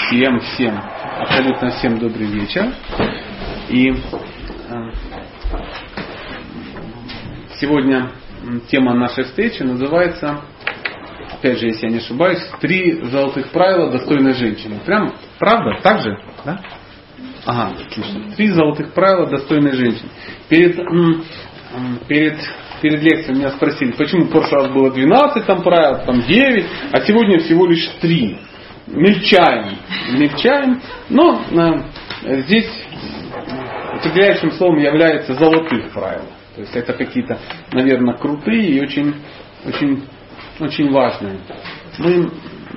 Всем, абсолютно всем добрый вечер. И сегодня тема нашей встречи называется, опять же, если я не ошибаюсь, 3 золотых правила достойной женщины. Прям, правда? Так же? Да? Ага, отлично. 3 золотых правила достойной женщины. Перед лекцией меня спросили, почему в прошлый раз было 12 там правил, там 9, а сегодня всего лишь 3. Мельчаем. Но здесь определяющим словом является золотых правил. То есть это какие-то, наверное, крутые и очень, очень, очень важные. Мы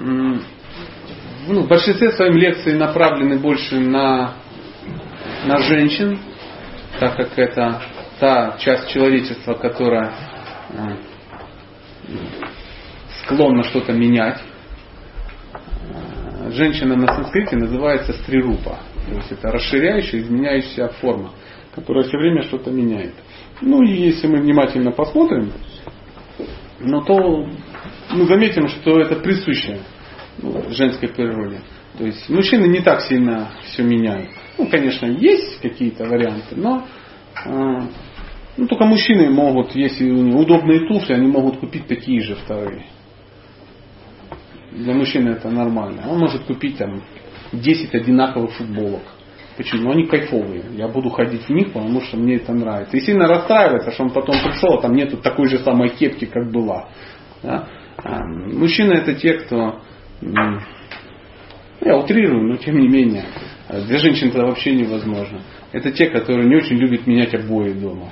в большинстве своем лекции направлены больше на женщин, так как это та часть человечества, которая склонна что-то менять. Женщина на санскрите называется стрирупа. То есть это расширяющая, изменяющая форма, которая все время что-то меняет. Ну и если мы внимательно посмотрим, то мы заметим, что это присуще женской природе. То есть мужчины не так сильно все меняют. Конечно, есть какие-то варианты, но только мужчины могут, если у них удобные туфли, они могут купить такие же вторые. Для мужчины это нормально. Он может купить 10 одинаковых футболок. Почему? Они кайфовые. Я буду ходить в них, потому что мне это нравится. И сильно расстраивается, что он потом пришел, а там нету такой же самой кепки, как была. Да? Мужчины это те, кто... Я утрирую, но тем не менее. Для женщин это вообще невозможно. Это те, которые не очень любят менять обои дома.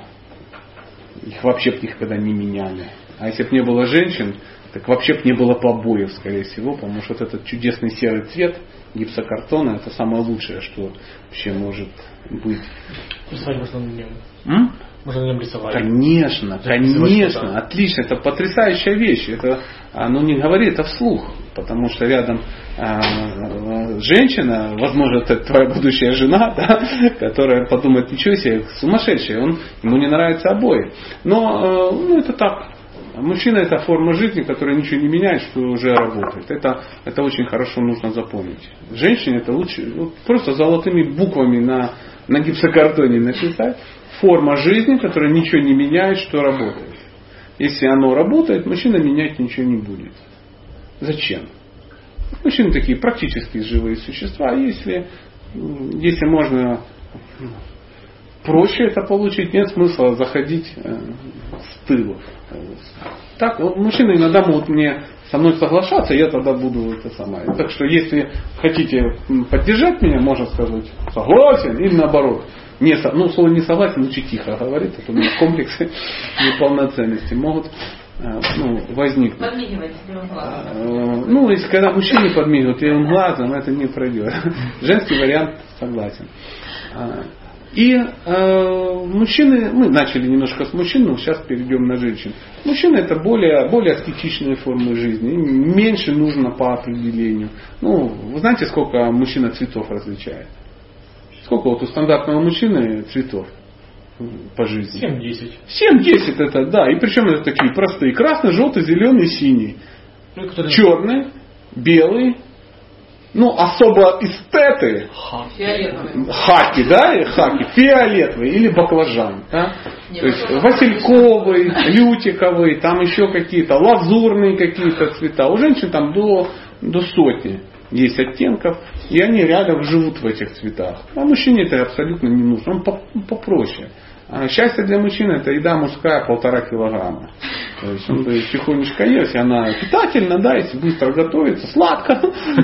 Их вообще никогда не меняли. А если бы не было женщин, так вообще бы не было побоев, скорее всего, потому что вот этот чудесный серый цвет гипсокартона, это самое лучшее, что вообще может быть. Рисовать можно на нем. Можно на нем рисовать. Конечно, отлично, это потрясающая вещь. Это оно не говорит, это вслух, потому что рядом женщина, возможно, это твоя будущая жена, да, которая подумает, ничего себе, сумасшедший, ему не нравятся обои. Но это так. Мужчина это форма жизни, которая ничего не меняет, что уже работает. Это очень хорошо нужно запомнить. Женщине это лучше просто золотыми буквами на гипсокартоне написать. Форма жизни, которая ничего не меняет, что работает. Если оно работает, мужчина менять ничего не будет. Зачем? Мужчины такие практически живые существа. Если можно проще это получить, нет смысла заходить с тыла. Так, мужчины иногда могут со мной соглашаться, я тогда буду это самое. Так что если хотите поддержать меня, можно сказать согласен или наоборот. Слово не согласен, лучше тихо говорить, а то у меня комплексы неполноценности могут возникнуть. Подмигивать левым глазом. Если когда мужчине подмигивают левым глазом, это не пройдет. Женский вариант согласен. И мужчины, мы начали немножко с мужчин, но сейчас перейдем на женщин. Мужчины это более аскетичные формы жизни, им меньше нужно по определению. Вы знаете, сколько мужчина цветов различает? Сколько у стандартного мужчины цветов по жизни? 7-10. 7-10 это, да. И причем это такие простые. Красный, желтый, зеленый, синий. Черный, белый. Особо эстеты. Хаки, да? Хаки. Фиолетовый или баклажан. Да? То есть васильковый, лютиковый, там еще какие-то лазурные какие-то цвета. У женщин там до 100 есть оттенков, и они реально живут в этих цветах. А мужчине это абсолютно не нужно. Он попроще. А счастье для мужчины это еда мужская 1,5 килограмма. То есть он тихонечко ест, и она питательна, да, если быстро готовится, сладко.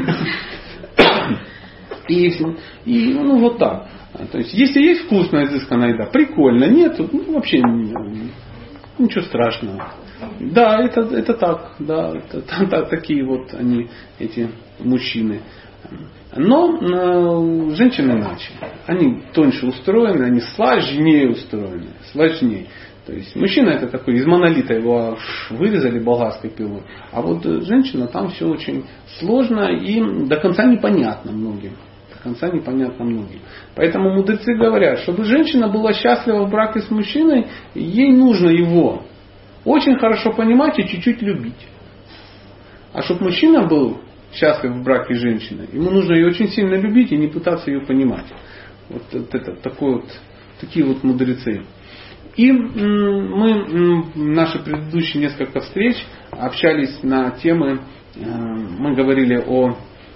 И вот так. То есть, если есть вкусная, изысканная еда, прикольно. Нет, вообще ничего страшного. Да, это так. Да, это такие вот они, эти мужчины. Но женщины иначе. Они тоньше устроены, они сложнее устроены. Сложнее. То есть мужчина это такой, из монолита его вырезали болгарской пилой. А вот женщина, там все очень сложно и до конца непонятно многим. Поэтому мудрецы говорят, чтобы женщина была счастлива в браке с мужчиной, ей нужно его очень хорошо понимать и чуть-чуть любить. А чтобы мужчина был счастлив в браке женщина, ему нужно ее очень сильно любить и не пытаться ее понимать. Вот это такие вот мудрецы. И мы наши предыдущие несколько встреч общались на темы, мы говорили о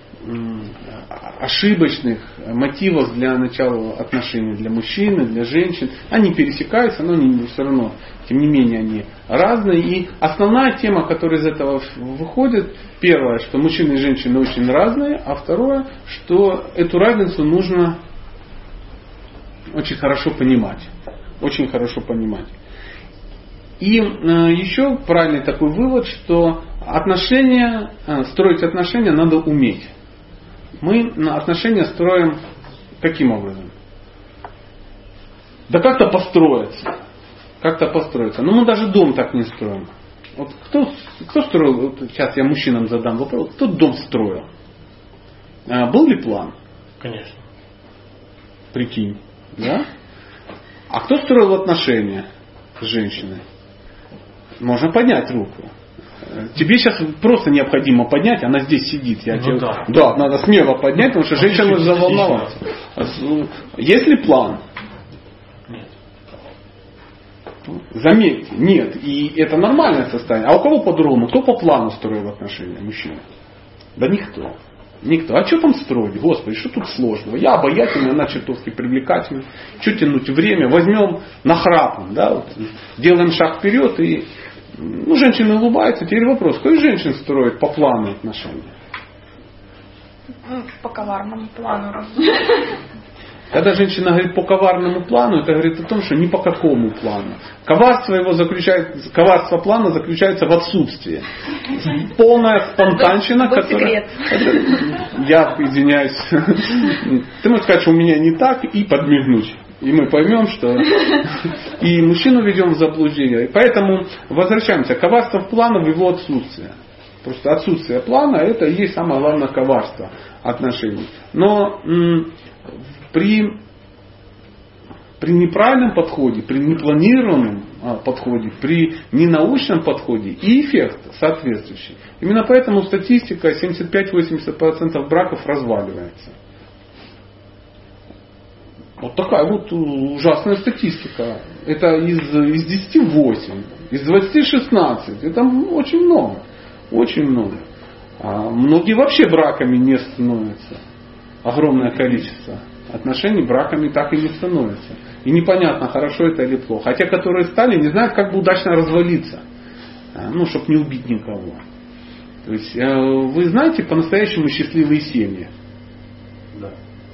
ошибочных мотивах для начала отношений для мужчин и для женщин. Они пересекаются, но все равно, тем не менее, они разные. И основная тема, которая из этого выходит, первое, что мужчины и женщины очень разные, а второе, что эту разницу нужно очень хорошо понимать. Очень хорошо понимать. И еще правильный такой вывод, что строить отношения надо уметь. Мы отношения строим каким образом? Да как-то построиться. Но мы даже дом так не строим. Вот кто строил, вот сейчас я мужчинам задам вопрос, кто дом строил? Был ли план? Конечно. Прикинь. Да? А кто строил отношения с женщиной? Можно поднять руку. Тебе сейчас просто необходимо поднять, она здесь сидит. Да, надо смело поднять, потому что женщина может заволноваться. Есть ли план? Нет. Заметьте, нет. И это нормальное состояние. А у кого по-другому? Кто по плану строил отношения? Мужчина? Да никто. А что там строить? Господи, что тут сложного? Я обаятельный, она чертовски привлекательна. Что тянуть время? Возьмем нахрапом. Да? Вот, делаем шаг вперед и женщина улыбается. Теперь вопрос, какой женщин строит по плану отношения? По коварному плану. Когда женщина говорит по коварному плану, это говорит о том, что ни по какому плану. Коварство плана заключается в отсутствии. Полная спонтанщина, которая... Я извиняюсь. Ты можешь сказать, что у меня не так, и подмигнуть. И мы поймем, что и мужчину ведем в заблуждение. Поэтому возвращаемся. Коварство плана в его отсутствие. Просто отсутствие плана это и есть самое главное коварство отношений. Но при неправильном подходе, при непланированном подходе, при ненаучном подходе и эффект соответствующий. Именно поэтому статистика 75-80% браков разваливается. Вот такая вот ужасная статистика. Это из 10 8, из 20 16. Это очень много. Очень много. А многие вообще браками не становятся. Огромное количество отношений браками так и не становятся. И непонятно, хорошо это или плохо. А те, которые стали, не знают, как бы удачно развалиться. Чтобы не убить никого. То есть, вы знаете по-настоящему счастливые семьи? Да.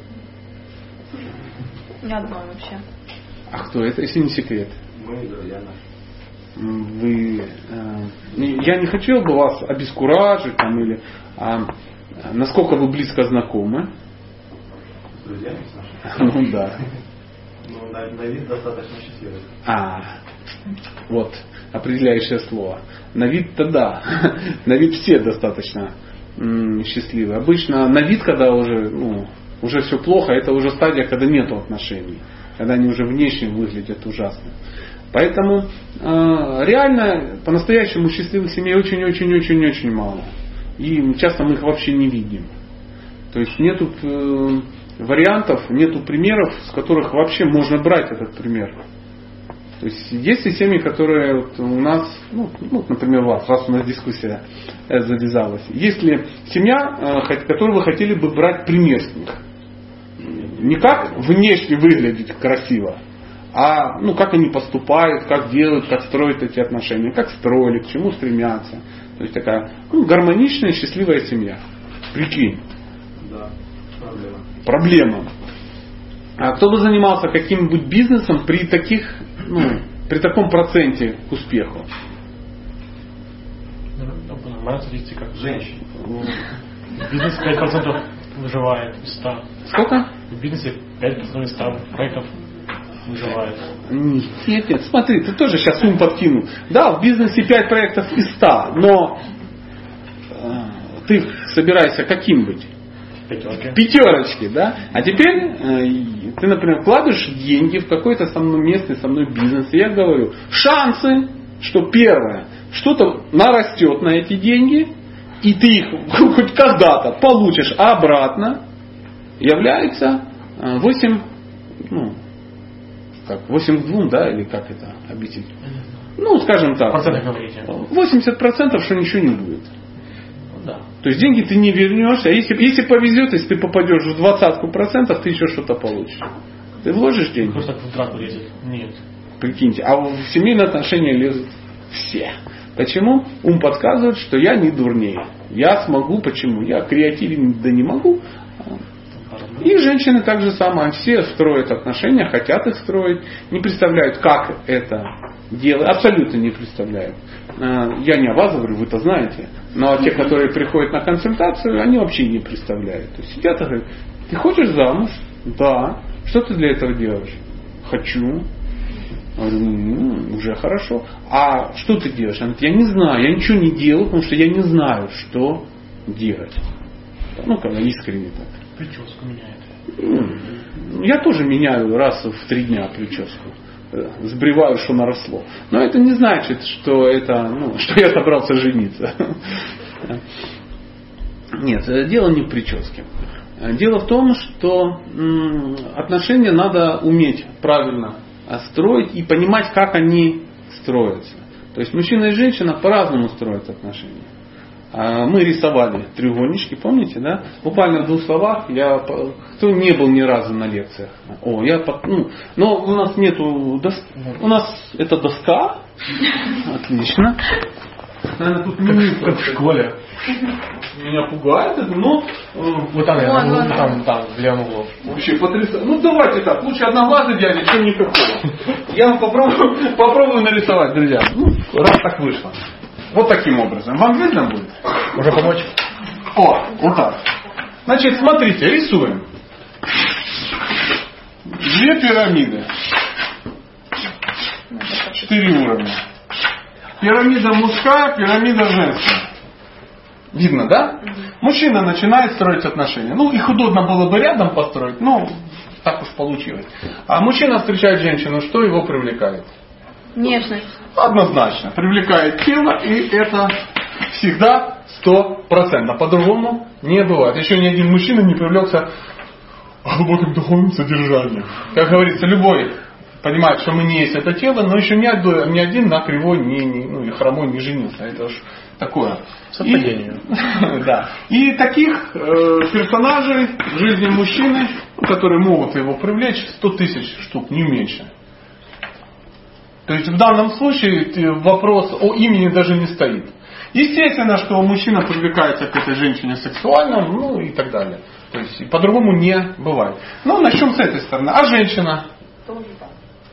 Ни одной вообще. А кто это, если не секрет? Мы, друзья наши. Я не хотел бы вас обескуражить или насколько вы близко знакомы. С друзьями с нашими? Ну да. На вид достаточно счастливый. Вот определяющее слово. На вид-то да. На вид все достаточно счастливы. Обычно на вид, когда уже все плохо, это уже стадия, когда нет отношений. Когда они уже внешне выглядят ужасно. Поэтому реально по-настоящему счастливых семей очень-очень-очень-очень мало. И часто мы их вообще не видим. То есть нету вариантов, нету примеров, с которых вообще можно брать этот пример. То есть есть и семьи, которые у нас, например, у вас, раз у нас дискуссия завязалась. Есть ли семья, которую вы хотели бы брать пример с них? Не как внешне выглядеть красиво, а как они поступают, как делают, как строят эти отношения, как строили, к чему стремятся. То есть такая гармоничная, счастливая семья. Прикинь. Да, проблема. А кто бы занимался каким-нибудь бизнесом при таком проценте к успеху? Нормальная статистика. Женщин. Бизнес 5% выживает из 100. Сколько? В бизнесе 5% из 100 проектов выживает. Нет, смотри, ты тоже сейчас ум подкинул. Да, в бизнесе 5 проектов из 100, но ты собираешься каким быть? Пятерочки, да? А теперь ты, например, вкладываешь деньги в какой-то со мной бизнес. И я говорю, шансы, что первое, что-то нарастет на эти деньги, и ты их хоть когда-то получишь обратно, является 8 к 2, да, или как это объяснить? Ну, скажем так, 80%, что ничего не будет. Да. То есть деньги ты не вернешь, а если повезет, если ты попадешь в 20%, ты еще что-то получишь. Ты вложишь деньги? Просто так в драку лезет. Нет. Прикиньте, а в семейные отношения лезут все. Почему? Ум подсказывает, что я не дурнее. Я смогу, почему? Я креативен, да не могу. И женщины так же самое. Все строят отношения, хотят их строить, не представляют, как это делать. Абсолютно не представляют. Я не о вас говорю, вы это знаете. Но те, которые приходят на консультацию, они вообще не представляют. То есть сидят и говорят, ты хочешь замуж? Да. Что ты для этого делаешь? Хочу. Я говорю, уже хорошо. А что ты делаешь? Она говорит, я не знаю, я ничего не делаю, потому что я не знаю, что делать. Ну, когда искренне так. Прическу меняет. Я тоже меняю раз в 3 дня прическу. Сбриваю, что наросло. Но это не значит, что что я собрался жениться. Нет, дело не в прическе. Дело в том, что отношения надо уметь правильно строить и понимать, как они строятся. То есть мужчина и женщина по-разному строят отношения. Мы рисовали треугольнички, помните, да? Буквально в 2 словах. Кто не был ни разу на лекциях? Но у нас нету доски. У нас это доска. Отлично. Наверное, тут как в школе. Меня пугает это, но вот там, в левом углу. Вообще потрясающе. Ну давайте так, лучше одноглазый дядя, чем никакого. Я вам попробую нарисовать, друзья. Раз так вышло. Вот таким образом. Вам видно будет? Можно помочь? Вот так. Значит, смотрите, рисуем. 2 пирамиды. 4 уровня. Пирамида мужская, пирамида женская. Видно, да? Мужчина начинает строить отношения. Их удобно было бы рядом построить, но так уж получилось. А мужчина встречает женщину, что его привлекает? Внешность. Однозначно. Привлекает тело, и это всегда 100%. По-другому не бывает. Еще ни один мужчина не привлекся глубоким духовным содержанием. Как говорится, любой понимает, что мы не есть это тело, но еще ни один на кривой и хромой не женился. Это уж такое. Совпадение. Да. И таких персонажей в жизни мужчины, которые могут его привлечь, 100 000 штук, не меньше. То есть в данном случае вопрос о имени даже не стоит. Естественно, что мужчина привлекается к этой женщине сексуально, и так далее. То есть по-другому не бывает. Начнем с этой стороны. А женщина? Тоже так.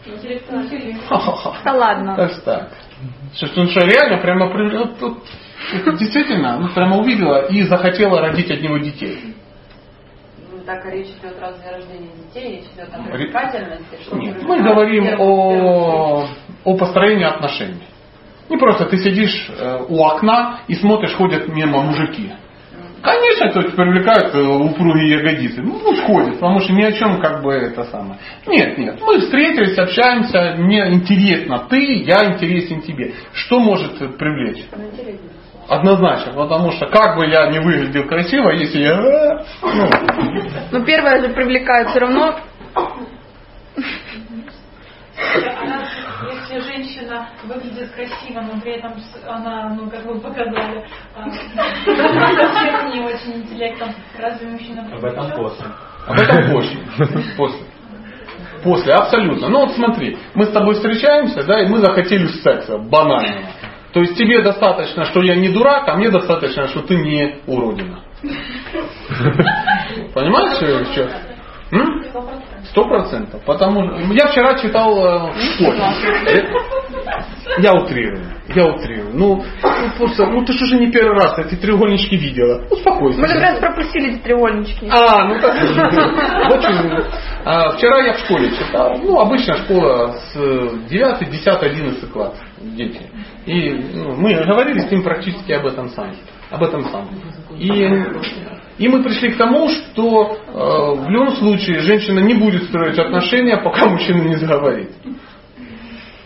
Да ладно. Так. Что реально прямо действительно, прямо увидела и захотела родить от него детей. Так речь идет раз о рождении детей, речь идет о привлекательности. Нет, мы говорим о построении отношений. Не просто ты сидишь у окна и смотришь, ходят мимо мужики. Конечно, то есть привлекают упругие ягодицы. Сходят, потому что ни о чем это самое. Нет. Мы встретились, общаемся, мне интересно ты, я интересен тебе. Что может привлечь? Однозначно, потому что как бы я не выглядел красиво, если я... первое же привлекает все равно. Если женщина выглядит красиво, но при этом она, как вы показали, совсем не очень интеллектом, разве мужчина... Об этом после. Об этом после. После, абсолютно. Смотри, мы с тобой встречаемся, да, и мы захотели секса, банально. То есть тебе достаточно, что я не дурак, а мне достаточно, что ты не уродина. Понимаешь, что? 100%. Потому я вчера читал в школе. Я утрирую. Ты что же не первый раз эти треугольнички видела? Успокойся. Мы как раз пропустили эти треугольнички. Вчера я в школе читал. Обычная школа с 9, 10, 11 класс. Дети. И мы говорили с ним практически об этом самом. И мы пришли к тому, что в любом случае женщина не будет строить отношения, пока мужчина не заговорит.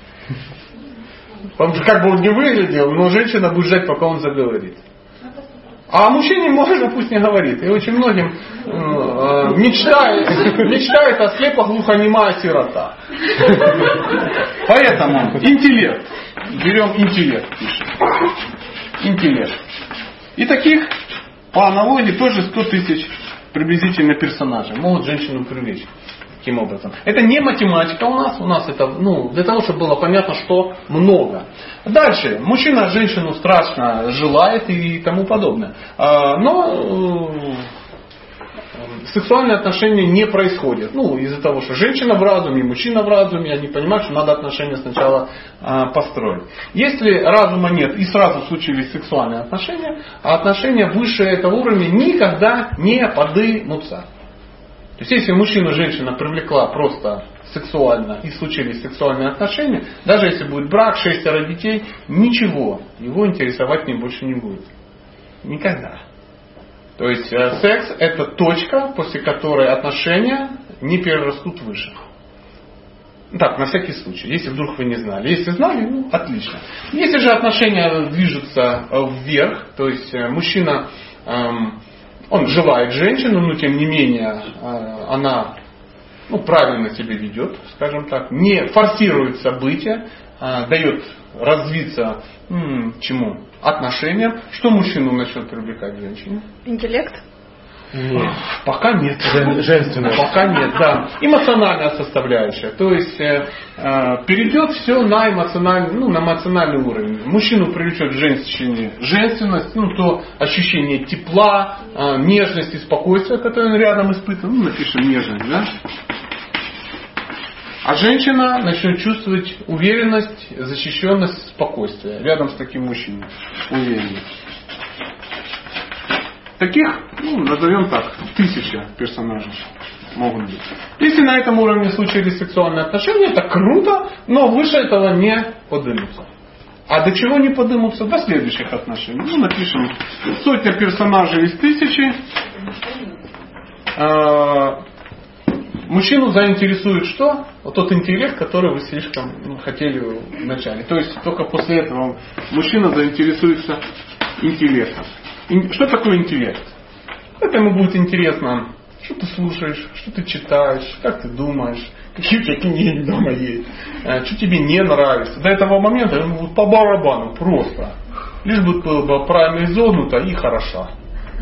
Потому что как бы он не выглядел, но женщина будет ждать, пока он заговорит. А мужчине можно, пусть не говорит. И очень многим мечтает о слепо-глухонемая сирота. Поэтому интеллект. Берем интеллект, пишем. Интеллект. И таких, по аналогии, тоже 100 тысяч приблизительно персонажей могут женщину привлечь. Таким образом. Это не математика у нас это, для того, чтобы было понятно, что много. Дальше. Мужчина женщину страшно желает и тому подобное. Но сексуальные отношения не происходят. Из-за того, что женщина в разуме, мужчина в разуме, они понимают, что надо отношения сначала построить. Если разума нет и сразу случились сексуальные отношения, а отношения выше этого уровня никогда не подымутся. То есть, если мужчину женщина привлекла просто сексуально и случились сексуальные отношения, даже если будет брак, 6 детей, ничего его интересовать больше не будет. Никогда. То есть, секс это точка, после которой отношения не перерастут выше. Так, на всякий случай, если вдруг вы не знали. Если знали, отлично. Если же отношения движутся вверх, то есть мужчина... Он желает женщину, но тем не менее она правильно себя ведет, скажем так, не форсирует события, дает развиться чему? Отношениям. Что мужчину начнет привлекать женщине? Интеллект? Нет. Пока нет. Женственность. Пока нет, да. Эмоциональная составляющая. То есть перейдет все на эмоциональный уровень. Мужчину привлечет женщине женственность, то ощущение тепла, нежности, спокойствия, которое он рядом испытывает. Напишем нежность, да? А женщина начнет чувствовать уверенность, защищенность, спокойствие рядом с таким мужчиной. Уверенность. Таких, назовем так, 1000 персонажей могут быть. Если на этом уровне случились сексуальные отношения, это круто, но выше этого не поднимутся. А до чего не поднимутся? До следующих отношений. Напишем 100 персонажей из 1000. Мужчину заинтересует что? Вот тот интеллект, который вы слишком хотели в начале. То есть только после этого мужчина заинтересуется интеллектом. Что такое интеллект? Это ему будет интересно, что ты слушаешь, что ты читаешь, как ты думаешь, какие у тебя книги дома есть, что тебе не нравится. До этого момента ему будет по барабану просто. Лишь бы было правильно изогнуто и хороша.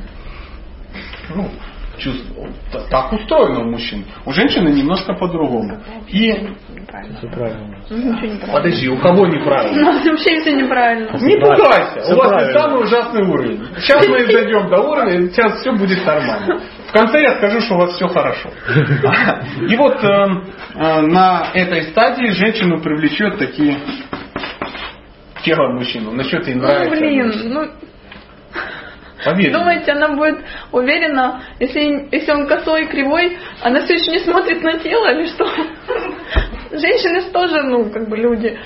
Так устроено у мужчин. У женщины немножко по-другому. И... Подожди, у кого неправильно? Вообще все неправильно. Не пугайся, у вас не самый ужасный уровень. Сейчас мы дойдем до уровня, сейчас все будет нормально. В конце я скажу, что у вас все хорошо. И вот на этой стадии женщину привлечет такие тело мужчину. Насчет ей нравится. Поверь. Думаете, она будет уверена, если он косой и кривой, она все еще не смотрит на тело или что? Женщины тоже, люди.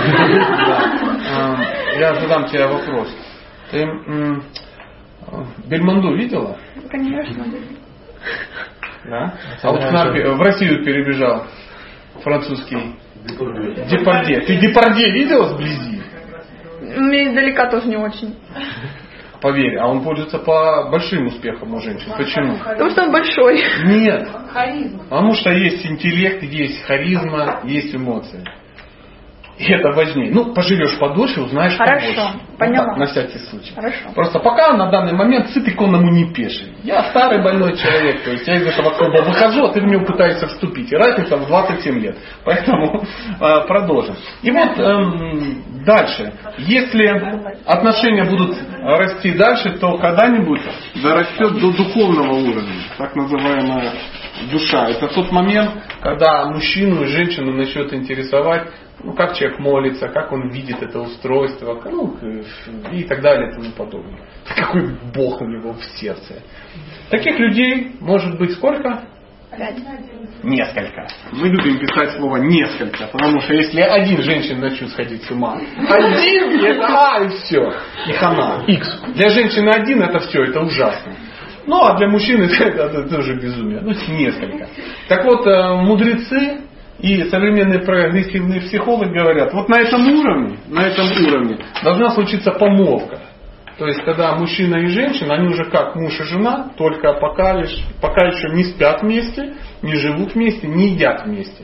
Я задам тебе вопрос. Ты Бельмонду видела? Конечно. Да? А вот в Россию перебежал французский Депардье. Ты Депардье видела сблизи? Мне издалека тоже не очень. Поверь, а он пользуется по большим успехам у женщин. Почему? Потому что он большой. Нет. Харизма. Потому что есть интеллект, есть харизма, есть эмоции. И это важнее. Поживешь подольше, узнаешь побольше. Хорошо, поняла. Так, на всякий случай. Хорошо. Просто пока на данный момент сыт иконному не пеший. Я старый больной человек, то есть я из этого клуба выхожу, а ты в него пытаешься вступить. И разница в 27 лет. Поэтому продолжим. И вот дальше. Если отношения будут расти дальше, то когда-нибудь дорастет до духовного уровня. Так называемая душа. Это тот момент, когда мужчину и женщину начнет интересовать, как человек молится, как он видит это устройство, и так далее и тому подобное. Какой Бог у него в сердце. Таких людей может быть сколько? 5. Несколько. Мы любим писать слово несколько, потому что если один женщин начнет сходить с ума, один, это и все. И хана. X. Для женщины один это все, это ужасно. А для мужчины это тоже безумие. Несколько. Так вот, мудрецы и современные прогрессивные психологи говорят, вот на этом уровне должна случиться помолвка. То есть, когда мужчина и женщина, они уже как муж и жена, только пока еще не спят вместе, не живут вместе, не едят вместе.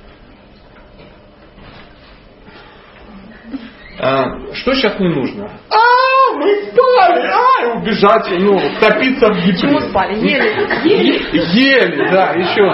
Что сейчас не нужно? Мы спали! Убежать, топиться в гипсе. Почему спали? Ели, да,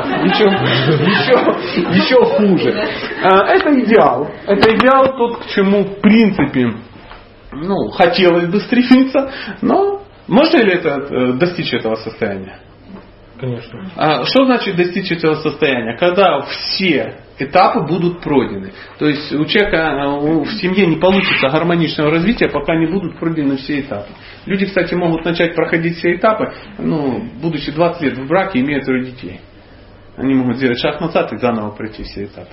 еще хуже. Это идеал. Это идеал тот, к чему в принципе хотелось бы стремиться, но можно ли достичь этого состояния? Конечно. Что значит достичь этого состояния? Когда все этапы будут пройдены. То есть у человека в семье не получится гармоничного развития, пока не будут пройдены все этапы. Люди, кстати, могут начать проходить все этапы, будучи 20 лет в браке, имея 3 детей. Они могут сделать шаг назад и заново пройти все этапы.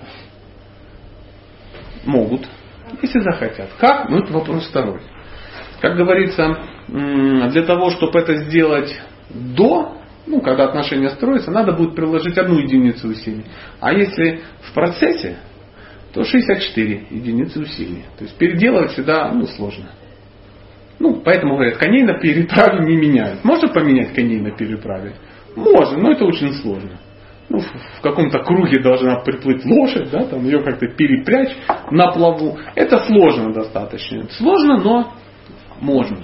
Могут, если захотят. Как? Это вопрос второй. Как говорится, для того, чтобы это сделать когда отношения строятся, надо будет приложить 1 единицу усилий. А если в процессе, то 64 единицы усилий. То есть переделывать всегда сложно. Поэтому говорят, коней на переправе не меняют. Можно поменять коней на переправе? Можно, но это очень сложно. В каком-то круге должна приплыть лошадь, ее как-то перепрячь на плаву. Это сложно достаточно. Сложно, но можно.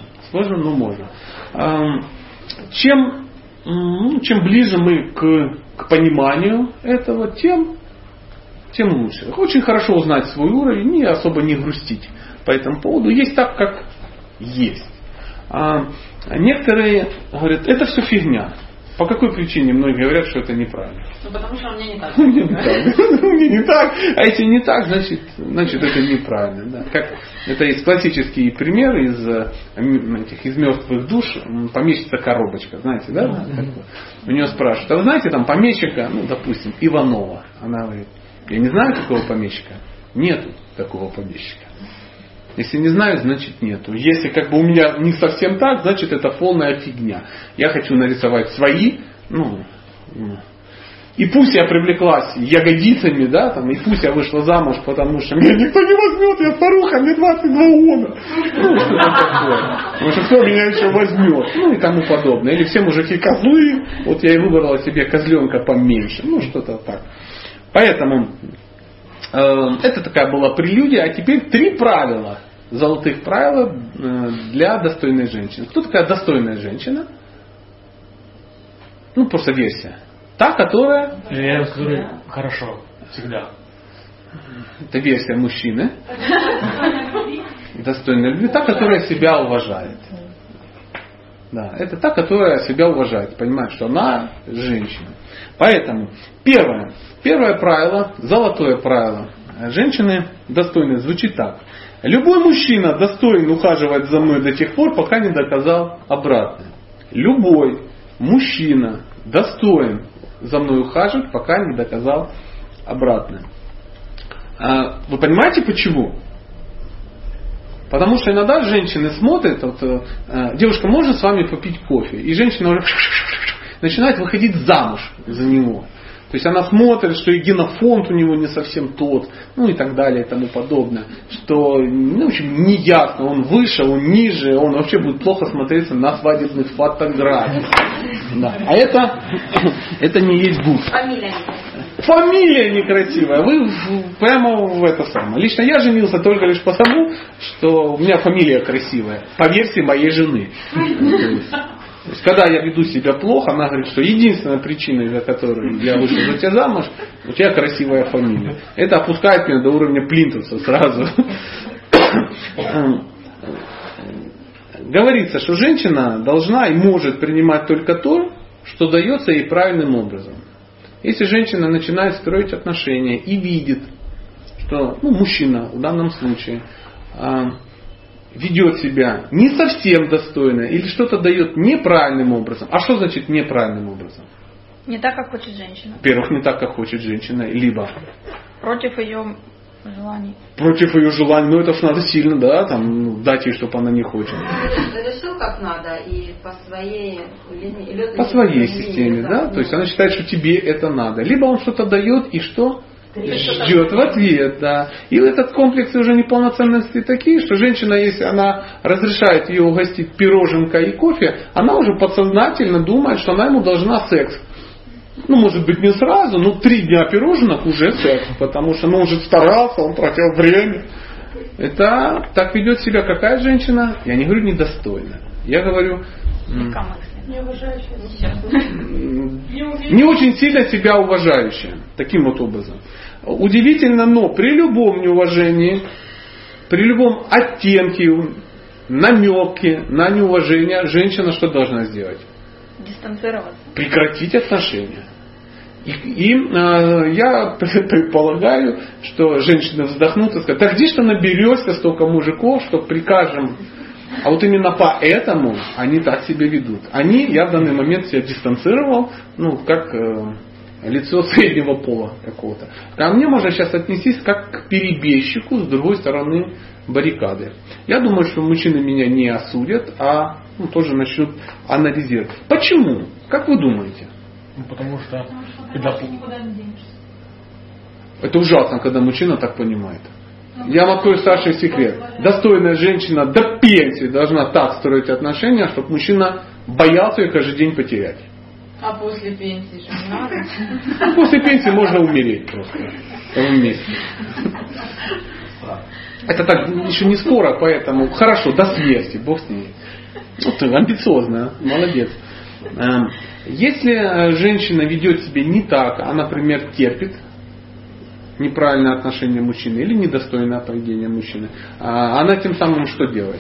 Чем ближе мы к пониманию этого, тем лучше. Очень хорошо узнать свой уровень и особо не грустить по этому поводу. Есть так, как есть. Некоторые говорят, это все фигня. По какой причине многие говорят, что это неправильно? Потому что у меня не так. У меня не так. А если не так, значит это неправильно. Да. Это есть классический пример из мертвых душ. Помещится коробочка, знаете, да? У нее спрашивают, а вы знаете там помещика, допустим, Иванова? Она говорит, я не знаю такого помещика. Нету такого помещика. Если не знаю, значит нету. Если у меня не совсем так, значит это полная фигня. Я хочу нарисовать свои, и пусть я привлеклась ягодицами, и пусть я вышла замуж, потому что меня никто не возьмет, я старуха, мне 22 года. Что-то такое. Потому что кто меня еще возьмет? И тому подобное. Или все мужики козлы, я и выбрала себе козленка поменьше. Что-то так. Поэтому это такая была прелюдия, а теперь 3 правила, золотых правила для достойной женщины. Кто такая достойная женщина? Просто версия. Та, которая... Хорошо, всегда. Это версия мужчины. Достойная любви. Та, которая себя уважает. Да, это та, которая себя уважает. Понимает, что она женщина. Поэтому первое правило, золотое правило женщины достойной звучит так. Любой мужчина достоин ухаживать за мной до тех пор, пока не доказал обратное. Любой мужчина достоин за мной ухаживать, пока не доказал обратное. Вы понимаете почему? Потому что иногда женщины смотрят, девушка, можно с вами попить кофе? И женщина уже начинает выходить замуж за него. То есть она смотрит, что и генофонд у него не совсем тот, и так далее и тому подобное. Что, в общем, неясно, он выше, он ниже, он вообще будет плохо смотреться на свадебных фотографиях. Да. А это не есть гуд. Фамилия некрасивая. Вы прямо в это самое. Лично я женился только лишь потому, что у меня фамилия красивая. По версии моей жены. То есть, когда я веду себя плохо, она говорит, что единственная причина, из-за которой я вышел за тебя замуж, у тебя красивая фамилия. Это опускает меня до уровня плинтуса сразу. Говорится, что женщина должна и может принимать только то, что дается ей правильным образом. Если женщина начинает строить отношения и видит, что мужчина в данном случае ведет себя не совсем достойно или что-то дает неправильным образом. А что значит неправильным образом? Не так, как хочет женщина. Во-первых, не так, как хочет женщина, либо против ее желаний. Против ее желаний, это ж надо сильно, дать ей, чтобы она не хочет. Решил как надо и по своей линии. По своей системе, да? То есть она считает, что тебе это надо. Либо он что-то дает и что? ждет в ответ, да. И этот комплекс уже неполноценности такие, что женщина, если она разрешает ее угостить пироженкой и кофе, она уже подсознательно думает, что она ему должна секс. Ну, может быть, не сразу, но 3 дня пироженок уже секс, потому что он уже старался, он тратил время. Это так ведет себя какая женщина? Я не говорю недостойно. Я говорю не очень сильно себя уважающая. Таким вот образом. Удивительно, но при любом неуважении, при любом оттенке, намеке на неуважение, женщина что должна сделать? Дистанцироваться. Прекратить отношения. И я предполагаю, что женщины вздохнут и скажут: так где ж ты наберешься столько мужиков, что прикажем. А вот именно поэтому они так себя ведут. Я в данный момент себя дистанцировал, как лицо среднего пола какого-то. Ко мне можно сейчас отнестись как к перебежчику с другой стороны баррикады. Я думаю, что мужчины меня не осудят, а тоже начнут анализировать. Почему? Как вы думаете? Потому что никуда не денешься. Это ужасно, когда мужчина так понимает. Я вам открою старший секрет. Достойная женщина до пенсии должна так строить отношения, чтобы мужчина боялся их каждый день потерять. А после пенсии же не надо? После пенсии можно умереть просто. Вместе. Это так еще не скоро, поэтому хорошо, до смерти, Бог с ней. Ты амбициозная, молодец. Если женщина ведет себя не так, а, например, терпит неправильное отношение мужчины или недостойное поведение мужчины, она тем самым что делает?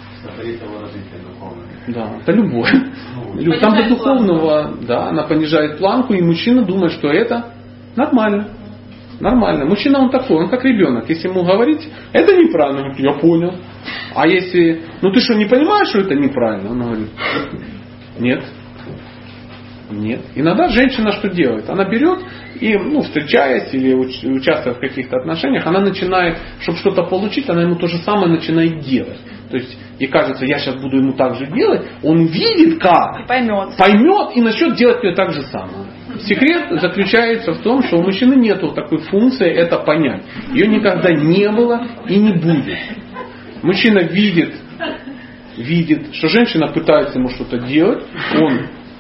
Да, это любовь. Там до духовного, да, она понижает планку, и мужчина думает, что это нормально. Нормально. Мужчина он такой, он как ребенок. Если ему говорить, это неправильно, он говорит: я понял. А если, ты что, не понимаешь, что это неправильно? Он говорит: нет. Нет. Иногда женщина что делает? Она берет и, встречаясь или участвуя в каких-то отношениях, она начинает, чтобы что-то получить, она ему то же самое начинает делать. То есть, ей кажется, я сейчас буду ему так же делать, он видит как. И поймет. Поймет и начнет делать ее так же самое. Секрет заключается в том, что у мужчины нет такой функции это понять. Ее никогда не было и не будет. Мужчина видит, что женщина пытается ему что-то делать, он: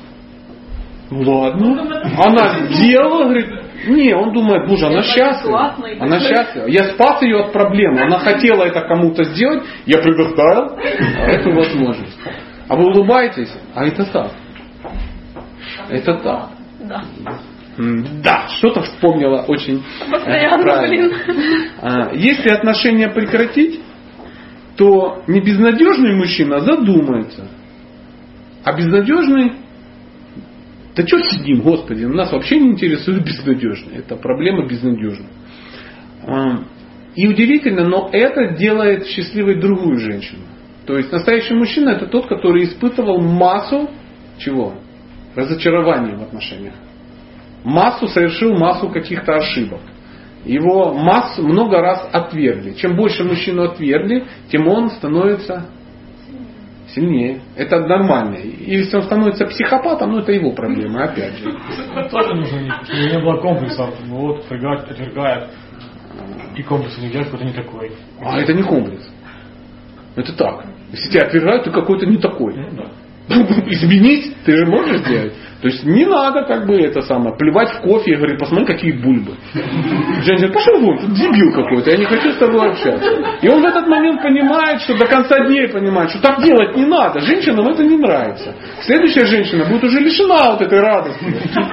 ладно. Она сделала, говорит: не, он думает: боже, она счастлива. Она счастлива. Я спас ее от проблемы. Она хотела это кому-то сделать, я предоставил эту возможность. А вы улыбаетесь? А это так. Это так. Да. Да, что-то вспомнила очень постоянно, правильно. Если отношения прекратить, то не безнадежный мужчина задумается. А безнадежный: да что сидим, Господи, нас вообще не интересует безнадежный. Это проблема безнадежная. И удивительно, но это делает счастливой другую женщину. То есть настоящий мужчина — это тот, который испытывал массу чего? Разочарований в отношениях. Совершил массу каких-то ошибок. Его много раз отвергли. Чем больше мужчину отвергли, тем он становится сильнее. Это нормально. И если он становится психопатом, это его проблема, опять же. Тоже нужно, чтобы не было комплексов. Отвергает. И комплекс не делает, какой-то не такой. А это не комплекс. Это так. Если тебя отвергают, ты какой-то не такой. Изменить ты же можешь сделать. То есть не надо плевать в кофе и говорить: посмотри, какие бульбы. Женщина: пошел вон, ты дебил какой-то, я не хочу с тобой общаться. И он в этот момент понимает, что до конца дней понимает, что так делать не надо. Женщинам это не нравится. Следующая женщина будет уже лишена вот этой радости.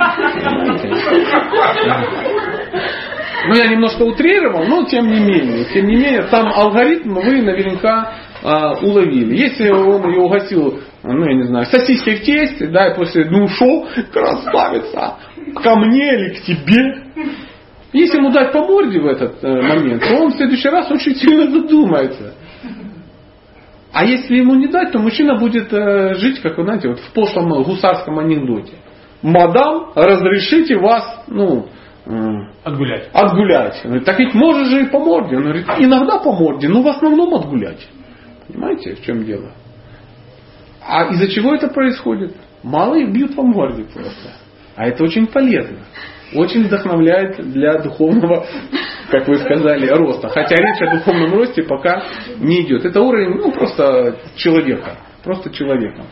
Я немножко утрировал, но тем не менее, там алгоритм вы наверняка уловили. Если он ее угостил, сосиской в тесте, и после ушел: красавица, ко мне или к тебе. Если ему дать по морде в этот момент, то он в следующий раз очень сильно задумается. А если ему не дать, то мужчина будет жить, как вы знаете, в пошлом гусарском анекдоте. Мадам, разрешите вас, отгулять. Так ведь можешь же и по морде. Он говорит: иногда по морде, но в основном отгулять. Понимаете, в чем дело? А из-за чего это происходит? Мало их бьют по морде просто. А это очень полезно. очень вдохновляет для духовного, как вы сказали, роста. Хотя речь о духовном росте пока не идет. Это уровень просто человека. Просто человека.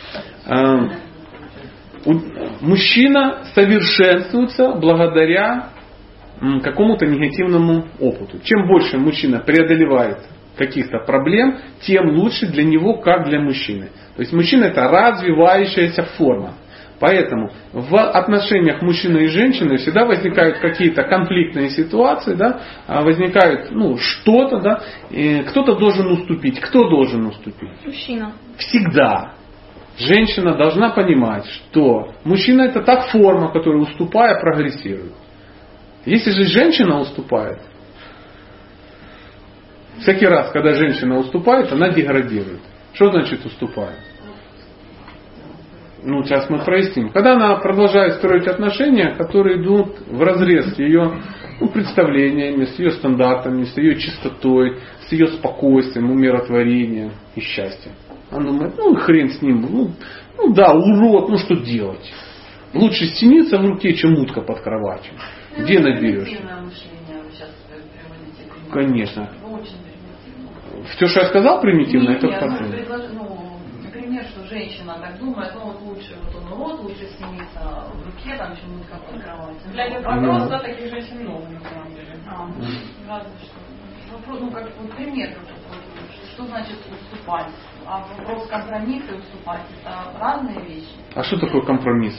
Мужчина совершенствуется благодаря какому-то негативному опыту. Чем больше мужчина преодолевает каких-то проблем, тем лучше для него, как для мужчины. То есть мужчина — это развивающаяся форма. Поэтому в отношениях мужчины и женщины всегда возникают какие-то конфликтные ситуации, да, возникает что-то, да, и кто-то должен уступить. Кто должен уступить? Мужчина. Всегда. Женщина должна понимать, что мужчина — это та форма, которая, уступая, прогрессирует. Если же женщина уступает, всякий раз, когда женщина уступает, она деградирует. Что значит уступает? Сейчас мы проясним. Когда она продолжает строить отношения, которые идут вразрез с ее представлениями, с ее стандартами, с ее чистотой, с ее спокойствием, умиротворением и счастьем. Она думает, хрен с ним, урод, что делать? Лучше синица в руке, чем утка под кроватью. Где наберешь? Конечно. Все, что я сказал, примитивно, это правда. Например, что женщина так думает, лучше он урод, лучше синица в руке, чем утка под кроватью. Глядя вопрос, таких женщин много, на самом деле. Разве что. Вопрос, пример, что значит уступать? А вопрос компромисса и уступать — это разные вещи. А что такое компромисс?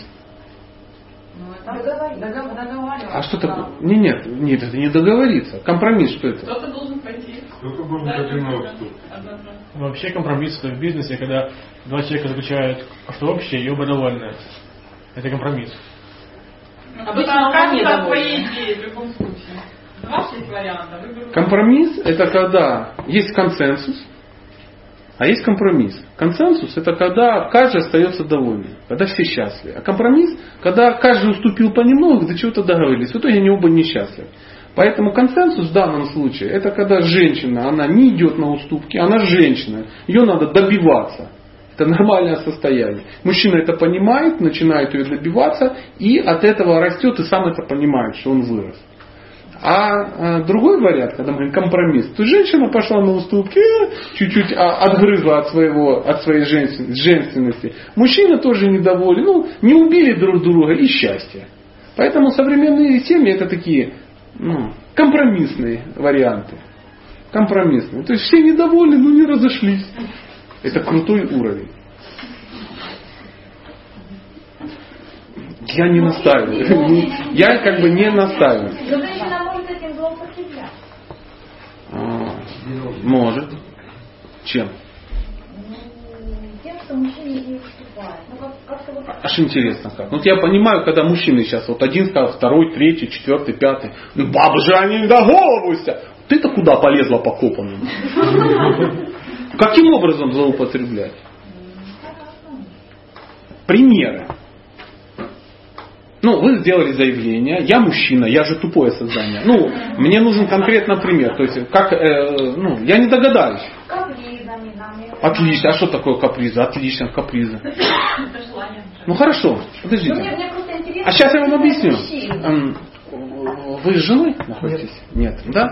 Договариваться. А что такое? Нет, это не договориться. Компромисс, что это? Кто-то должен пойти. Кто-то должен пойти на уступ. Вообще компромисс в бизнесе, когда два человека заключают что общее и оба довольны. Это компромисс. Обычно каждый по своей идее в любом случае. У вас есть варианты. Компромисс — это когда есть консенсус, а есть компромисс. Консенсус — это когда каждый остается довольным, когда все счастливы. А компромисс — когда каждый уступил понемногу, до чего-то договорились. В итоге они оба несчастливы. Поэтому консенсус в данном случае — это когда женщина, она не идет на уступки, она женщина, ее надо добиваться. Это нормальное состояние. Мужчина это понимает, начинает ее добиваться, и от этого растет, и сам это понимает, что он вырос. А другой вариант, когда мы говорим компромисс, то женщина пошла на уступки, чуть-чуть отгрызла от своей женственности. Мужчина тоже недоволен, не убили друг друга, и счастье. Поэтому современные семьи — это такие компромиссные варианты. Компромиссные. То есть все недовольны, но не разошлись. Это крутой уровень. Я не настаиваю. Я не настаиваю. Но женщина может этим злоупотреблять. Может. Чем? Тем, что мужчина не уступает. Аж интересно как. Я понимаю, когда мужчины сейчас один сказал, второй, третий, четвертый, пятый. Бабы же они до голову вся. Ты-то куда полезла по копанному? Каким образом злоупотреблять? Примеры. Вы сделали заявление, я мужчина, я же тупое создание. Мне нужен конкретно пример. То есть, я не догадаюсь. Отлично. А что такое капризы? Отлично, капризы. Хорошо, подождите. А сейчас я вам объясню. Вы с женой находитесь? Нет. Да?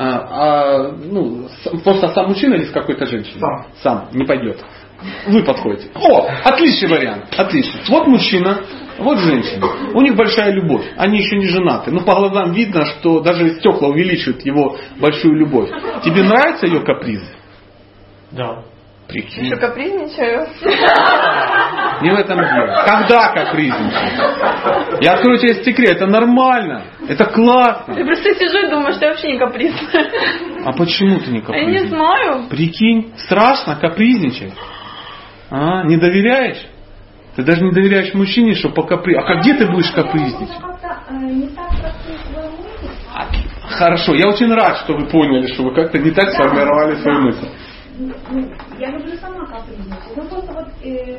Просто сам мужчина или с какой-то женщиной? Сам. Не пойдет. Вы подходите. Отличный вариант. Отлично. Вот мужчина, вот женщина. У них большая любовь. Они еще не женаты. По глазам видно, что даже стекла увеличивают его большую любовь. Тебе нравятся ее капризы? Да. Прикинь. Что, капризничаю? Не в этом дело. Когда капризничаю? Я открою тебе секрет. Это нормально. Это классно. Я просто сижу и думаю, что я вообще не капризная. А почему ты не капризничаешь? Я не знаю. Прикинь, страшно капризничать. Не доверяешь? Ты даже не доверяешь мужчине, что по капризу. А где ты будешь капризничать? Хорошо, я очень рад, что вы поняли, что вы как-то не так сформировали свою мысль. Я люблю сама капризничать. Просто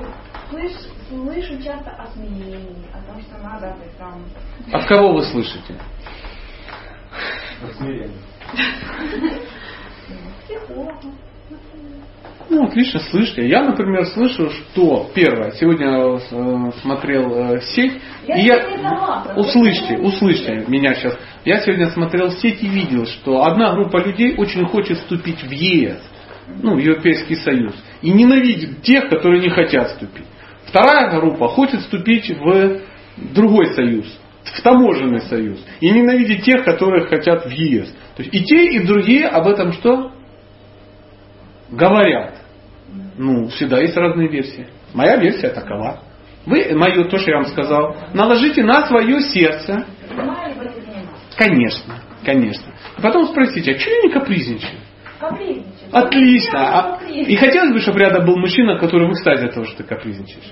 слышу часто о смирении, о том, что надо там... От кого вы слышите? От смирения. Психолога. Ну, отлично, слышите. Я, например, слышу, что первое, сегодня смотрел сеть, и услышьте меня сейчас. Я сегодня смотрел сеть и видел, что одна группа людей очень хочет вступить в ЕС, в Европейский Союз, и ненавидит тех, которые не хотят вступить. Вторая группа хочет вступить в другой союз, в таможенный союз, и ненавидит тех, которые хотят в ЕС. То есть и те, и другие об этом что? Говорят. Всегда есть разные версии. Моя версия такова. Вы мою, то, что я вам сказал, наложите на свое сердце. Конечно. И потом спросите, а что я не капризничаю? Отлично. И хотелось бы, чтобы рядом был мужчина, который в экстазе от того, что ты капризничаешь.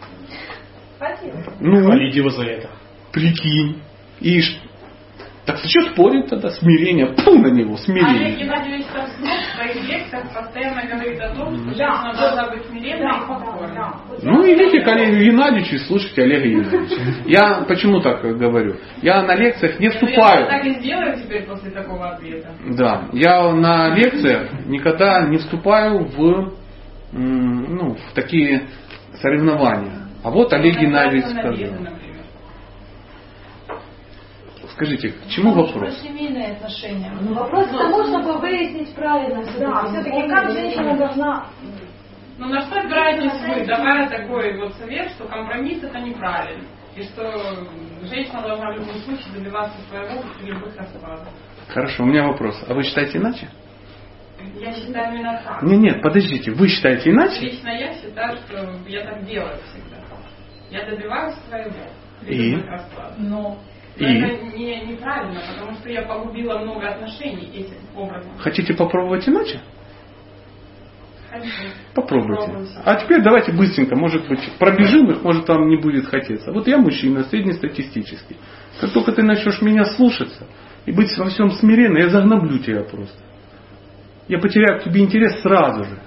Хвалите его за это. Прикинь. И так что спорить тогда? Смирение. Пум на него, смирение. Олег Геннадьевич Толстой в своих лекциях постоянно говорит о том, что женщина должна быть смиренной и покорной. Идите к Олегу Геннадьевичу и слушайте Олега Геннадьевича. Я почему так говорю? Я на лекциях не вступаю. Я так и сделаю теперь после такого ответа. Да. Я на лекциях никогда не вступаю в такие соревнования. А вот Олег Геннадьевич сказал. Скажите, к чему вопрос? Про семейные отношения. Вопрос к тому, чтобы выяснить правильно. Да, все-таки как женщина должна... На что опираетесь вы, давая такой совет, что компромисс это неправильно. И что женщина должна в любом случае добиваться своего при любых раскладах. Хорошо, у меня вопрос. А вы считаете иначе? Я считаю именно так. Нет, подождите. Вы считаете иначе? Лично я считаю, что я так делаю всегда. Я добиваюсь своего при И? любых раскладах. Но это неправильно, потому что я погубила много отношений этим образом. Хотите попробовать иначе? Хочу. Попробуйте. А теперь давайте быстренько, может быть, пробежим их, может вам не будет хотеться. Вот я мужчина, среднестатистический. Как только ты начнешь меня слушаться и быть во всем смиренным, я загноблю тебя просто. Я потеряю к тебе интерес сразу же.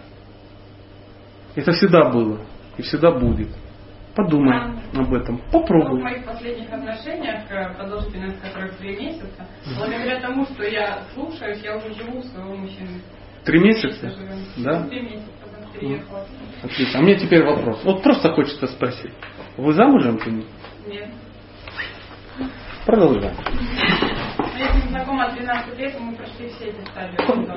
Это всегда было и всегда будет. Подумай об этом. Попробуй. В моих последних отношениях, продолжительность которых 3 месяца, благодаря тому, что я слушаюсь, я уже живу своего мужчины. 3 месяца? Да? 3 месяца, потом переехала. Отлично. А мне теперь вопрос. Вот просто хочется спросить. Вы замужем или нет? Нет. Продолжаем. Я с ним знакома 12 лет, и мы прошли все эти стадии.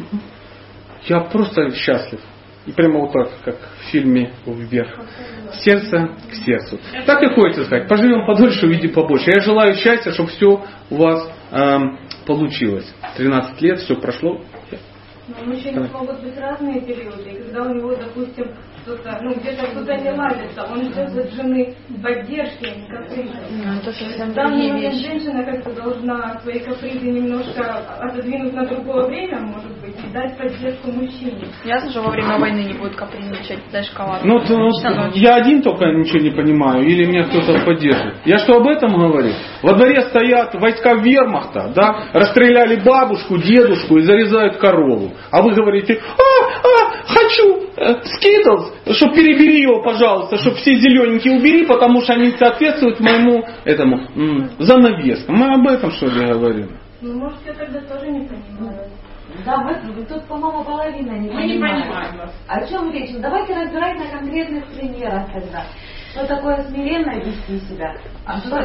Я просто счастлив. И прямо вот так, как в фильме «Вверх». Сердце к сердцу. Так и хочется сказать. Поживем подольше, увидим побольше. Я желаю счастья, чтобы все у вас получилось. 13 лет, все прошло. Но у мужчин могут быть разные периоды. И когда у него, допустим, что-то, где-то кто-то не ладится, он ждет от жены поддержки, а не каприза. В данный момент женщина как-то должна свои капризы немножко отодвинуть на другое время, может быть, и дать поддержку мужчине. Ясно, что во время войны не будет капризничать, даже коварно. Я один только ничего не понимаю, или меня кто-то поддержит. Я что об этом говорю? Во дворе стоят войска вермахта, да, расстреляли бабушку, дедушку и зарезают корову. А вы говорите, хочу Skittles, чтобы перебери его, пожалуйста, чтобы все зелененькие убери, потому что они соответствуют моему занавескам. Мы об этом что ли говорим? Может, я тогда тоже не понимаю. Да, вы тут, по-моему, половина не понимаете. Мы не понимаем вас. О чем речь? Давайте разбирать на конкретных примерах тогда. Что такое смиренно вести себя? А что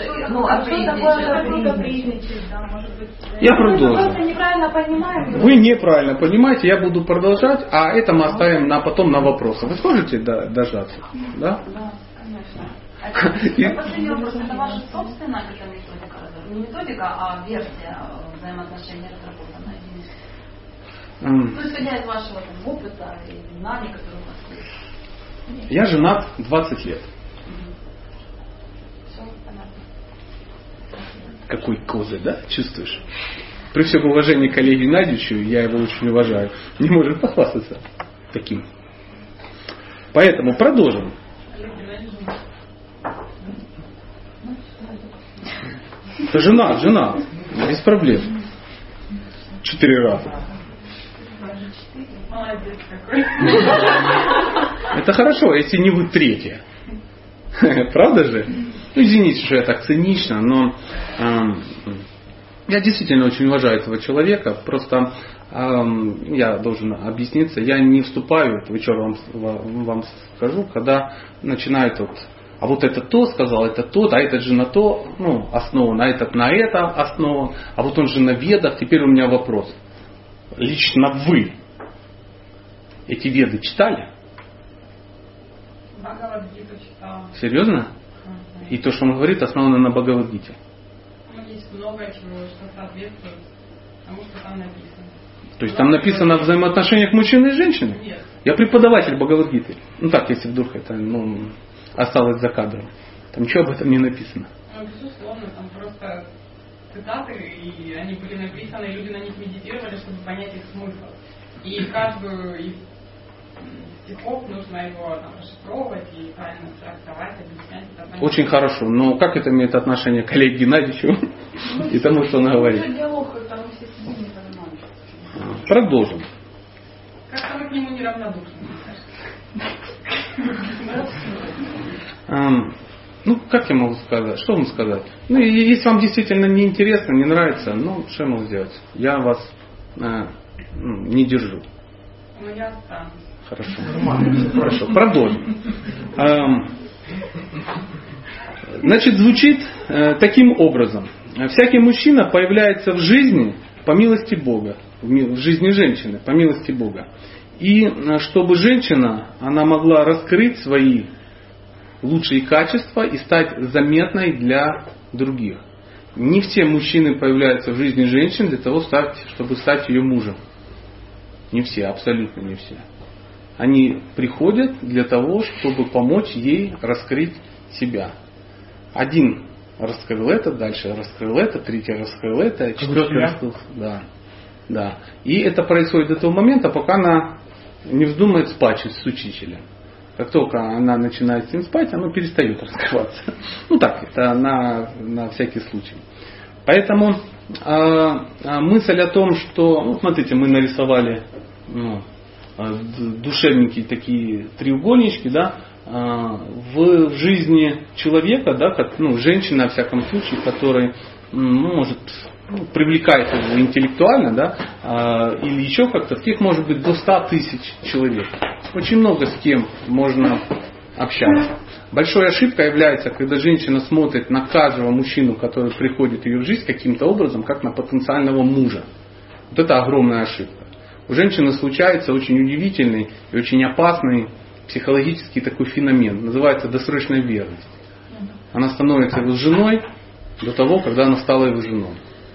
такое капризничать? Я продолжу. Мы просто неправильно понимаем. Вы неправильно понимаете, я буду продолжать, а это мы оставим потом на вопросы. Вы сможете дождаться? Да? Да, конечно. Последний вопрос. Это ваша собственная методика? Не методика, а версия взаимоотношений разработанная? Исходя из вашего опыта и знаний, которые у вас есть. Я женат 20 лет. Все понятно. Какой козырь, да? Чувствуешь? При всем уважении к Олегу Геннадьевичу, я его очень уважаю, не может похвастаться таким. Поэтому продолжим. Это жена, без проблем. 4 раза. Молодец какой. Это хорошо, если не вы 3. Правда же? Извините, что я так цинично, но Я действительно очень уважаю этого человека, просто я должен объясниться, я не вступаю, это вечер вам скажу, когда начинают а вот это то сказал, это то, а этот же на то основан, а этот на это основан, а вот он же на ведах. Теперь у меня вопрос. Лично вы эти веды читали? Бхагавад-гиту читала. Серьезно? И то, что он говорит, основано на Бхагавад-гите? Есть много чего, что соответствует тому, что там написано. То есть там написано о взаимоотношениях мужчины и женщины? Нет. Я преподаватель Бхагавад-гиты. Так, если вдруг это осталось за кадром. Там ничего об этом не написано. Безусловно, там просто цитаты, и они были написаны, и люди на них медитировали, чтобы понять их смысл. И каждую из стихов нужно его расшифровывать и правильно трактовать, объяснять. Очень хорошо. Но как это имеет отношение к Олегу Геннадьевичу и тому, что он говорит? Продолжим. Как-то мы к нему неравнодушны. Как я могу сказать? Что вам сказать? Если вам действительно не интересно, не нравится, что я могу сделать? Я вас не держу. Я останусь. Хорошо. Хорошо. Продолжим. Значит, звучит таким образом. Всякий мужчина появляется в жизни по милости Бога. В жизни женщины по милости Бога. И чтобы женщина, она могла раскрыть свои лучшие качества и стать заметной для других. Не все мужчины появляются в жизни женщин для того, чтобы стать ее мужем. Не все, абсолютно не все. Они приходят для того, чтобы помочь ей раскрыть себя. Один раскрыл это, дальше раскрыл это, третий раскрыл это, четвертый раскрыл. Да. И это происходит до того момента, пока она не вздумает спать с учителем. Как только она начинает с ним спать, оно перестает раскрываться. Это на всякий случай. Поэтому мысль о том, что, смотрите, мы нарисовали душевненькие такие треугольнички, да, в жизни человека, да, как женщина, во всяком случае, который может привлекает его интеллектуально, да, или еще как-то, таких может быть до 100 тысяч человек. Очень много с кем можно общаться. Большой ошибкой является, когда женщина смотрит на каждого мужчину, который приходит в ее жизнь каким-то образом, как на потенциального мужа. Вот это огромная ошибка. У женщины случается очень удивительный и очень опасный психологический такой феномен. Называется досрочная верность. Она становится его женой до того, когда она стала его женой.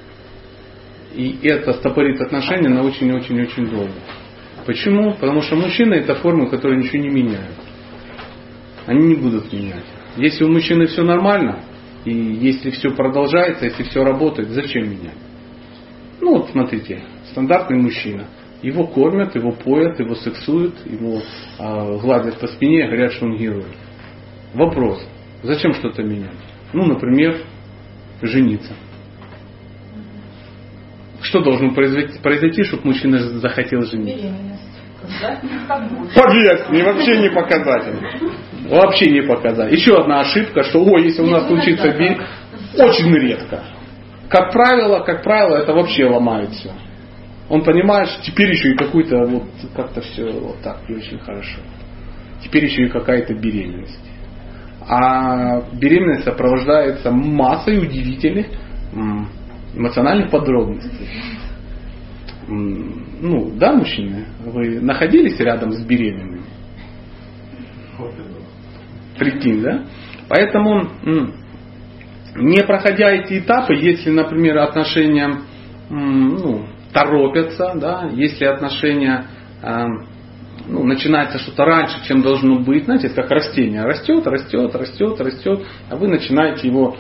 И это стопорит отношения на очень-очень-очень долго. Почему? Потому что мужчины это формы, которые ничего не меняют. Они не будут менять. Если у мужчины все нормально, и если все продолжается, если все работает, зачем менять? Смотрите, стандартный мужчина. Его кормят, его поят, его сексуют, его гладят по спине и говорят, что он герой. Вопрос. Зачем что-то менять? Например, жениться. Что должно произойти, чтобы мужчина захотел жениться? Поверь, вообще не показательно. Вообще не показательно. Еще одна ошибка, что если у нас случится очень редко. Как правило, это вообще ломает все. Он понимает, что теперь еще и какой-то как-то все так и очень хорошо. Теперь еще и какая-то беременность. А беременность сопровождается массой удивительных эмоциональных подробностей. Да, мужчины, вы находились рядом с беременными? Прикинь, да? Поэтому, не проходя эти этапы, если, например, отношения торопятся, да, если отношения начинается что-то раньше, чем должно быть, знаете, это как растение растет, а вы начинаете его,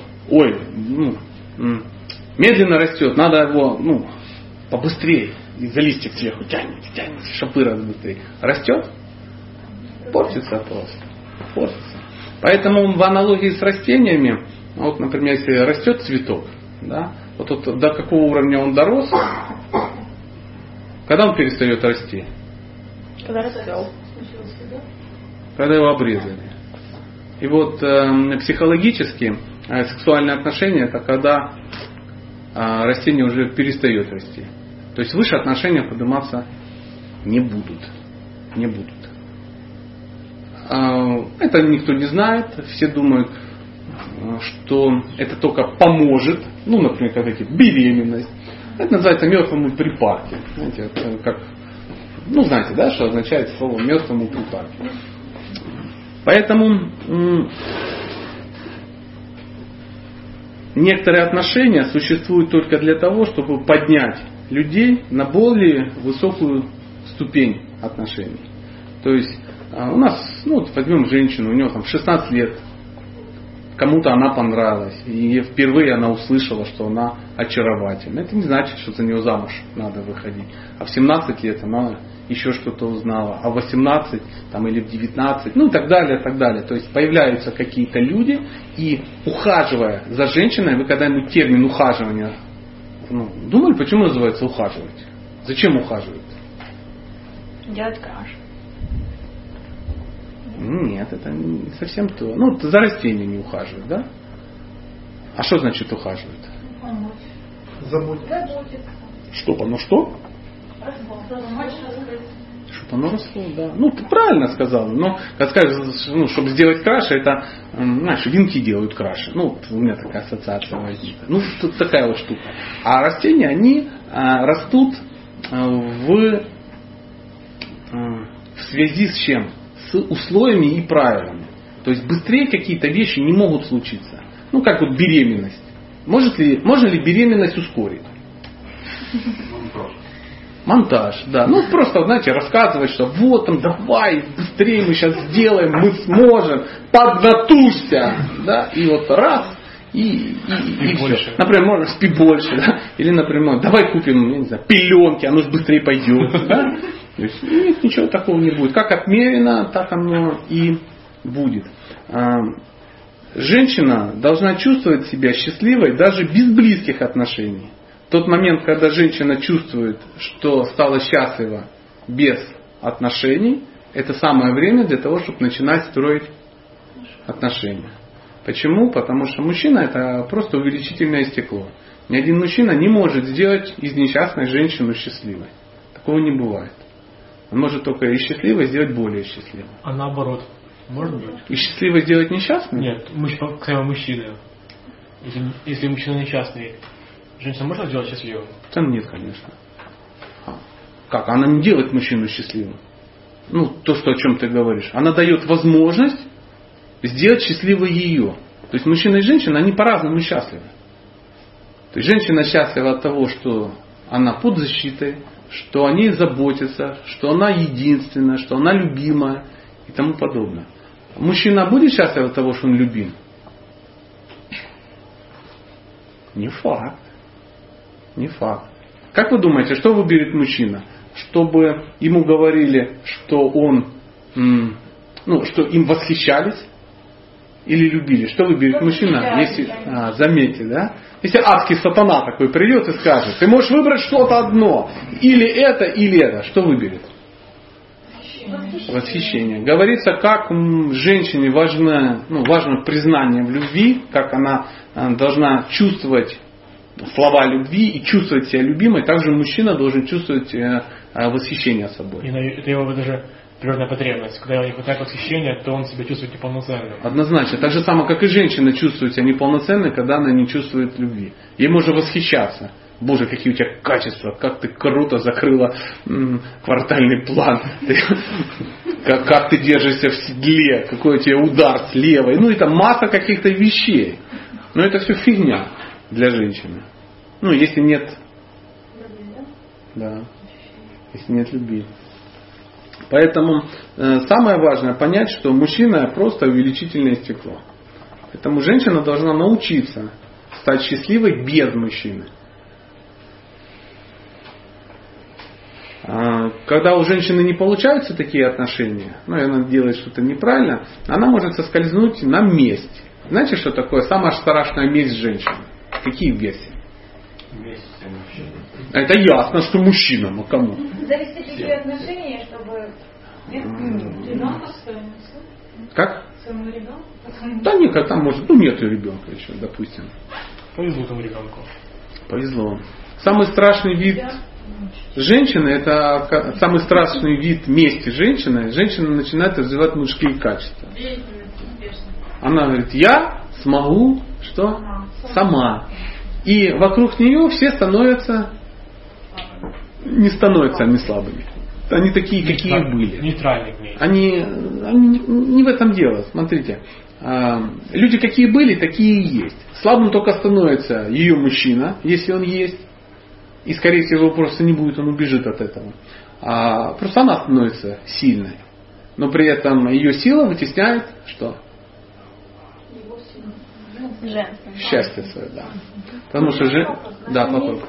медленно растет, надо его, побыстрее, за листик сверху тянете, шапыра быстрее. Растет, портится просто. Портится. Поэтому в аналогии с растениями, например, если растет цветок, да, до какого уровня он дорос, когда он перестает расти? Когда расцвел. Когда его обрезали. И психологически сексуальные отношения это когда растение уже перестает расти. То есть выше отношения подниматься не будут. Не будут. Это никто не знает. Все думают, что это только поможет. Ну, например, как эти беременность. Это называется мертвому припарке. Знаете, это как, ну, знаете, да, что означает слово мертвому припарке. Поэтому некоторые отношения существуют только для того, чтобы поднять людей на более высокую ступень отношений. То есть у нас, ну, вот возьмем женщину, у нее там 16 лет, кому-то она понравилась, и впервые она услышала, что она очаровательна. Это не значит, что за нее замуж надо выходить. А в 17 лет она еще что-то узнала, а в 18 там, или в 19, ну и так далее, так далее. То есть появляются какие-то люди, и ухаживая за женщиной, вы когда-нибудь термин ухаживания думали, почему называется ухаживать? Зачем ухаживать? Делать краш. Нет, это не совсем то. Ну, за растениями ухаживают, да? А что значит ухаживают? Заботиться. Чтобы оно что? Чтобы оно росло, да. Ну, ты правильно сказал. Но, как скажешь, ну, чтобы сделать краше, это, знаешь, венки делают краше. Ну, у меня такая ассоциация возникла. Ну, тут такая вот штука. А растения, они растут в связи с чем? С условиями и правилами. То есть быстрее какие-то вещи не могут случиться. Ну, как вот беременность. Можно ли беременность ускорить? Монтаж, да. Ну, просто, знаете, рассказывать, что вот там, давай, быстрее мы сейчас сделаем, мы сможем, поднатужься, да, и вот раз, и все. Например, можно спи больше, да, или, например, давай купим, я не знаю, пеленки, оно же быстрее пойдет, да. То есть, нет, ничего такого не будет. Как отмерено, так оно и будет. Женщина должна чувствовать себя счастливой даже без близких отношений. Тот момент, когда женщина чувствует, что стала счастлива без отношений, это самое время для того, чтобы начинать строить отношения. Почему? Потому что мужчина это просто увеличительное стекло. Ни один мужчина не может сделать из несчастной женщину счастливой. Такого не бывает. Он может только из счастливой сделать более счастливой. А наоборот, может быть? И счастливой сделать несчастной? Нет, кроме мужчины. Если мужчина несчастный, женщина можно сделать счастливым? Да нет, конечно. Как? Она не делает мужчину счастливым. Ну, то, что, о чем ты говоришь. Она дает возможность сделать счастливой ее. То есть мужчина и женщина, они по-разному счастливы. То есть женщина счастлива от того, что она под защитой, что о ней заботятся, что она единственная, что она любимая и тому подобное. Мужчина будет счастлив от того, что он любим? Не факт. Не факт. Как вы думаете, что выберет мужчина? Чтобы ему говорили, что он, что им восхищались или любили? Что выберет мужчина? Если, заметьте, да? Если адский сатана такой придет и скажет, ты можешь выбрать что-то одно, или это, что выберет? Восхищение. Говорится, как женщине важно признание в любви, как она должна чувствовать слова любви и чувствовать себя любимой, также мужчина должен чувствовать восхищение собой. И это его даже природная потребность. Когда его не хватает восхищения, то он себя чувствует неполноценным. Однозначно. Так же самое, как и женщина чувствует себя неполноценной, когда она не чувствует любви. Ей можно восхищаться. Боже, какие у тебя качества, как ты круто закрыла квартальный план. Как ты держишься в седле, какой у тебя удар с левой. Ну, это масса каких-то вещей. Но это все фигня для женщины. Ну, если нет... Да. Если нет любви. Поэтому самое важное понять, что мужчина просто увеличительное стекло. Поэтому женщина должна научиться стать счастливой без мужчины. Когда у женщины не получаются такие отношения, и она делает что-то неправильно, она может соскользнуть на месть. Знаете, что такое самая страшная месть женщины? Какие версии? Это ясно, что мужчинам, а кому? Завести такие отношения, чтобы ребенка Как? своему ребенку. Да нет, там может, нет ребенка еще, допустим. Повезло тому ребенку. Повезло. Самый страшный вид женщины, это самый страшный вид мести женщины. Женщина начинает развивать мужские качества. Она говорит, я смогу, что? Сама. И вокруг нее все становятся, не становятся они слабыми. Они такие, какие были. Нейтральные к ней. Они не в этом дело. Смотрите. Люди какие были, такие и есть. Слабым только становится ее мужчина, если он есть. И скорее всего его просто не будет, он убежит от этого. Просто она становится сильной. Но при этом ее сила вытесняет что? Счастье свое, да. Потому что же... Да, попробуй.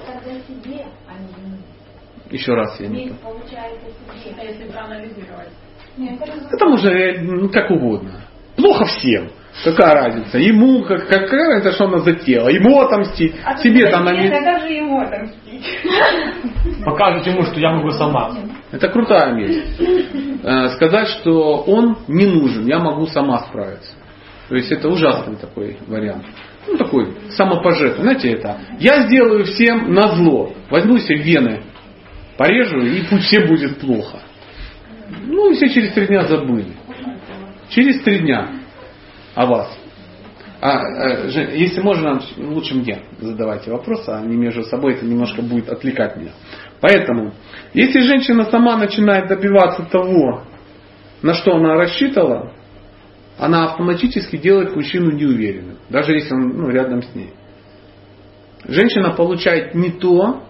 Еще раз я не понял. Если проанализировать. Это можно как угодно. Плохо всем. Какая разница? Ему, какая разница, что она затеяла? Ему отомстить, себе там наместить. Даже ему отомстить. Покажет ему, что я могу сама. Это крутая месть. Сказать, что он не нужен, я могу сама справиться. То есть это ужасный такой вариант. Ну такой самопожертвование. Знаете это? Я сделаю всем назло. Возьму себе вены, порежу и пусть всем будет плохо. Ну и все через 3 дня забыли. Через 3 дня о вас. Если можно, лучше мне задавайте вопросы, а не между собой, это немножко будет отвлекать меня. Поэтому, если женщина сама начинает добиваться того, на что она рассчитывала, она автоматически делает мужчину неуверенным, даже если он рядом с ней. Женщина получает не то,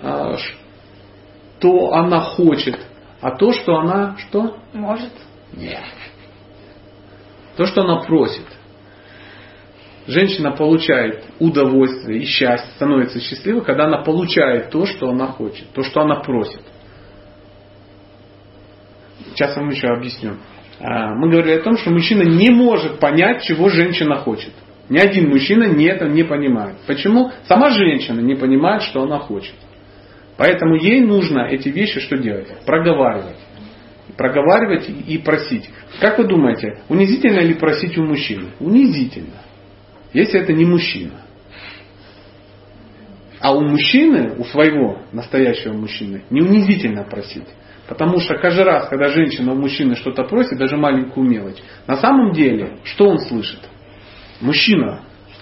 что она хочет, а то, что она что? Может. Нет. То, что она просит. Женщина получает удовольствие и счастье, становится счастливой, когда она получает то, что она хочет, то, что она просит. Сейчас я вам еще объясню. Мы говорили о том, что мужчина не может понять, чего женщина хочет. Ни один мужчина это не понимает. Почему? Сама женщина не понимает, что она хочет. Поэтому ей нужно эти вещи что делать? Проговаривать. Проговаривать и просить. Как вы думаете, унизительно ли просить у мужчины? Унизительно. Если это не мужчина. А у мужчины, у своего настоящего мужчины, не унизительно просить. Потому что каждый раз, когда женщина у мужчины что-то просит, даже маленькую мелочь, на самом деле, что он слышит? Мужчина.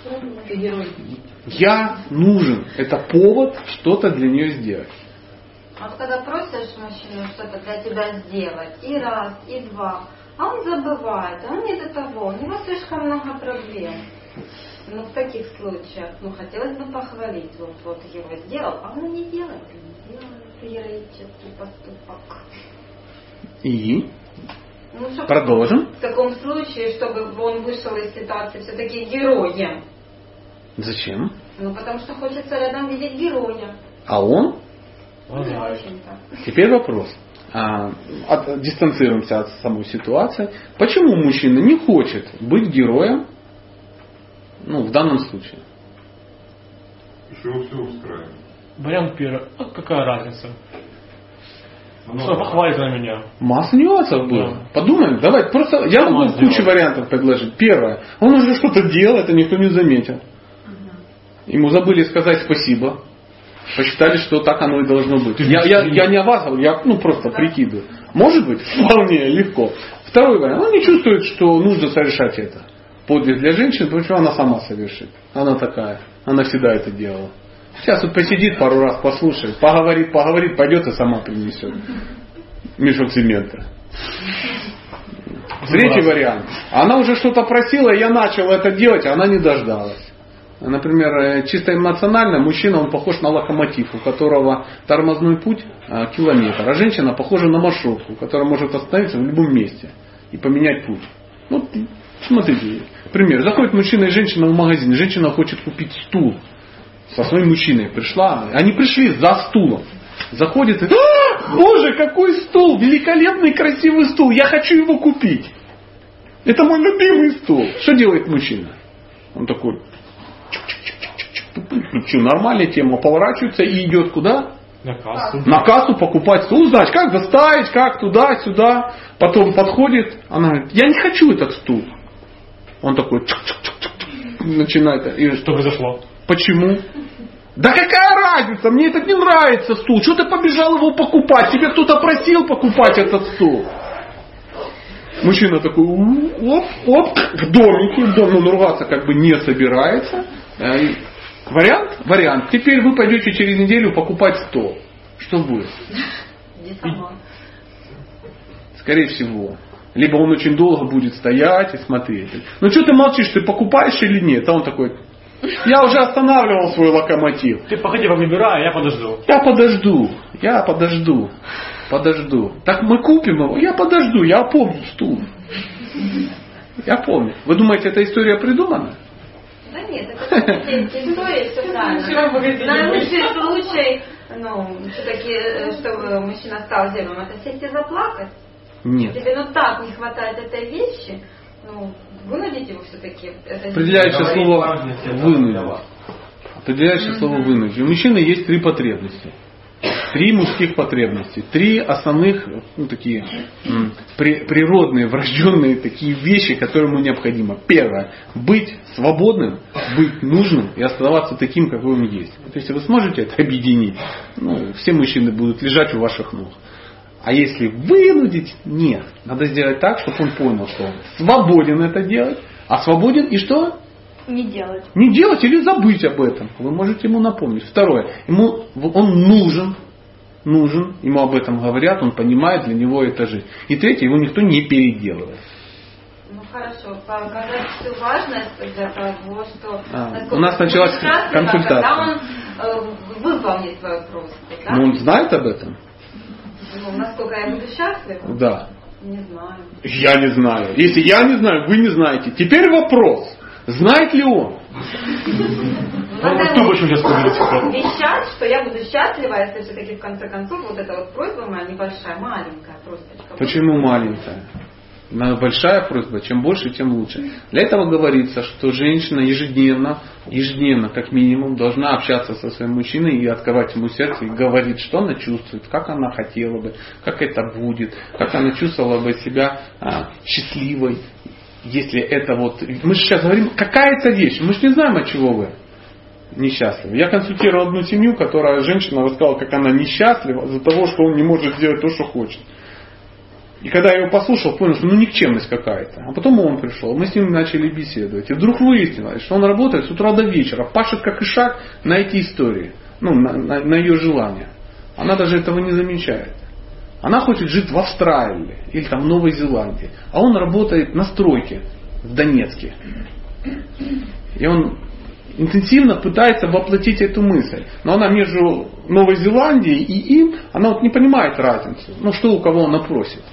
Я нужен. Это повод что-то для нее сделать. Вот когда просишь мужчину что-то для тебя сделать, и раз, и два, а он забывает, а он не до того, у него слишком много проблем. Ну, в таких случаях, хотелось бы похвалить, вот его сделал, а он не делает, героический поступок. И? Продолжим. В таком случае, чтобы он вышел из ситуации все-таки героем. Зачем? Потому что хочется рядом видеть героя. А он? Не очень-то. Теперь вопрос. Дистанцируемся от самой ситуации. Почему мужчина не хочет быть героем? В данном случае. Еще его все устраивает. Вариант первый. Какая разница? Что похвалит на меня? Масса нюансов было. Да. Подумаем, давайте. Просто я могу кучу вариантов предложить. Первое. Он уже что-то делал, это никто не заметил. Ему забыли сказать спасибо. Посчитали, что так оно и должно быть. Я не о вас, я просто прикидываю. Может быть, вполне легко. Второй вариант. Он не чувствует, что нужно совершать это. Подвиг для женщины, потому что она сама совершит. Она такая. Она всегда это делала. Сейчас вот посидит пару раз, послушает, поговорит, пойдет и сама принесет мешок цемента. Третий вариант. Она уже что-то просила, я начал это делать, а она не дождалась. Например, чисто эмоционально мужчина, он похож на локомотив, у которого тормозной путь километр, а женщина похожа на маршрутку, которая может остановиться в любом месте и поменять путь. Смотрите, пример. Заходит мужчина и женщина в магазин, женщина хочет купить стул. Со своим мужчиной пришла. Они пришли за стулом. Заходит и... Боже, какой стул! Великолепный, красивый стул! Я хочу его купить! Это мой любимый стул! Что делает мужчина? Он такой... Нормальная тема. Поворачивается и идет куда? На кассу. На кассу покупать стул. Значит, как доставить, как туда-сюда. Потом подходит. Она говорит, я не хочу этот стул. Он такой... Начинает... И что произошло? Почему? Да какая разница, мне этот не нравится стул, что ты побежал его покупать, тебе кто-то просил покупать этот стул. Мужчина такой, оп, в домике, но ругаться как бы не собирается. Вариант. Теперь вы пойдете через неделю покупать стол. Что будет? Скорее всего. Либо он очень долго будет стоять и смотреть. Ну что ты молчишь, ты покупаешь или нет? А он такой, я уже останавливал свой локомотив. Ты походи, выбирай, я подожду. Я подожду. Так мы купим его? Я подожду, я помню стул. Я помню. Вы думаете, эта история придумана? Да нет, это история, все правильно. Наилучший случай, все-таки, чтобы мужчина стал зеркалом, это сесть и заплакать. Нет. Тебе так не хватает этой вещи, вынудить его все-таки. Определяющее слово вынудить. У мужчины есть 3 потребности. 3 мужских потребности. 3 основных, такие природные, врожденные такие вещи, которые ему необходимо. Первое. Быть свободным, быть нужным и оставаться таким, какой он есть. Вот если вы сможете это объединить, все мужчины будут лежать у ваших ног. А если вынудить, нет. Надо сделать так, чтобы он понял, что он свободен это делать. А свободен и что? Не делать. Не делать или забыть об этом. Вы можете ему напомнить. Второе. Он нужен. Ему об этом говорят, он понимает, для него это жизнь. И третье, его никто не переделывает. Хорошо. Показать всю важность для того, что... У нас началась консультация. Когда он выполнит свою просьбу. Да? Он знает об этом? Насколько я буду счастлива? Да. Не знаю. Я не знаю. Если я не знаю, вы не знаете. Теперь вопрос. Знает ли он? Обещать, что я буду счастлива, если все-таки в конце концов вот эта вот просьба моя небольшая, маленькая просьбочка. Почему маленькая? Большая просьба, чем больше, тем лучше. Для этого говорится, что женщина ежедневно, как минимум, должна общаться со своим мужчиной и открывать ему сердце и говорить, что она чувствует, как она хотела бы, как это будет, как она чувствовала бы себя счастливой. Если это мы же сейчас говорим, какая-то вещь, мы же не знаем, от чего вы несчастливы. Я консультировал одну семью, женщина рассказала, как она несчастлива из-за того, что он не может сделать то, что хочет. И когда я его послушал, понял, что никчемность какая-то. А потом он пришел, мы с ним начали беседовать. И вдруг выяснилось, что он работает с утра до вечера, пашет как ишак на эти истории, на ее желания. Она даже этого не замечает. Она хочет жить в Австралии или в Новой Зеландии. А он работает на стройке в Донецке. И он интенсивно пытается воплотить эту мысль. Но она между Новой Зеландией и им, она не понимает разницу. Что у кого она просит.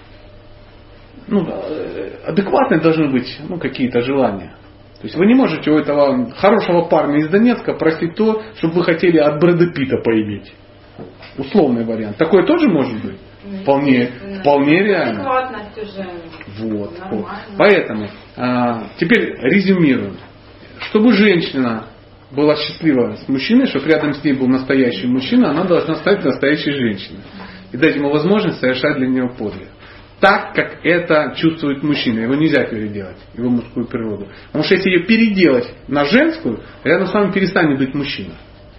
Адекватные должны быть какие-то желания. То есть вы не можете у этого хорошего парня из Донецка просить то, чтобы вы хотели от Брэда Питта поиметь. Условный вариант. Такое тоже может быть? Вполне реально. Адекватность уже. Вот. Поэтому теперь резюмируем. Чтобы женщина была счастлива с мужчиной, чтобы рядом с ней был настоящий мужчина, она должна стать настоящей женщиной. И дать ему возможность совершать для нее подвиг. Так, как это чувствует мужчина. Его нельзя переделать, его мужскую природу. Потому что если ее переделать на женскую, рядом с вами перестанет быть мужчина.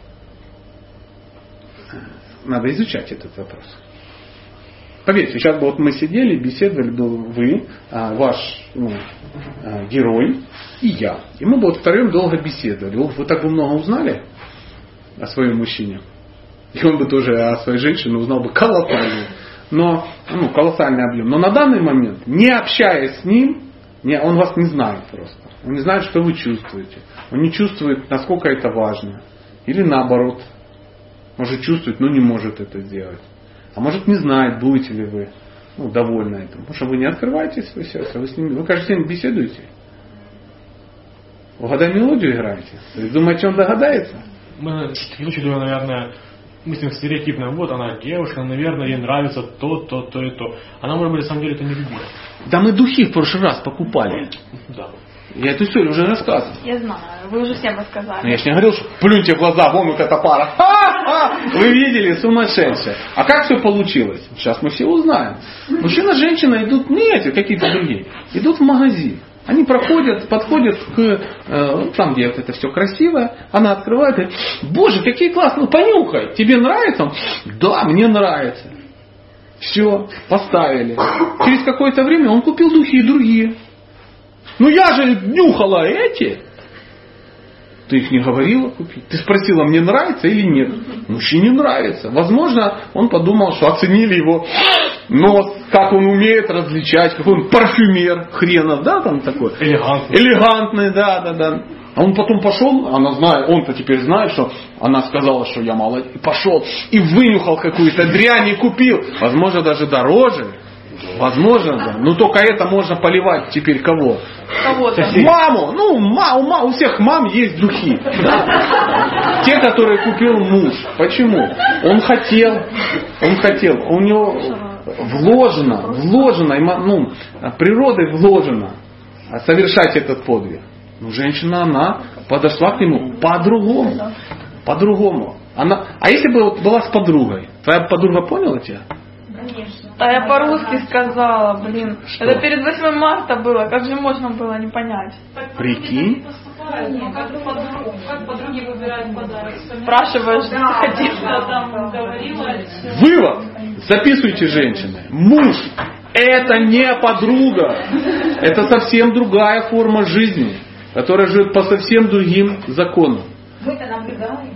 Надо изучать этот вопрос. Поверьте, сейчас бы мы сидели, беседовали, был вы, ваш герой и я. И мы бы втроем долго беседовали. Вы так бы много узнали о своем мужчине. И он бы тоже о своей женщине узнал бы колоссальный. Колоссальный объем. Но на данный момент, не общаясь с ним, он вас не знает просто. Он не знает, что вы чувствуете. Он не чувствует, насколько это важно. Или наоборот. Может чувствует, но не может это сделать. А может не знает, будете ли вы довольны этим. Потому что вы не открываете свое сердце. Вы каждый день беседуете. Угадай мелодию играете. Думаете, он догадается? Мы наверное, мыслим стереотипно. Она девушка, наверное, ей нравится то и то. Она, может быть, на самом деле это не любила. Да мы духи в прошлый раз покупали. Да. Я эту историю уже рассказывал. Я знаю, вы уже всем рассказали. Я же не говорил, что плюньте в глаза, вон эта пара. Вы видели, сумасшедшие. А как все получилось? Сейчас мы все узнаем. Мужчина и женщина идут, какие-то другие. Идут в магазин. Они подходят к там, где вот это все красивое, она открывает и говорит: боже, какие классные, понюхай, тебе нравится? Он: да, мне нравится. Все, поставили. Через какое-то время он купил духи другие. Ну я же нюхала эти. Ты их не говорила купить? Ты спросила, мне нравится или нет? Мужчине нравится. Возможно, он подумал, что оценили его нос, как он умеет различать, какой он парфюмер хренов, да, там такой. Элегантный, да. А он потом пошел, она знает, он-то теперь знает, что она сказала, что я молодец, и пошел и вынюхал какую-то дрянь и купил. Возможно, даже дороже. Возможно, да. Но только это можно поливать теперь кого? Кого-то. Маму. Ну, у всех мам есть духи. Да? Те, которые купил муж. Почему? Он хотел. У него вложено, природой вложено совершать этот подвиг. Но женщина, она подошла к нему по-другому. А если бы вот была с подругой? Твоя подруга поняла тебя? Конечно. А я по-русски сказала, блин. Что? Это перед 8 марта было, как же можно было не понять? Прикинь. Как подруги выбирают подарок? Спрашиваешь, что ты хотела. Вывод. Записывайте, женщины. Муж — это не подруга. Это совсем другая форма жизни, которая живет по совсем другим законам. Мы-то наблюдаем.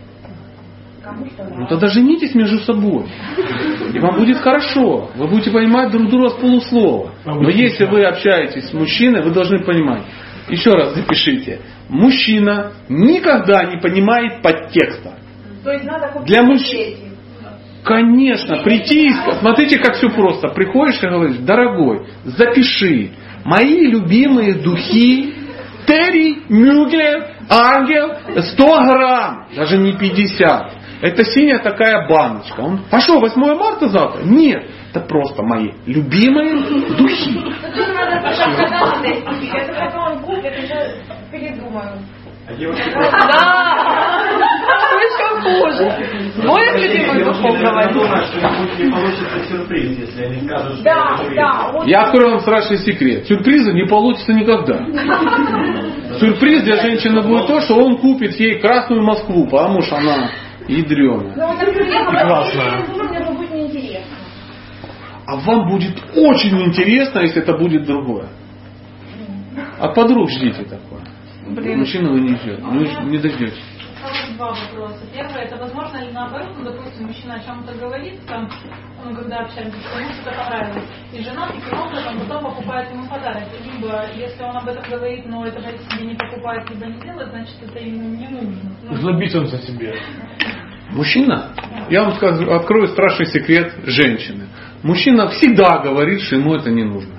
Ну тогда женитесь между собой. И вам будет хорошо. Вы будете понимать друг друга с полуслова. Но если вы общаетесь с мужчиной, вы должны понимать. Еще раз запишите. Мужчина никогда не понимает подтекста. То есть надо купить для мужчин. Конечно, прийти, смотрите, как все просто. Приходишь и говоришь: дорогой, запиши мои любимые духи Терри Мюглер Ангел 100 грамм, даже не 50. Это синяя такая баночка. Он: а что, 8 марта завтра? Нет, это просто мои любимые духи. Да! Что еще хуже? Двое любимых духов говорит. Не получится сюрприз, если они скажут, что Да. Я открою вам страшный секрет. Сюрприза не получится никогда. Сюрприз для женщины будет то, что он купит ей красную Москву, потому что она ядреная. прекрасно. Будет неинтересно. А вам будет очень интересно, если это будет другое. От подруг ждите такое. Мужчина вы не ждете. Не дождетесь. Два вопроса. Первое, это возможно ли наоборот, допустим, мужчина о чем-то говорит, там, когда общаемся, что ему что-то понравилось, и жена таким образом потом покупает ему подарок. Либо, если он об этом говорит, но это же себе не покупает, либо не делает, значит, это ему не нужно. Злобить он за себе. Мужчина, я вам скажу, открою страшный секрет женщины. Мужчина всегда говорит, что ему это не нужно.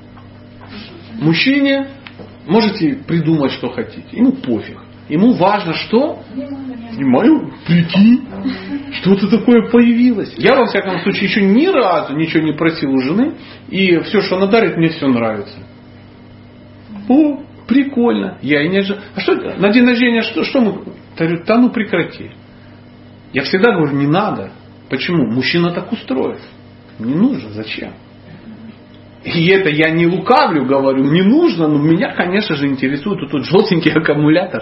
Мужчине можете придумать, что хотите. Ему пофиг. Ему важно, что? Понимаю, прикинь, что-то такое появилось. Я, во всяком случае, еще ни разу ничего не просил у жены. И все, что она дарит, мне все нравится. О, прикольно. Я и не ожидал. А что на день рождения, что мы? Я говорю: да ну прекрати. Я всегда говорю: не надо. Почему? Мужчина так устроен. Не нужно. Зачем? И это я не лукавлю, говорю, не нужно, но меня, конечно же, интересует вот тот желтенький аккумулятор.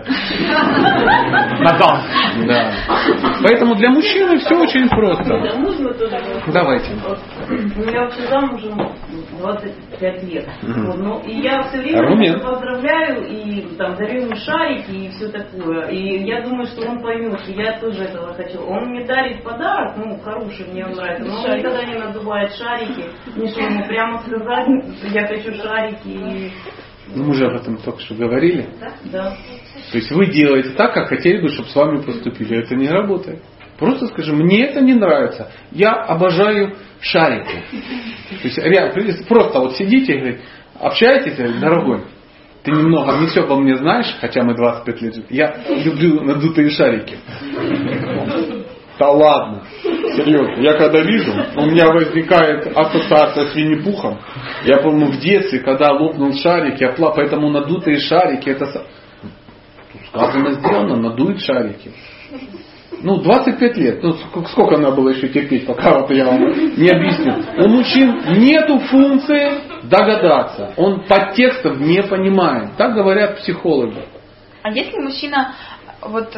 Да. Поэтому для мужчины все очень просто. Давайте. У меня вообще замужем 25 лет. Ну, и я все время поздравляю и там дарю ему шарики и все такое. И я думаю, что он поймет, и я тоже этого хочу. Он мне дарит подарок, хороший, мне он нравится, но он никогда не надувает шарики, ничего ему прямо сказать, я хочу шарики. Мы же об этом только что говорили. Да. То есть вы делаете так, как хотели бы, чтобы с вами поступили. Это не работает. Просто скажи: мне это не нравится. Я обожаю шарики. То есть просто вот сидите и говорите, общаетесь, дорогой, ты немного не все обо мне знаешь, хотя мы 25 лет. Я люблю надутые шарики. Да ладно. Серьезно. Я когда вижу, у меня возникает ассоциация с Винни-Пухом. Я помню в детстве, когда лопнул шарик, я плакал. Поэтому надутые шарики, это... Тут сказано, сделано, надует шарики. Ну, 25 лет. Ну, сколько надо было еще терпеть, пока вот я вам не объясню. У мужчин нету функции догадаться. Он подтекстов не понимает. Так говорят психологи. А если мужчина вот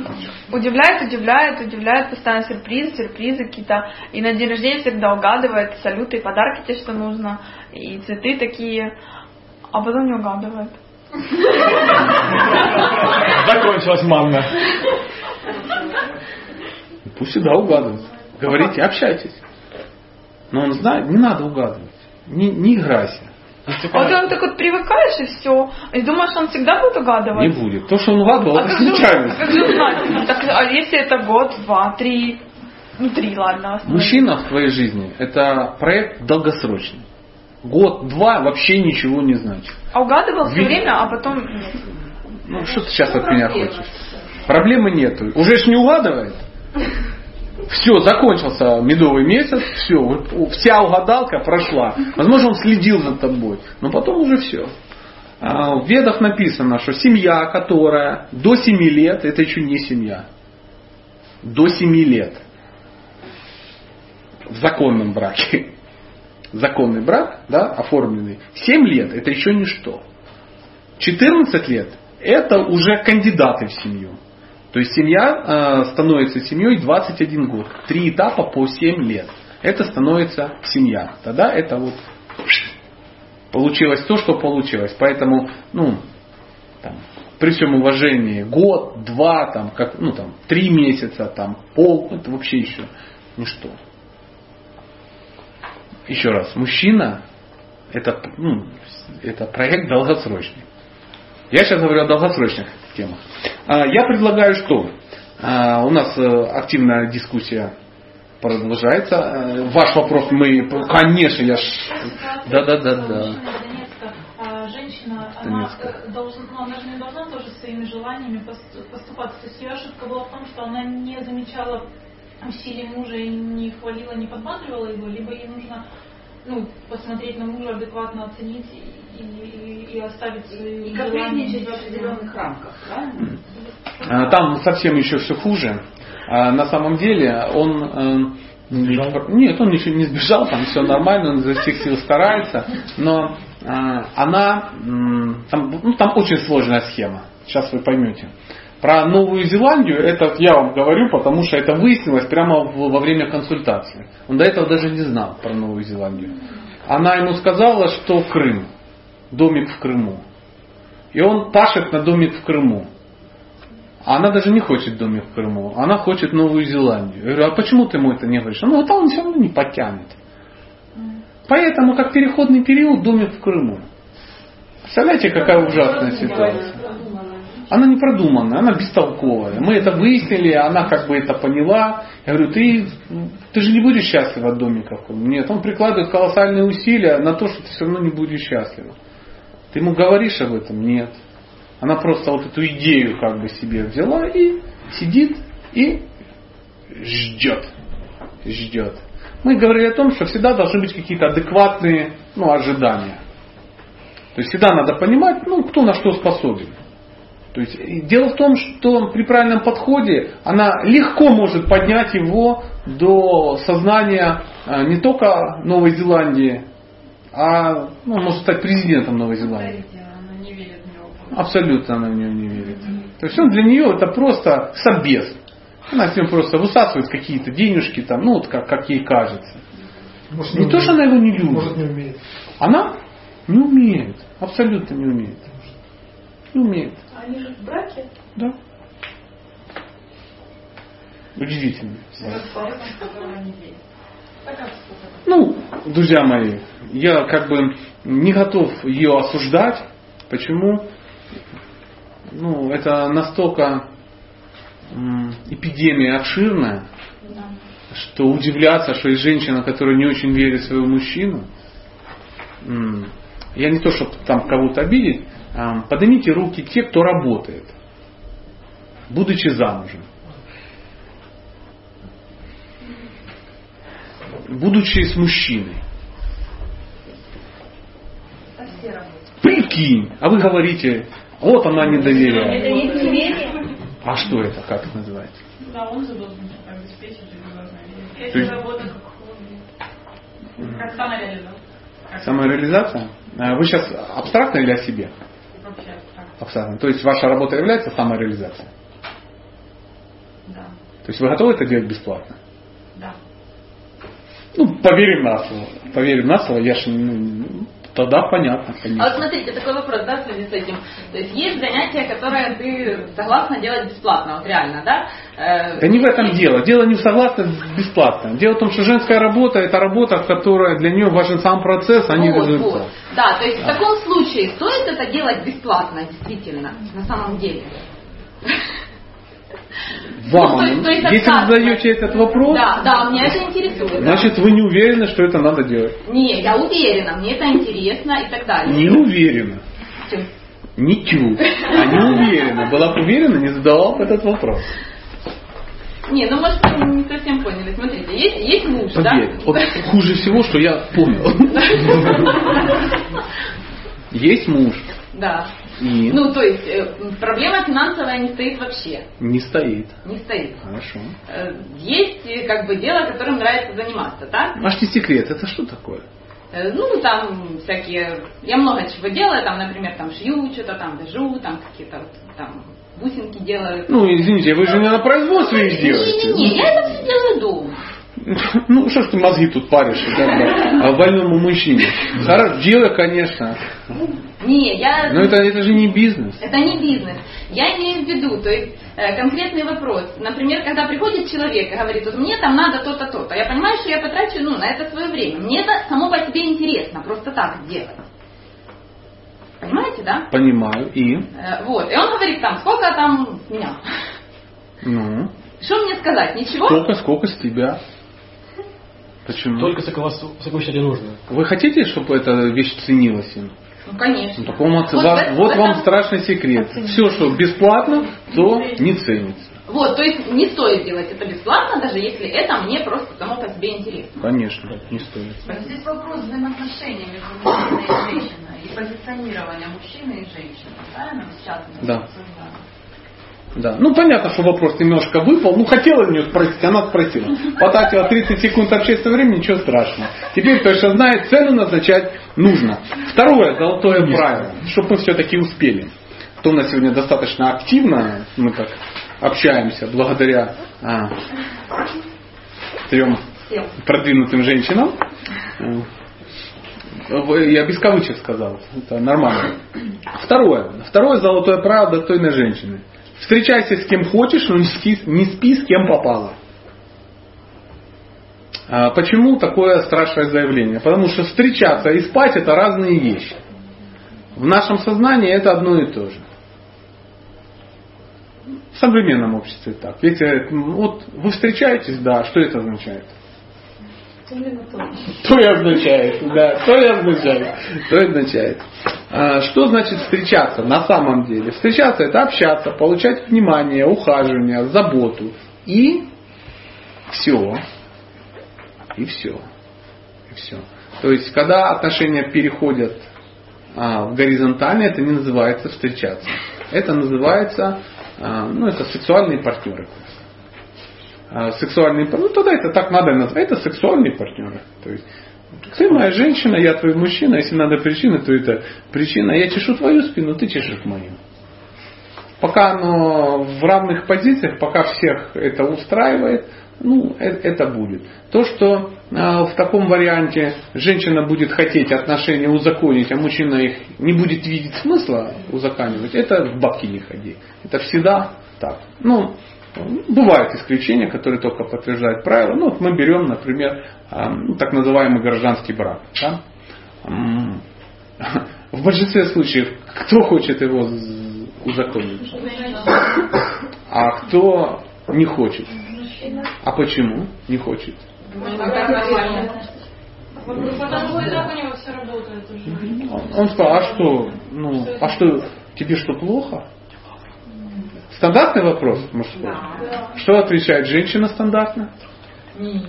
удивляет, постоянно сюрпризы какие-то, и на день рождения всегда угадывает салюты и подарки те, что нужно, и цветы такие, а потом не угадывает. Закончилась манна. Пусть всегда угадывает. Говорите, общайтесь. Но он знает, не надо угадывать. Не играйся. А вот он так вот привыкаешь и все. И думаешь, он всегда будет угадывать? Не будет. То, что он угадывал, это случайно. Как же знать? Так, а если это год, 2, 3? Ну, 3, ладно. Мужчина в твоей жизни – это проект долгосрочный. Год, 2 вообще ничего не значит. А угадывал все время, а потом нет. Ну, что ты сейчас от меня хочешь? Проблемы нету. Уже ж не угадывает. Все, закончился медовый месяц, все, вся угадалка прошла. Возможно, он следил за тобой, но потом уже все. В Ведах написано, что семья, которая до 7 лет, это еще не семья. До 7 лет. В законном браке. Законный брак, да, оформленный. 7 лет это еще ничто. 14 лет это уже кандидаты в семью. То есть семья становится семьей 21 год. 3 этапа по 7 лет. Это становится семья. Тогда это вот получилось то, что получилось. Поэтому, при всем уважении, год, 2, 3 месяца, пол, это вообще еще ничто. Еще раз, мужчина это проект долгосрочный. Я сейчас говорю о долгосрочных темах. Я предлагаю, что у нас активная дискуссия продолжается. Ваш вопрос конечно, Да. Женщина, она же не должна тоже своими желаниями поступаться. То есть ее ошибка была в том, что она не замечала усилий мужа и не хвалила, не подбадривала его, либо ей нужно посмотреть на мужа, адекватно оценить и оставить свои желания. В определенных рамках, правильно? Там совсем еще все хуже. На самом деле он нет, он еще не сбежал, там все нормально, он изо всех сил старается, но она там очень сложная схема. Сейчас вы поймете. Про Новую Зеландию, это я вам говорю, потому что это выяснилось прямо во время консультации. Он до этого даже не знал про Новую Зеландию. Она ему сказала, что Крым, домик в Крыму. И он пашет на домик в Крыму. А она даже не хочет домик в Крыму, она хочет Новую Зеландию. Я говорю, а почему ты ему это не говоришь? Ну, вот он все равно не потянет. Поэтому, как переходный период, домик в Крыму. Представляете, какая ужасная ситуация? Она не продуманная, она бестолковая. Мы это выяснили, она как бы это поняла. Я говорю, ты же не будешь счастлив от домика. Нет, он прикладывает колоссальные усилия на то, что ты все равно не будешь счастлив. Ты ему говоришь об этом? Нет. Она просто вот эту идею как бы себе взяла и сидит и ждет. Ждет. Мы говорили о том, что всегда должны быть какие-то адекватные ожидания. То есть всегда надо понимать, кто на что способен. То есть, дело в том, что при правильном подходе она легко может поднять его до сознания не только Новой Зеландии, а может стать президентом Новой Зеландии. Она не верит в него. Абсолютно она в него не верит. То есть он для нее это просто собес. Она с ним просто высасывает какие-то денежки, как ей кажется. Может, не то, что она его не любит. Может, не умеет. Она не умеет. Абсолютно не умеет. Не умеет. Они же в браке? Да. Удивительно. Друзья мои, я как бы не готов ее осуждать. Почему? Это настолько эпидемия обширная, что удивляться, что есть женщина, которая не очень верит в своего мужчину. Я не то, чтобы там кого-то обидеть. Поднимите руки те, кто работает, будучи замужем. Будучи с мужчиной. Прикинь, а вы говорите, вот она не доверяет. Это есть неверие? А что это? Как это называется? Да, он же должен обеспечить, и должна видеть. Если работа как хобби. Как самореализация. Самореализация? Вы сейчас абстрактно или о себе? Вообще абстрактно. То есть ваша работа является самореализацией? Да. То есть вы готовы это делать бесплатно? Да. Ну, поверим на слово. Поверим на слово, я же, тогда понятно, конечно. А вот смотрите, такой вопрос, да, в связи с этим. То есть есть занятия, которые ты согласна делать бесплатно, вот реально, да? Да не в этом дело. Дело не в согласности бесплатно. Дело в том, что женская работа — это работа, которая для нее важен сам процесс, а не результат. Вот. Да, то есть в таком случае стоит это делать бесплатно, действительно, на самом деле. Вам, если вы задаете этот вопрос, да, меня это интересует. Значит, вы не уверены, что это надо делать. Не, я уверена, мне это интересно и так далее. Не уверена. Не тю, а не уверена. Была бы уверена, не задавала бы этот вопрос. Не, ну может вы не совсем поняли. Смотрите, есть муж, поверь, да? Вот хуже всего, что я понял. Есть муж. Да. И? Ну, то есть, проблема финансовая не стоит вообще. Не стоит. Не стоит. Хорошо. Есть, как бы, дело, которым нравится заниматься, так? Ваш не секрет, это что такое? Ну, там всякие... Я много чего делаю, там, например, там шью что-то, там вяжу, там какие-то вот, там бусинки делаю. Ну, извините, вы же не на производстве их делаете. Не, я это все делаю дома. Ну, что ж ты мозги тут паришь, больному мужчине? Делай, конечно. Не, я... Но это же не бизнес. Это не бизнес. Я имею в виду, то есть конкретный вопрос. Например, когда приходит человек и говорит, вот мне там надо то-то, то-то. Я понимаю, что я потрачу на это свое время. Мне это само по себе интересно, просто так делать. Понимаете, да? Понимаю. И? Вот. И он говорит там, сколько там с меня? Ну? Что мне сказать? Ничего? Сколько с тебя? Почему? Только сколько тебе нужно. Вы хотите, чтобы эта вещь ценилась им? Ну, конечно. Вот вам страшный секрет. Все, что бесплатно, то не ценится. Вот, то есть не стоит делать это бесплатно, даже если это мне просто само по себе интересно. Конечно, не стоит. Здесь вопрос взаимоотношений между мужчиной и женщиной и позиционирования мужчины и женщины. Правильно? Сейчас мы обсуждаем. Да. Ну, понятно, что вопрос немножко выпал. Ну, хотела у нее спросить, она спросила. Потратила 30 секунд общественного времени, ничего страшного. Теперь точно знает, цену назначать нужно. Второе, золотое правило, чтобы мы все-таки успели. То у нас сегодня достаточно активно, мы так общаемся благодаря 3 продвинутым женщинам. Я без кавычек сказал, это нормально. Второе золотое правило достойной женщины. Встречайся с кем хочешь, но не спи с кем попало. Почему такое страшное заявление? Потому что встречаться и спать — это разные вещи. В нашем сознании это одно и то же. В современном обществе так. Если вот вы встречаетесь, да, что это означает? То и означает, да, то и означает. Что значит встречаться на самом деле? Встречаться — это общаться, получать внимание, ухаживание, заботу. И все. То есть, когда отношения переходят в горизонтальные, это не называется встречаться. Это называется, это сексуальные партнеры. Тогда это так надо назвать, это сексуальные партнеры. То есть, ты моя женщина, я твой мужчина, если надо причина, то это причина. Я чешу твою спину, ты чешешь мою. Пока оно в равных позициях, пока всех это устраивает, это будет. То, что в таком варианте женщина будет хотеть отношения узаконить, а мужчина их не будет видеть смысла узаконивать, это в бабки не ходи. Это всегда так. Бывают исключения, которые только подтверждают правила. Мы берем, например, так называемый гражданский брак. Да? В большинстве случаев кто хочет его узаконить? А кто не хочет? А почему не хочет? Потому что так у него все работает уже. Он сказал, а что, тебе что, плохо? Стандартный вопрос мужской? Да. Что отвечает женщина стандартно? Нет.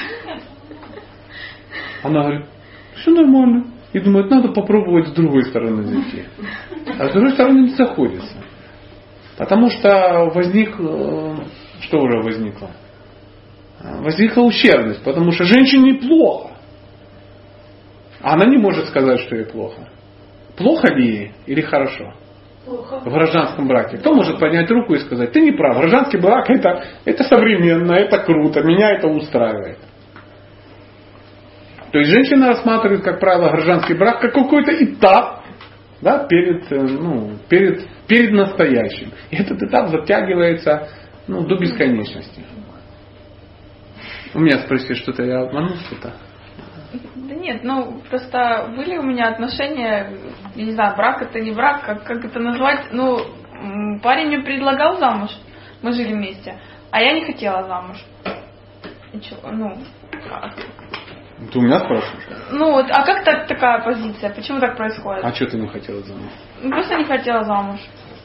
Она говорит, все нормально. И думает, надо попробовать с другой стороны зайти. А с другой стороны не заходится. Потому что что уже возникло? Возникла ущербность, потому что женщине плохо. А она не может сказать, что ей плохо. Плохо ли ей или хорошо? Плохо. В гражданском браке. Кто может поднять руку и сказать, ты не прав, гражданский брак это современно, это круто, меня это устраивает. То есть женщина рассматривает, как правило, гражданский брак как какой-то этап, да, перед настоящим. И этот этап затягивается до бесконечности. У меня спросили, что-то я обманул, что-то? Да нет, просто были у меня отношения, я не знаю, брак это не брак, как это назвать, парень мне предлагал замуж, мы жили вместе, а я не хотела замуж. Как? Ты у меня спрашиваешь? А как такая позиция? Почему так происходит? А что ты не хотела замуж? Просто не хотела замуж.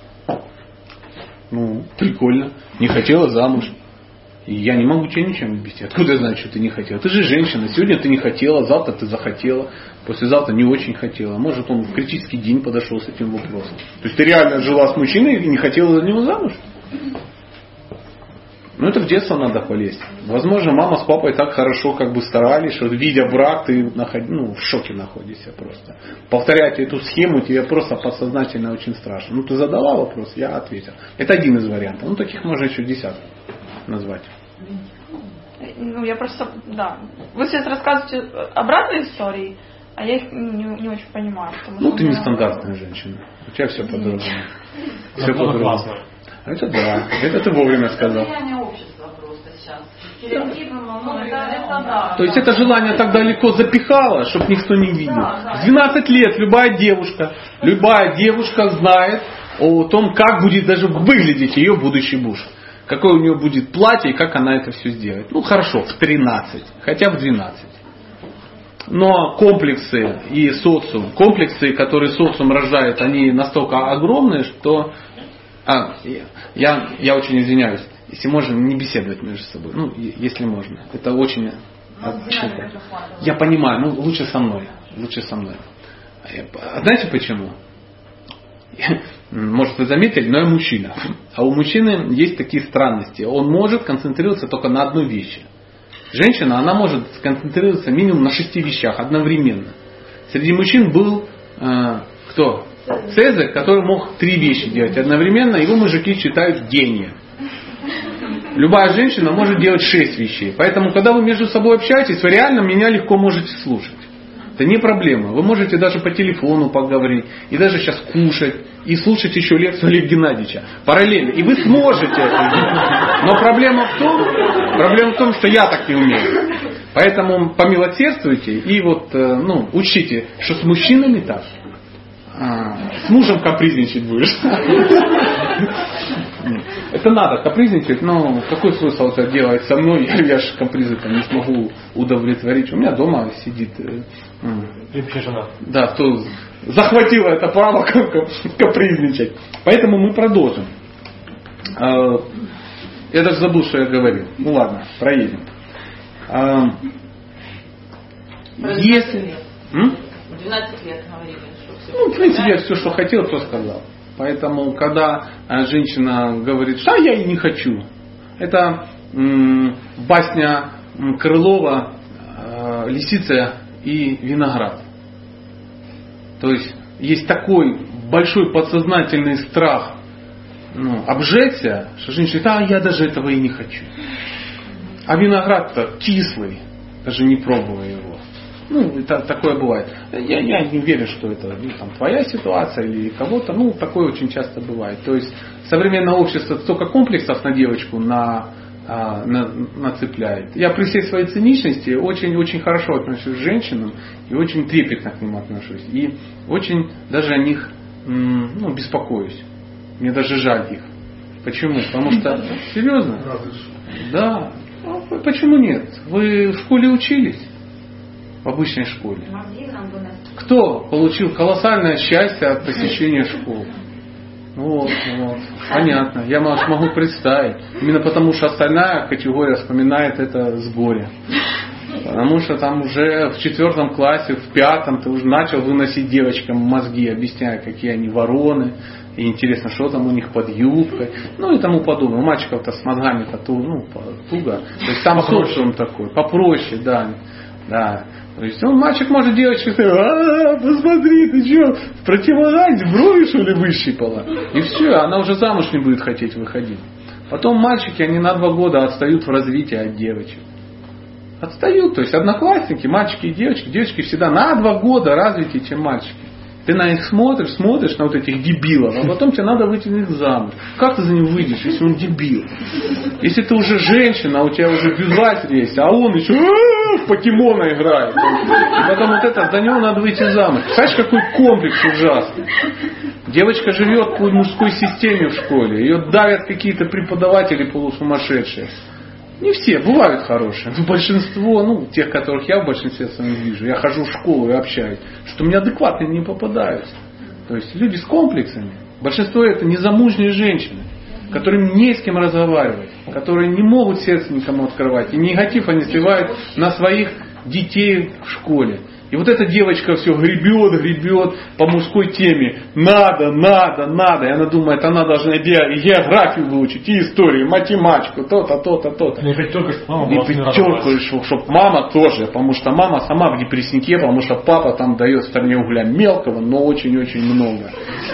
Прикольно. Не хотела замуж. И я не могу тебе ничем объяснить. Откуда я знаю, что ты не хотела? Ты же женщина. Сегодня ты не хотела, завтра ты захотела, послезавтра не очень хотела. Может, он в критический день подошел с этим вопросом. То есть ты реально жила с мужчиной и не хотела за него замуж? Это в детство надо полезть. Возможно, мама с папой так хорошо старались, что видя брак, ты в шоке находишься просто. Повторять эту схему тебе просто подсознательно очень страшно. Ты задала вопрос, я ответил. Это один из вариантов. Таких можно еще десяток назвать. Я просто, Вы сейчас рассказываете обратные истории, а я их не очень понимаю. Ты нестандартная женщина. У тебя все по-другому. Все по-другому. Это да. Это ты вовремя сказал. То есть это желание так далеко запихало, чтобы никто не видел. В 12 лет любая девушка знает о том, как будет даже выглядеть ее будущий муж. Какое у нее будет платье и как она это все сделает. Хорошо, в 13, хотя в 12. Но комплексы и социум, которые социум рождает, они настолько огромные, что... Я очень извиняюсь, если можно не беседовать между собой. Если можно. Это очень... Я понимаю, лучше со мной. Знаете почему? Может, вы заметили, но я мужчина. А у мужчины есть такие странности. Он может концентрироваться только на одной вещи. Женщина, она может сконцентрироваться минимум на 6 вещах одновременно. Среди мужчин был кто? Цезарь, который мог 3 вещи делать одновременно, его мужики считают гением. Любая женщина может делать 6 вещей. Поэтому, когда вы между собой общаетесь, вы реально меня легко можете слушать. Это не проблема. Вы можете даже по телефону поговорить, и даже сейчас кушать, и слушать еще лекцию Олега Геннадьевича параллельно. И вы сможете это делать. Но проблема в том, что я так не умею. Поэтому помилосердствуйте и учите, что с мужчинами так. С мужем капризничать будешь. Это надо капризничать, но какой смысл это делать со мной? Я же капризы-то не смогу удовлетворить. У меня дома сидит жена. Да, кто захватила это право капризничать. Поэтому мы продолжим. Я даже забыл, что я говорил. Ладно, проедем. Если... 12 лет говорили. В принципе, я все, что хотел, то сказал. Поэтому, когда женщина говорит, что я и не хочу, это басня Крылова «Лисица и виноград». То есть такой большой подсознательный страх обжечься, что женщина говорит, я даже этого и не хочу. А виноград-то кислый, даже не пробуя его. Такое бывает. Я не уверен, что это твоя ситуация или кого-то. Такое очень часто бывает. То есть современное общество столько комплексов на девочку нацепляет. Я при всей своей циничности очень хорошо отношусь к женщинам и очень трепетно к ним отношусь. И очень даже о них беспокоюсь. Мне даже жаль их. Почему? Потому что... Серьезно? Да. Почему нет? Вы в школе учились? В обычной школе. Кто получил колоссальное счастье от посещения школы? Вот. Понятно. Я могу представить. Именно потому, что остальная категория вспоминает это с горя. Потому что там уже в 4 классе, в 5 ты уже начал выносить девочкам мозги, объясняя, какие они вороны, и интересно, что там у них под юбкой, ну и тому подобное. У мальчиков-то с мозгами-то туго. То есть там социум такой, попроще, да. То есть мальчик может девочке сказать: посмотри, ты что, в противогазе брови что ли выщипала? И все, она уже замуж не будет хотеть выходить. Потом мальчики, они на 2 года отстают в развитии от девочек. Отстают, то есть одноклассники, мальчики и девочки всегда на 2 года развитее, чем мальчики. Ты на них смотришь на вот этих дебилов, а потом тебе надо выйти на них замуж. Как ты за ним выйдешь, если он дебил? Если ты уже женщина, у тебя уже бюзгалтер есть, а он еще в покемона играет. И потом вот это, за него надо выйти замуж. Знаешь, какой комплекс ужасный. Девочка живет по мужской системе в школе, ее давят какие-то преподаватели полусумасшедшие. Не все, бывают хорошие, но большинство, тех, которых я в большинстве своем вижу, я хожу в школу и общаюсь, что мне адекватные не попадаются. То есть люди с комплексами, большинство это незамужние женщины, которым не с кем разговаривать, которые не могут сердце никому открывать, и негатив они сливают на своих детей в школе. И вот эта девочка все гребет по мужской теме. Надо. И она думает, она должна и географию выучить, и историю, и математику, то-то. И пятерку, чтобы мама тоже, потому что мама сама в депресснике, потому что папа там дает в стороне угля мелкого, но очень-очень много.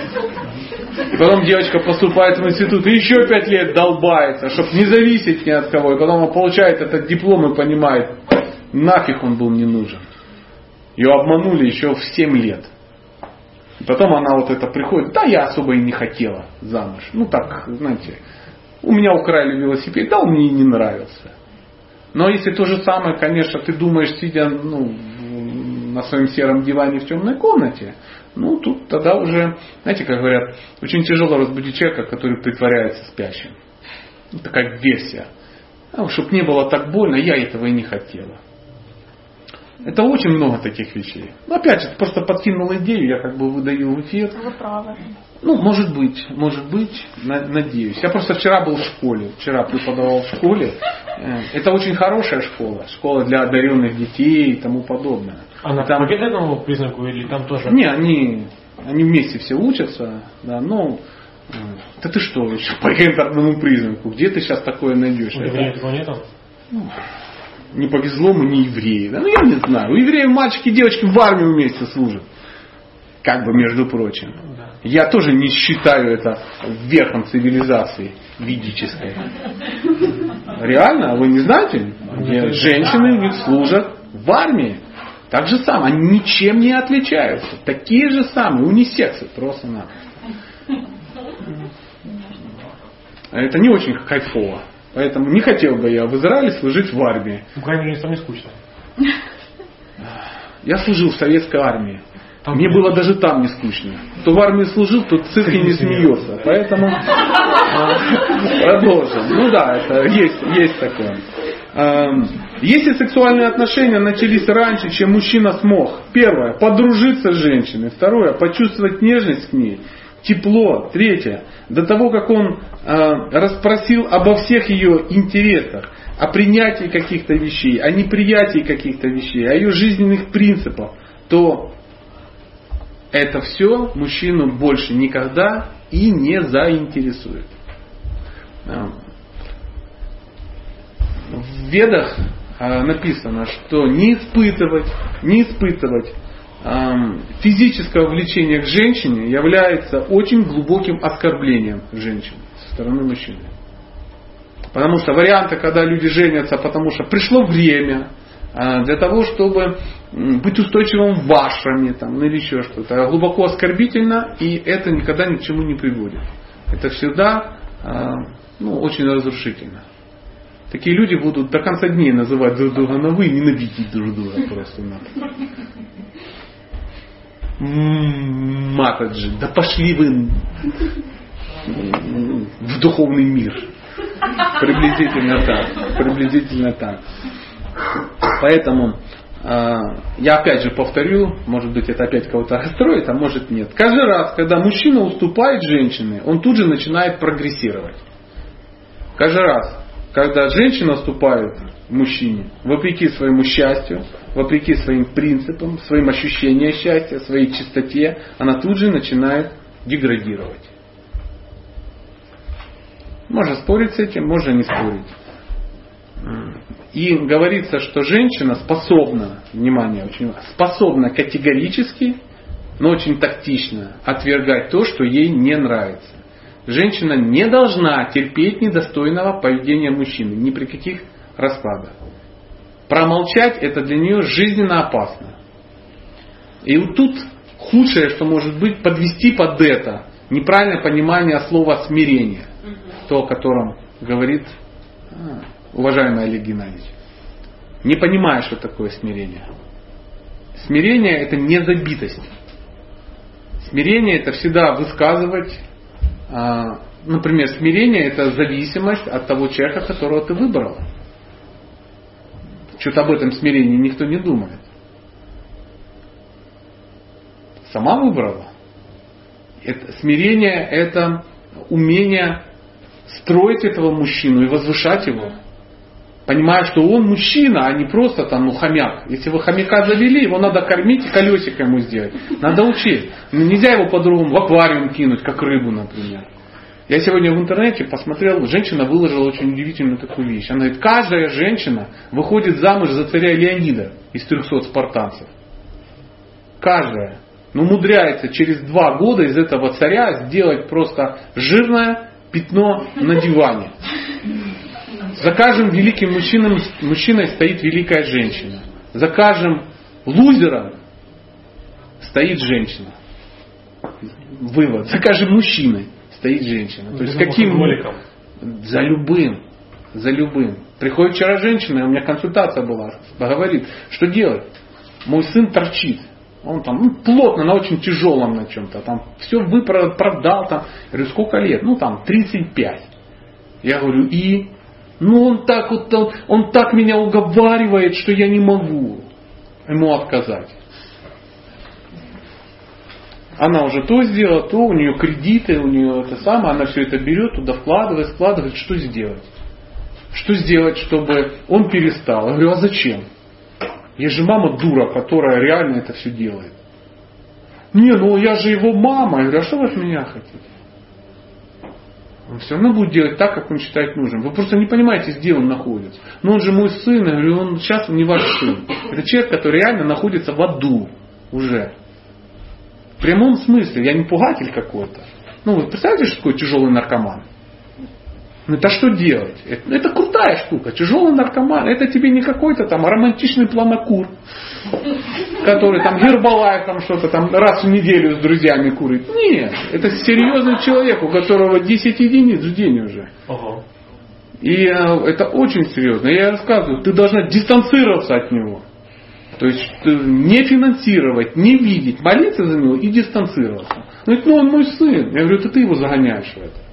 И потом девочка поступает в институт и еще 5 лет долбается, чтобы не зависеть ни от кого. И потом она получает этот диплом и понимает, нафиг он был не нужен. Ее обманули еще в 7 лет. И потом она вот это приходит, я особо и не хотела замуж. Так, знаете, у меня украли велосипед, он мне и не нравился. Но если то же самое, конечно, ты думаешь, сидя на своем сером диване в темной комнате, тут тогда уже, знаете, как говорят, очень тяжело разбудить человека, который притворяется спящим. Такая версия. Чтобы не было так больно, я этого и не хотела. Это очень много таких вещей. Опять же, просто подкинул идею, я выдаю в эфир. Вы правы. Может быть, надеюсь. Я просто вчера был в школе, преподавал в школе. Это очень хорошая школа для одаренных детей и тому подобное. Она по гендерному признаку или там тоже? Не, они вместе все учатся, да, да ты что, еще по гендерному признаку, где ты сейчас такое найдешь? Этого нету? Не повезло мне евреи. Да? Я не знаю. У евреев мальчики и девочки в армии вместе служат. Между прочим. Я тоже не считаю это верхом цивилизации ведической. Реально? Вы не знаете? Женщины служат в армии. Так же самое. Они ничем не отличаются. Такие же самые. Унисексы просто-напросто. Это не очень кайфово. Поэтому не хотел бы я в Израиле служить в армии. В Украине там не скучно. Я служил в советской армии. Мне было даже там не скучно. Кто в армии служил, тот в цирке не смеется. Поэтому продолжим. Это есть такое. Если сексуальные отношения начались раньше, чем мужчина смог. Первое, подружиться с женщиной. Второе, почувствовать нежность к ней. Тепло. Третье. До того, как он расспросил обо всех ее интересах, о принятии каких-то вещей, о неприятии каких-то вещей, о ее жизненных принципах, то это все мужчину больше никогда и не заинтересует. В Ведах написано, что не испытывать физического влечения к женщине является очень глубоким оскорблением женщин со стороны мужчины. Потому что варианты, когда люди женятся, потому что пришло время для того, чтобы быть устойчивым в ашраме или еще что-то, глубоко оскорбительно, и это никогда ни к чему не приводит. Это всегда очень разрушительно. Такие люди будут до конца дней называть друг друга на «вы» и ненавидеть друг друга просто-напросто. Матаджи, да пошли вы в духовный мир. Приблизительно так. Поэтому я опять же повторю, может быть это опять кого-то расстроит, а может нет. Каждый раз, когда мужчина уступает женщине, он тут же начинает прогрессировать. Каждый раз, когда женщина уступает мужчине, вопреки своему счастью, вопреки своим принципам, своим ощущениям счастья, своей чистоте, она тут же начинает деградировать. Можно спорить с этим, можно не спорить. И говорится, что женщина способна, внимание, очень способна категорически, но очень тактично отвергать то, что ей не нравится. Женщина не должна терпеть недостойного поведения мужчины ни при каких раскладах. Промолчать это для нее жизненно опасно. И вот тут худшее, что может быть, подвести под это неправильное понимание слова смирение. То, о котором говорит уважаемый Олег Геннадьевич. Не понимая, что такое смирение. Смирение это не забитость. Смирение это всегда высказывать. Например, смирение это зависимость от того человека, которого ты выбрал. Что-то об этом смирении никто не думает. Сама выбрала. Смирение это умение строить этого мужчину и возвышать его. Понимая, что он мужчина, а не просто там, хомяк. Если вы хомяка завели, его надо кормить и колесико ему сделать. Надо учить. Нельзя его по-другому в аквариум кинуть, как рыбу, например. Я сегодня в интернете посмотрел, женщина выложила очень удивительную такую вещь. Она говорит, каждая женщина выходит замуж за царя Леонида из 300 спартанцев. Каждая. Но умудряется через 2 года из этого царя сделать просто жирное пятно на диване. За каждым великим мужчиной стоит великая женщина. За каждым лузером стоит женщина. Вывод. За каждым мужчиной стоит женщина. То есть каким? За любым. За любым. Приходит вчера женщина, у меня консультация была, говорит, что делать? Мой сын торчит. Он там плотно, на очень тяжелом на чем-то. Там все продал. Там. Я говорю, сколько лет? 35. Я говорю, и? Он так меня уговаривает, что я не могу ему отказать. Она уже то сделала, то, у нее кредиты, у нее это самое, она все это берет, туда вкладывает, что сделать? Что сделать, чтобы он перестал? Я говорю, а зачем? Есть же мама дура, которая реально это все делает. Я же его мама. Я говорю, а что вы от меня хотите? Он все равно будет делать так, как он считает нужным. Вы просто не понимаете, где он находится. Он же мой сын. Я говорю, он сейчас не ваш сын. Это человек, который реально находится в аду уже. В прямом смысле. Я не пугатель какой-то. Вы представляете, что такое тяжелый наркоман? Это что делать? Это крутая штука. Тяжелый наркоман. Это тебе не какой-то там романтичный планокур, который там Гербалайф там что-то там раз в неделю с друзьями курит. Нет. Это серьезный человек, у которого 10 единиц в день уже. И это очень серьезно. Я рассказываю, ты должна дистанцироваться от него. То есть не финансировать, не видеть, молиться за него и дистанцироваться. Он мой сын. Я говорю, ты его загоняешь в это.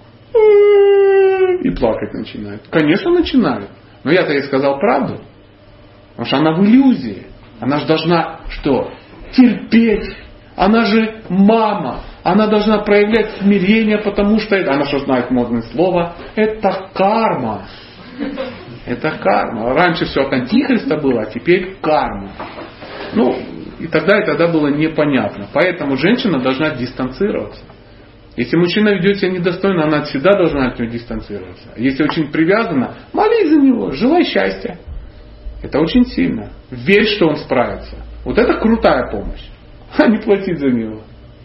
И плакать начинает. Конечно, начинает. Но я-то ей сказал правду. Потому что она в иллюзии. Она же должна что? Терпеть. Она же мама. Она должна проявлять смирение, потому что она что знает модное слово. Это карма. Это карма. Раньше все от антихриста было, а теперь карма. И тогда было непонятно. Поэтому женщина должна дистанцироваться. Если мужчина ведет себя недостойно, она всегда должна от него дистанцироваться. Если очень привязана, молись за него, желай счастья. Это очень сильно. Верь, что он справится. Вот это крутая помощь. А не платить за него.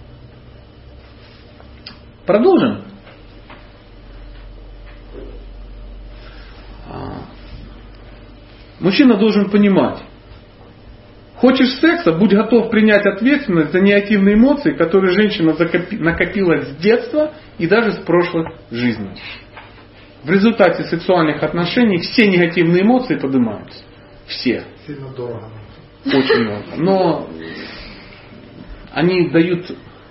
Продолжим. Мужчина должен понимать. Хочешь секса, будь готов принять ответственность за негативные эмоции, которые женщина накопила с детства и даже с прошлых жизней. В результате сексуальных отношений все негативные эмоции поднимаются. Все. Сильно дорого. Очень много. Но они дают...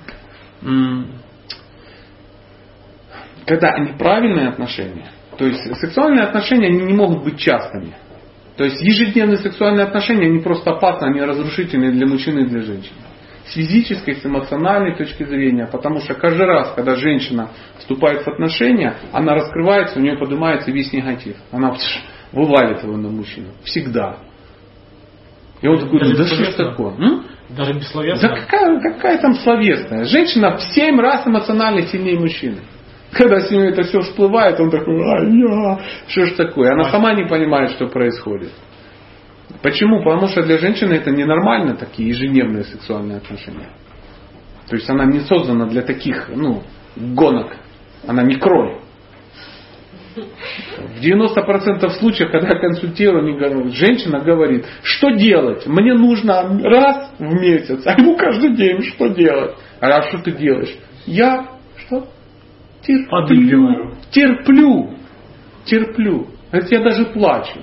Когда они правильные отношения, то есть сексуальные отношения, они не могут быть частыми. То есть ежедневные сексуальные отношения, они просто опасны, они разрушительны для мужчины и для женщины. С физической, с эмоциональной точки зрения. Потому что каждый раз, когда женщина вступает в отношения, она раскрывается, у нее поднимается весь негатив. Она вывалит его на мужчину. Всегда. И он такой, да что ж такое? Даже бессловесная? Да какая там словесная? Женщина в 7 раз эмоционально сильнее мужчины. Когда с нее это все всплывает, он такой, что ж такое? Она сама не понимает, что происходит. Почему? Потому что для женщины это ненормально, такие ежедневные сексуальные отношения. То есть она не создана для таких, гонок. Она не кролик. В 90% случаев, когда я консультирую, женщина говорит, что делать? Мне нужно раз в месяц, а ему каждый день что делать? А что ты делаешь? Я что? Терплю. Это я даже плачу.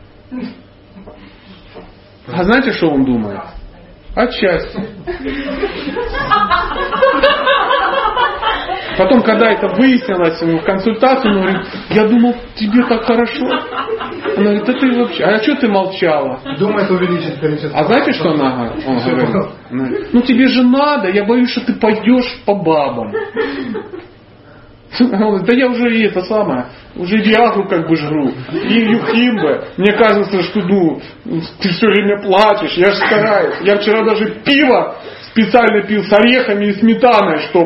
А знаете, что он думает? Отчасти. Потом, когда это выяснилось в консультации, он говорит, я думал, тебе так хорошо. Она говорит, да ты вообще, а что ты молчала? Думает увеличить количество. А знаете, что он говорит? Тебе же надо, я боюсь, что ты пойдешь по бабам. Он говорит, да я уже уже Виагру жру, и Юхимбе. Мне кажется, что ты все время плачешь, я же стараюсь. Я вчера даже пиво специально пил с орехами и сметаной, чтоб...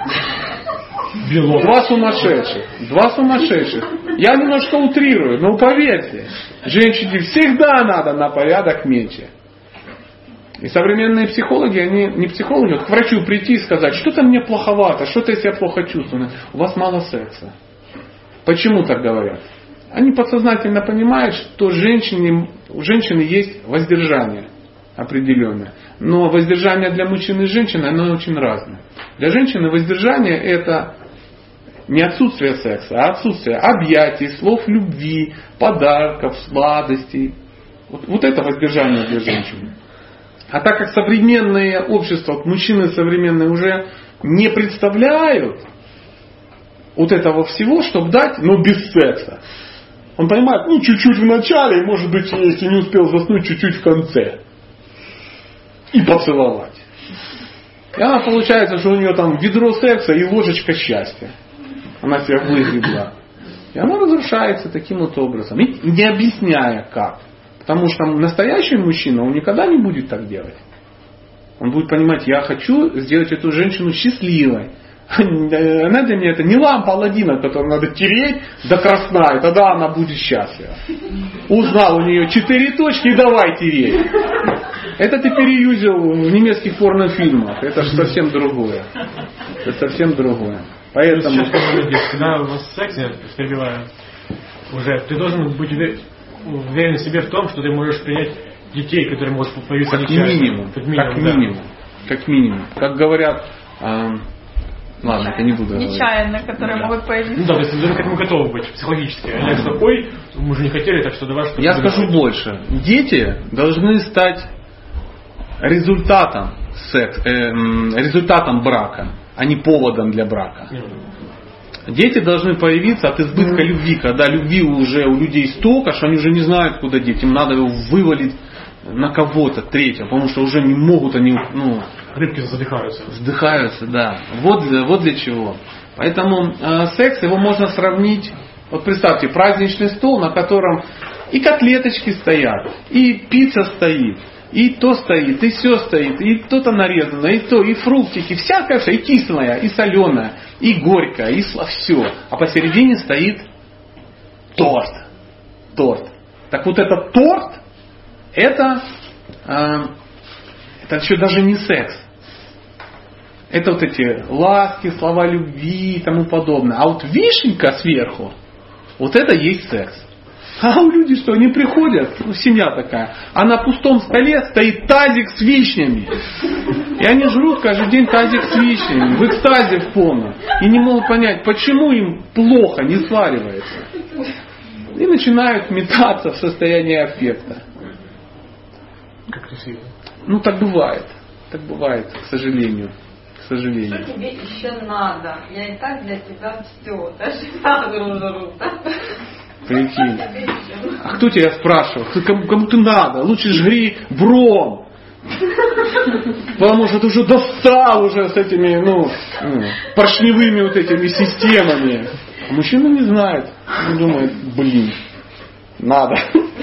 Два сумасшедших. Я немножко утрирую, но поверьте, женщине всегда надо на порядок меньше. И современные психологи, они не психологи, к врачу прийти и сказать, что-то мне плоховато, что-то я себя плохо чувствую. У вас мало секса. Почему так говорят? Они подсознательно понимают, что у женщины есть воздержание определенное. Но воздержание для мужчины и женщины, оно очень разное. Для женщины воздержание это не отсутствие секса, а отсутствие объятий, слов любви, подарков, сладостей. Вот это воздержание для женщины. А так как современное общество, мужчины современные уже не представляют вот этого всего, чтобы дать, но без секса. Он понимает, чуть-чуть в начале, и может быть, если не успел заснуть, чуть-чуть в конце. И поцеловать. И она получается, что у нее там ведро секса и ложечка счастья. Она себя выгребла. И она разрушается таким вот образом. И не объясняя как. Потому что настоящий мужчина, он никогда не будет так делать. Он будет понимать, я хочу сделать эту женщину счастливой. Она для меня это не лампа Аладдина, которую надо тереть до красна, и тогда она будет счастлива. Узнал у нее 4 точки и давай тереть. Это ты переюзил в немецких порнофильмах. Это же совсем другое. Поэтому... Когда у вас секс, я перебиваю, уже ты должен быть уверен в себе в том, что ты можешь принять детей, которые могут появиться нечаянно. Как минимум. Как говорят... Ладно, это не буду говорить. Нечаянно, которые могут появиться. То есть ты должен к этому готов быть психологически. А я такой, мы же не хотели, так что давай что-то... Я скажу больше. Дети должны стать результатом брака, а не поводом для брака. Дети должны появиться от избытка любви, когда любви уже у людей столько, что они уже не знают, куда деть. Им надо его вывалить на кого-то третьего, потому что уже не могут они... Рыбки задыхаются. Вздыхаются, да. Вот для чего. Поэтому секс, его можно сравнить... Вот представьте, праздничный стол, на котором и котлеточки стоят, и пицца стоит, и то стоит, и все стоит, и то-то нарезано, и то, и фруктики, всякое, и кислое, и соленое, и горькое, и все. А посередине стоит торт. Так вот этот торт, это еще даже не секс. Это вот эти ласки, слова любви и тому подобное. А вот вишенка сверху, вот это есть секс. А у людей что, они приходят, семья такая, а на пустом столе стоит тазик с вишнями. И они жрут каждый день тазик с вишнями, в экстазе в полном. И не могут понять, почему им плохо, не сваривается. И начинают метаться в состоянии аффекта. Как красиво. Так бывает. Так бывает, к сожалению. Что тебе еще надо? Я и так для тебя все. Даже жру. Прикинь. А кто тебя спрашивал? Кому ты надо? Лучше жри бром. Потому что ты уже достал уже с этими поршневыми вот этими системами. А мужчина не знает. Он думает, надо.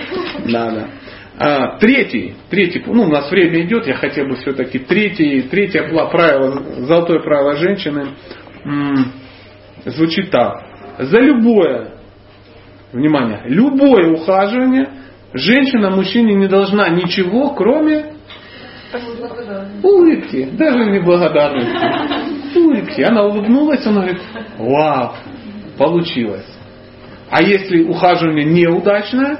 Третий, у нас время идет, я хотел бы все-таки третье правило, золотое правило женщины. звучит так. За любое, внимание, любое ухаживание женщина мужчине не должна ничего, кроме улыбки, даже не благодарности. Улыбки. Она улыбнулась, она говорит, вау, получилось. А если ухаживание неудачное,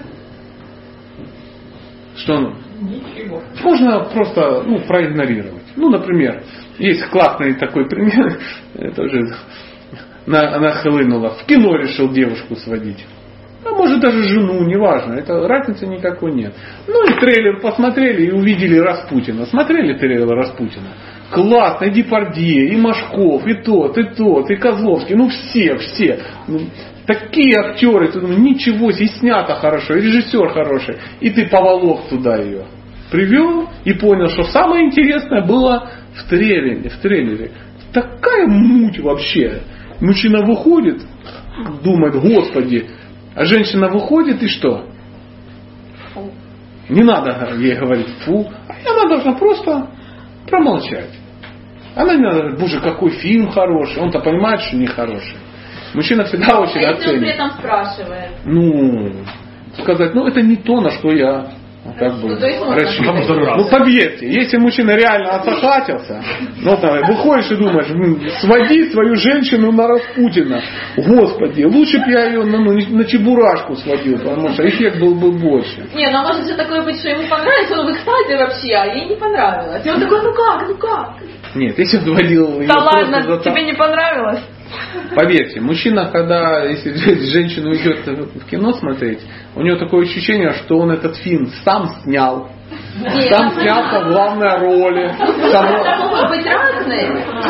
что можно просто проигнорировать. Например, есть классный такой пример, это уже нахлынуло. В кино решил девушку сводить. Может даже жену, неважно, это разницы никакой нет. И трейлер посмотрели и увидели Распутина. Смотрели трейлер Распутина? Классно, и Депардье, и Машков, и тот, и Козловский, все. Такие актеры, ничего себе, и снято хорошо, и режиссер хороший. И ты поволок туда ее. Привел и понял, что самое интересное было в трейлере. Такая муть вообще. Мужчина выходит, думает, Господи, а женщина выходит и что? Фу. Не надо ей говорить фу. Она должна просто промолчать. Она не надо говорить, боже, какой фильм хороший. Он-то понимает, что не хороший. Мужчина всегда очень оценит. Если он при этом спрашивает. Сказать, это не то, на что я рассчитывал. Поверьте, если мужчина реально отсахатился, выходишь и думаешь, своди свою женщину на Распутина. Господи, лучше бы я ее на Чебурашку сводил, потому что эффект был бы больше. Может же такое быть, что ему понравится, он в экстазе вообще, а ей не понравилось. И он такой, ну как? Нет, если он сводил ее. Да ладно, тебе не понравилось? Поверьте, мужчина, если женщину идет в кино смотреть, у него такое ощущение, что он этот фильм сам снял. Сам снялся в главной роли. Это могло быть разное.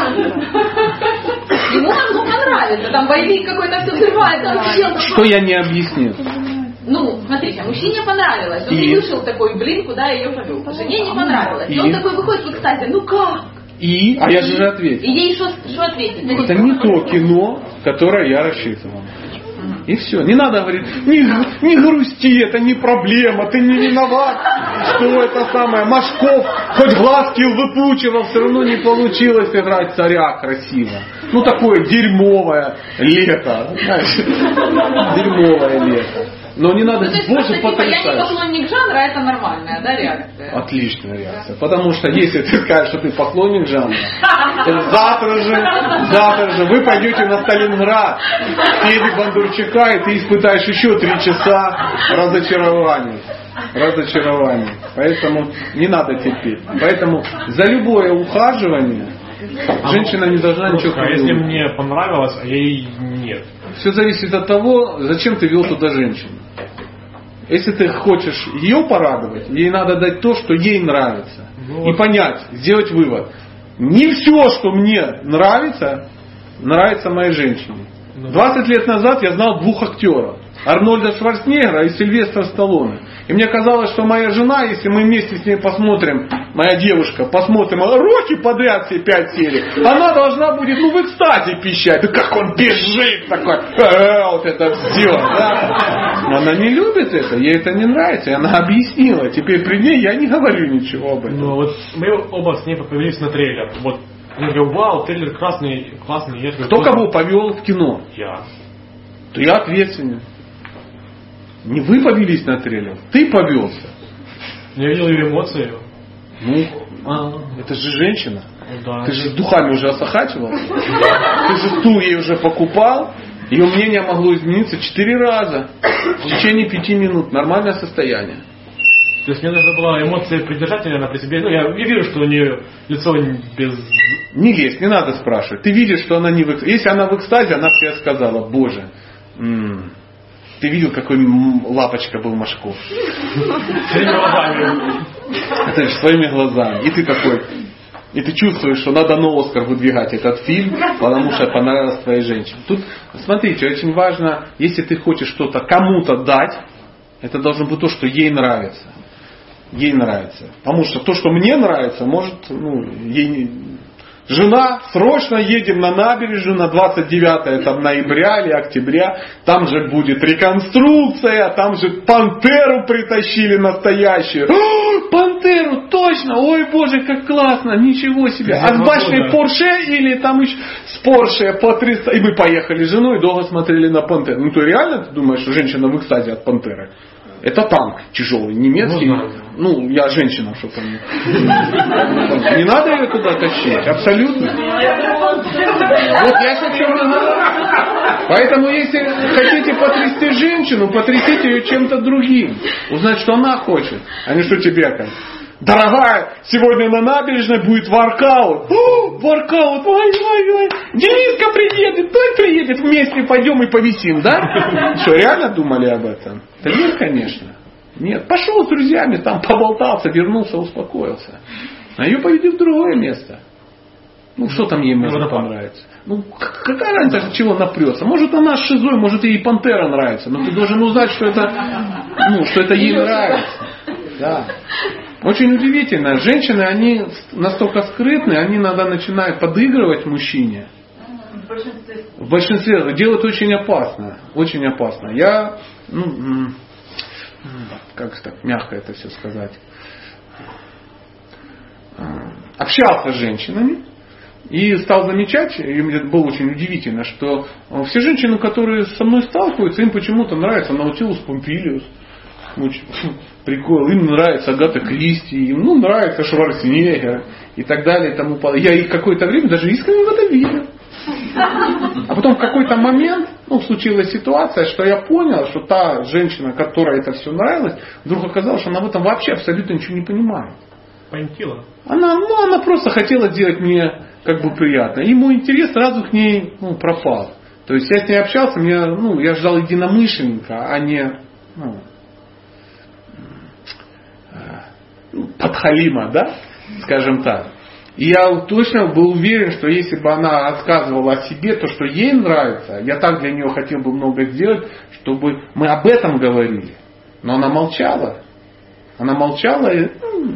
Ему могло понравиться. Там боевик какой-то все взрывается. Что я не объяснил? Смотрите, мужчине понравилось. Он не вышел такой, куда ее повел. Жене не понравилось. И он такой выходит в экстазе, как? А я же ответил. И ей что ответить? Это не то кино, которое я рассчитывал. И все. Не надо говорить, не грусти, это не проблема, ты не виноват, что это самое, Машков хоть глазки выпучивал, все равно не получилось играть царя красиво. Такое дерьмовое лето. Дерьмовое лето. Но не надо, боже, потрясающе. Я не поклонник жанра, это нормальная, реакция? Отличная реакция. Потому что если ты скажешь, что ты поклонник жанра, то завтра же вы пойдете на Сталинград, съедешь Бондарчука, и ты испытаешь еще 3 часа разочарований. Поэтому не надо терпеть. Поэтому за любое ухаживание женщина не должна ничего говорить. А если мне понравилось, а ей нет? Все зависит от того, зачем ты вел туда женщину. Если ты хочешь ее порадовать, ей надо дать то, что ей нравится. И понять, сделать вывод. Не все, что мне нравится моей женщине. 20 лет назад я знал 2 актеров. Арнольда Шварценеггера и Сильвестра Сталлоне. И мне казалось, что моя жена, если мы вместе с ней посмотрим, моя девушка, посмотрим Рокки подряд все 5 серий, она должна будет, в экстазе пищать. Да как он бежит такой, вот это все. Да? Но она не любит это, ей это не нравится. И она объяснила. Теперь при ней я не говорю ничего об этом. Мы оба с ней повелись на трейлер. Я говорю, вау, трейлер классный. Кто кого повел в кино? Я. То я ответственен. Не вы повелись на трейлер, ты повелся. Я видел ее эмоции. Это же женщина. Да. Ты же с духами уже осахачивал. Ты же стул ей уже покупал. Ее мнение могло измениться 4 раза. В течение 5 минут. Нормальное состояние. То есть мне нужно было эмоции придержать, она при себе. Я вижу, что у нее лицо без... Не лезь, не надо спрашивать. Ты видишь, что она не в экстазе. Если она в экстазе, она бы тебе сказала, боже, ты видел, какой лапочка был Машков? Своими глазами. Это же своими глазами. И ты такой... И ты чувствуешь, что надо на Оскар выдвигать этот фильм, потому что понравилось твоей женщине. Тут, смотрите, очень важно, если ты хочешь что-то кому-то дать, это должно быть то, что ей нравится. Ей нравится. Потому что то, что мне нравится, может, ей Жена, срочно едем на набережную на 29 там, ноября или октября. Там же будет реконструкция, там же пантеру притащили настоящую. О, пантеру, точно! Ой, боже, как классно! Ничего себе! А с башней Порше или там еще с Порше по 300... И мы поехали с женой и долго смотрели на пантеру. Ну, ты реально думаешь, что женщина в экстазе от пантеры? Это танк тяжелый, немецкий. Ну, я женщина, что там. Не надо ее туда тащить, абсолютно. Вот я о чем говорю. Поэтому, если хотите потрясти женщину, потрясите ее чем-то другим. Узнать, что она хочет, а не что тебе как. Дорогая, сегодня на набережной будет воркаут. О, воркаут, ой. Дениска приедет, той приедет, вместе пойдем и повисим, да? Что, реально думали об этом? Да нет, конечно. Нет, пошел с друзьями, там поболтался, вернулся, успокоился. А ее поведи в другое место. Ну, что там ей может понравиться? Ну, какая разница, от чего напрется? Может, она шизой, может, ей пантера нравится. Но ты должен узнать, что это ей нравится. Да. Очень удивительно. Женщины, они настолько скрытны, они иногда начинают подыгрывать мужчине. В большинстве делают очень опасно. Очень опасно. Я, как так мягко это все сказать, общался с женщинами и стал замечать, и мне было очень удивительно, что все женщины, которые со мной сталкиваются, им почему-то нравится Наутилус Помпилиус. Прикол, им нравится Агата Кристи, им нравится Шварценеггер и так далее и тому подобное. Я их какое-то время даже искренне в это верил. А потом в какой-то момент случилась ситуация, что я понял, что та женщина, которой это все нравилось, вдруг оказалось, что она в этом вообще абсолютно ничего не понимает. Понятила? Она просто хотела сделать мне как бы приятно. И мой интерес сразу к ней пропал. То есть я с ней общался, я ждал единомышленника, а не подхалима, да, скажем так. И я точно был уверен, что если бы она рассказывала о себе, то, что ей нравится, я так для нее хотел бы много сделать, чтобы мы об этом говорили. Но она молчала. Она молчала. И,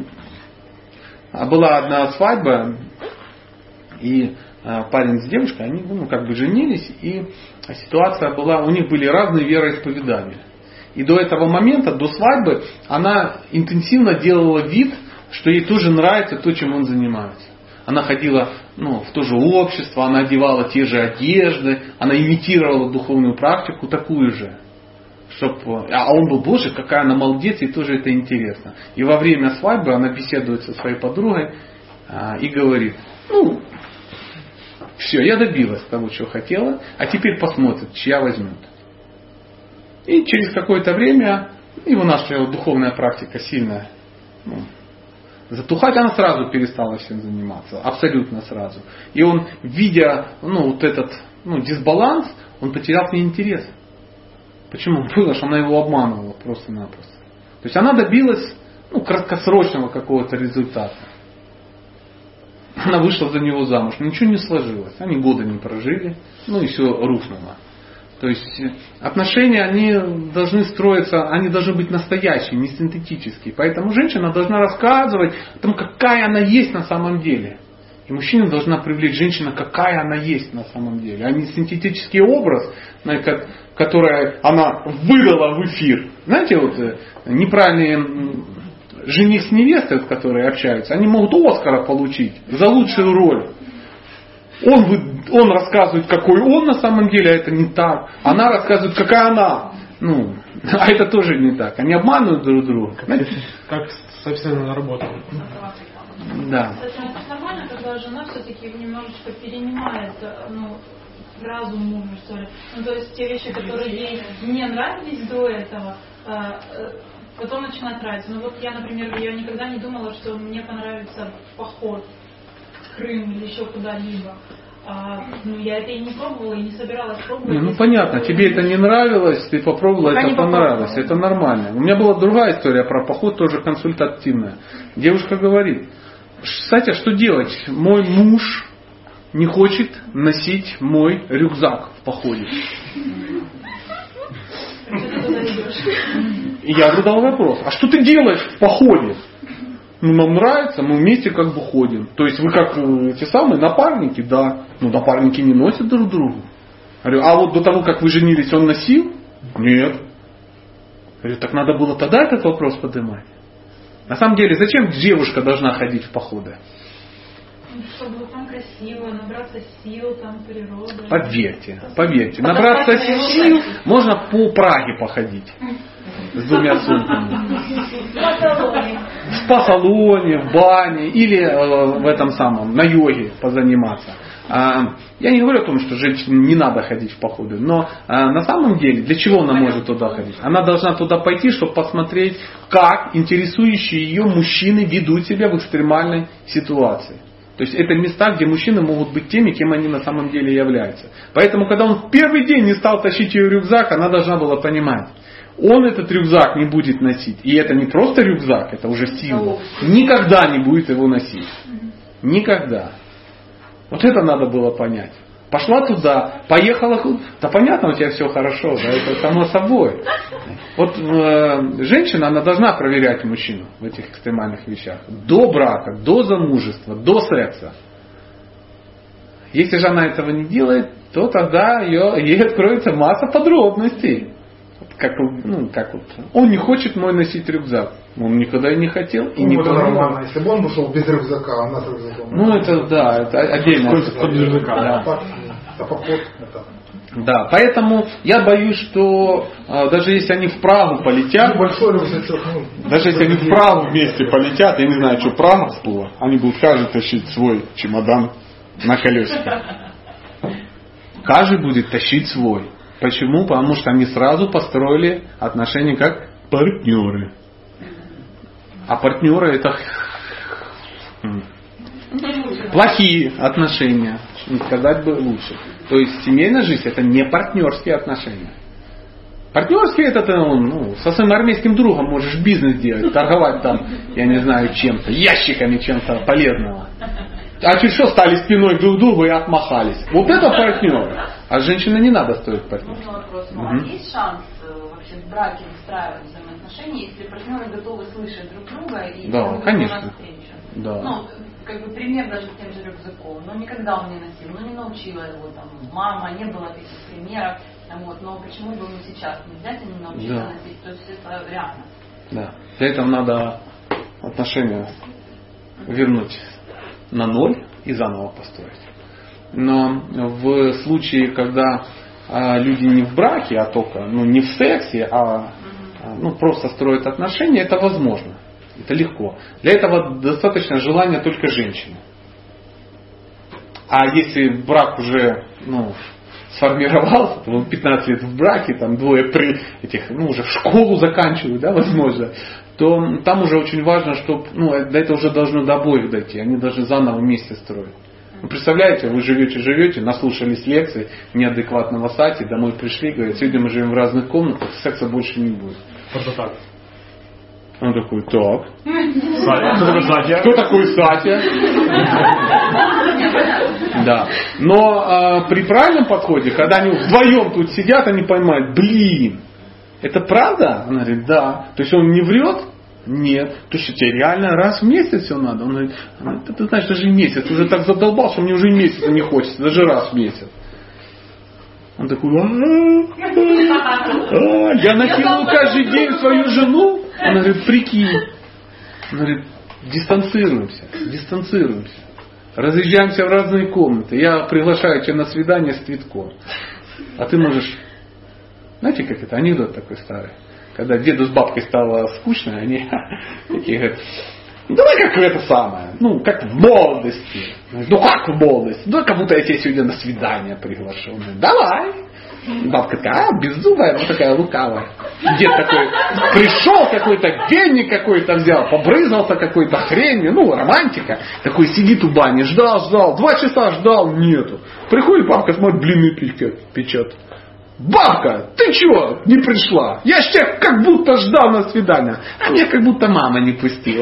была одна свадьба, и парень с девушкой, они женились, и ситуация была, у них были разные вероисповедания. И до этого момента, до свадьбы, она интенсивно делала вид, что ей тоже нравится то, чем он занимается. Она ходила в то же общество, она одевала те же одежды, она имитировала духовную практику такую же. А он был, боже, какая она молодец, и тоже это интересно. И во время свадьбы она беседует со своей подругой и говорит, все, я добилась того, чего хотела, а теперь посмотрит, чья возьмет. И через какое-то время его наша духовная практика сильно затухать, она сразу перестала всем заниматься. Абсолютно сразу. И он, видя этот дисбаланс, он потерял к ней интерес. Почему? Потому что она его обманывала просто-напросто. То есть она добилась краткосрочного какого-то результата. Она вышла за него замуж, но ничего не сложилось. Они года не прожили, и все рухнуло. То есть отношения, они должны строиться, они должны быть настоящие, не синтетические. Поэтому женщина должна рассказывать о том, какая она есть на самом деле. И мужчина должна привлечь женщину, какая она есть на самом деле. А не синтетический образ, который она выдала в эфир. Знаете, неправильные жених с невестой, которые общаются, они могут Оскара получить за лучшую роль. Он рассказывает, какой он на самом деле, а это не так. Она рассказывает, какая она. А это тоже не так. Они обманывают друг друга. Как собственно работает. Да. Это нормально, когда жена все-таки немножечко перенимает разум мужа, что ли. То есть те вещи, которые ей не нравились до этого, потом начинают нравиться. Я, например, я никогда не думала, что мне понравится поход в Крым или еще куда-либо. Я это и не пробовала, и не собиралась пробовать. Понятно, тебе это не нравилось, ты попробовала, это понравилось. Это нормально. У меня была другая история про поход, тоже консультативная. Девушка говорит, кстати, что делать? Мой муж не хочет носить мой рюкзак в походе. И я задал вопрос, а что ты делаешь в походе? Ну, нам нравится, мы вместе как бы ходим. То есть вы как те самые напарники, да. Ну, напарники не носят друг другу. Говорю, а вот до того, как вы женились, он носил? Нет. Говорю, так надо было тогда этот вопрос поднимать. На самом деле, зачем девушка должна ходить в походы? Чтобы там красиво, набраться сил, там природа. Поверьте. Набраться сил можно по Праге походить. С 2 сумками. В спа-салоне, в бане или в этом самом, на йоге позаниматься. Я не говорю о том, что женщине не надо ходить в походы, но на самом деле, для чего она может туда ходить? Она должна туда пойти, чтобы посмотреть, как интересующие ее мужчины ведут себя в экстремальной ситуации. То есть это места, где мужчины могут быть теми, кем они на самом деле являются. Поэтому, когда он в первый день не стал тащить ее рюкзак, она должна была понимать, он этот рюкзак не будет носить. И это не просто рюкзак, это уже символ. Никогда не будет его носить. Никогда. Вот это надо было понять. Пошла туда, поехала. Да понятно, у тебя все хорошо, да, это само собой. Вот женщина, она должна проверять мужчину в этих экстремальных вещах. До брака, до замужества, до секса. Если же она этого не делает, то тогда ей откроется масса подробностей. Как вот. Он не хочет мой носить рюкзак. Он никогда и не хотел. И это нормально. Если бы он ушел без рюкзака, а она с рюкзаком. Это отдельно. Да, поэтому я боюсь, что даже если они в Прагу полетят, даже если они в Прагу вместе полетят, я не знаю, что Прага всплыла, они будут каждый тащить свой чемодан на колесике. Каждый будет тащить свой. Почему? Потому что они сразу построили отношения как партнеры. А партнеры это плохие отношения. Не сказать бы лучше. То есть семейная жизнь это не партнерские отношения. Партнерские это ты со своим армейским другом можешь бизнес делать, торговать там, я не знаю, чем-то, ящиками чем-то полезного. А чуть что стали спиной друг к другу и отмахались. Вот это партнеры. А женщине не надо строить партнер. У меня вопрос. А есть шанс вообще в браке выстраивать взаимоотношения, если партнеры готовы слышать друг друга и да, конечно. Да. Как бы пример даже с тем же рюкзаком. Никогда он не носил, не научила его там мама, не было таких примеров. Но почему бы ему сейчас не взять и не научиться носить? То есть это реально. Да. Для этого надо отношения вернуть на 0 и заново построить. Но в случае, когда люди не в браке, а только не в сексе, а просто строят отношения, это возможно. Это легко. Для этого достаточно желания только женщины. А если брак уже сформировался, 15 лет в браке, двое уже в школу заканчивают, возможно, то там уже очень важно, чтобы до этого уже должно до обоих дойти. Они должны заново вместе строить. Вы представляете, вы живете, наслушались лекций неадекватного сати, домой пришли, говорят, сегодня мы живем в разных комнатах, секса больше не будет. Просто так. Он такой, так. Сатья. Кто такой Сатья? Да. Но при правильном подходе, когда они вдвоем тут сидят, они понимают, это правда? Она говорит, да. То есть он не врет? Нет. То есть тебе реально раз в месяц все надо? Он говорит, ты знаешь, даже и месяц. Уже так задолбал, что мне уже и месяца не хочется. Даже раз в месяц. Он такой, я накинул каждый день свою жену. Она говорит, прикинь. Она говорит, дистанцируемся. Разъезжаемся в разные комнаты. Я приглашаю тебя на свидание с цветком. А ты можешь... Знаете, как это? Анекдот такой старый. Когда деду с бабкой стало скучно, они такие говорят, давай как это самое, как в молодости. Как в молодости? Как будто я тебя сегодня на свидание приглашу. Давай. Бабка такая, беззубая, такая лукавая. Дед такой пришел, какой-то веник какой-то взял, побрызгался какой-то хренью, романтика. Такой сидит у бани, ждал, 2 часа ждал, нету. Приходит бабка, смотрит, блины печет. Бабка, ты чего не пришла? Я ж тебя как будто ждал на свидание. А меня как будто мама не пустила.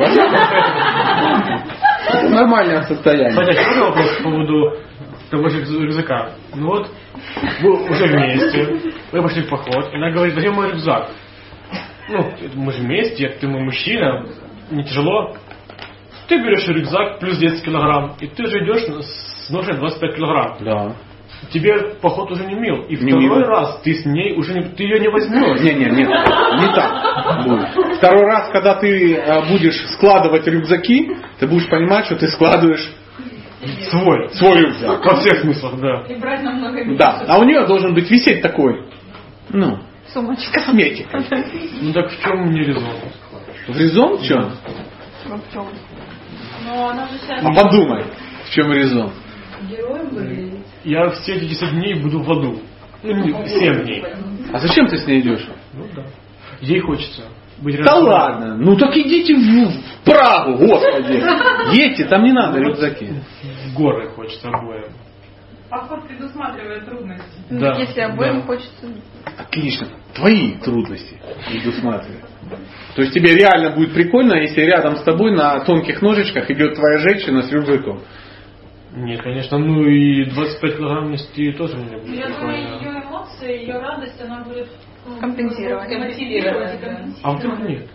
Это нормальное состояние. Кстати, вопрос по поводу того же рюкзака. Вы уже вместе, вы пошли в поход, и она говорит, возьми мой рюкзак. Мы же вместе, ты мой мужчина, не тяжело. Ты берешь рюкзак плюс 10 килограмм, и ты же идешь с ношей 25 килограмм. Да. Тебе поход уже не мил. И не второй мил. раз ты с ней уже ты ее не возьмешь. Не так будет. Второй раз, когда ты будешь складывать рюкзаки, ты будешь понимать, что ты складываешь свой рюкзак. Во всех смыслах, да. И брать намного меньше. Да. А у нее должен быть висеть такой, сумочка. Косметика. Ну так в чем не резон? В резон в чем? В чем? Ну, она же сейчас... Подумай, в чем резон. Героем были. Я все эти 10 дней буду в аду. 7 дней. А зачем ты с ней идешь? Ну да. Ей хочется быть рядом. Да ладно. Ну так идите в Прагу, господи. Едьте, там не надо рюкзаки. В горы хочется обоим. Поход предусматривает трудности. Да. Если обоим хочется... Отлично. Твои трудности предусматривает. То есть тебе реально будет прикольно, если рядом с тобой на тонких ножичках идет твоя женщина с рюкзаком. Нет, конечно, ну и 25 килограмм нести тоже мне будет Я прикольно. думаю, ее эмоции, ее радость, она будет компенсировать. А вдруг нет?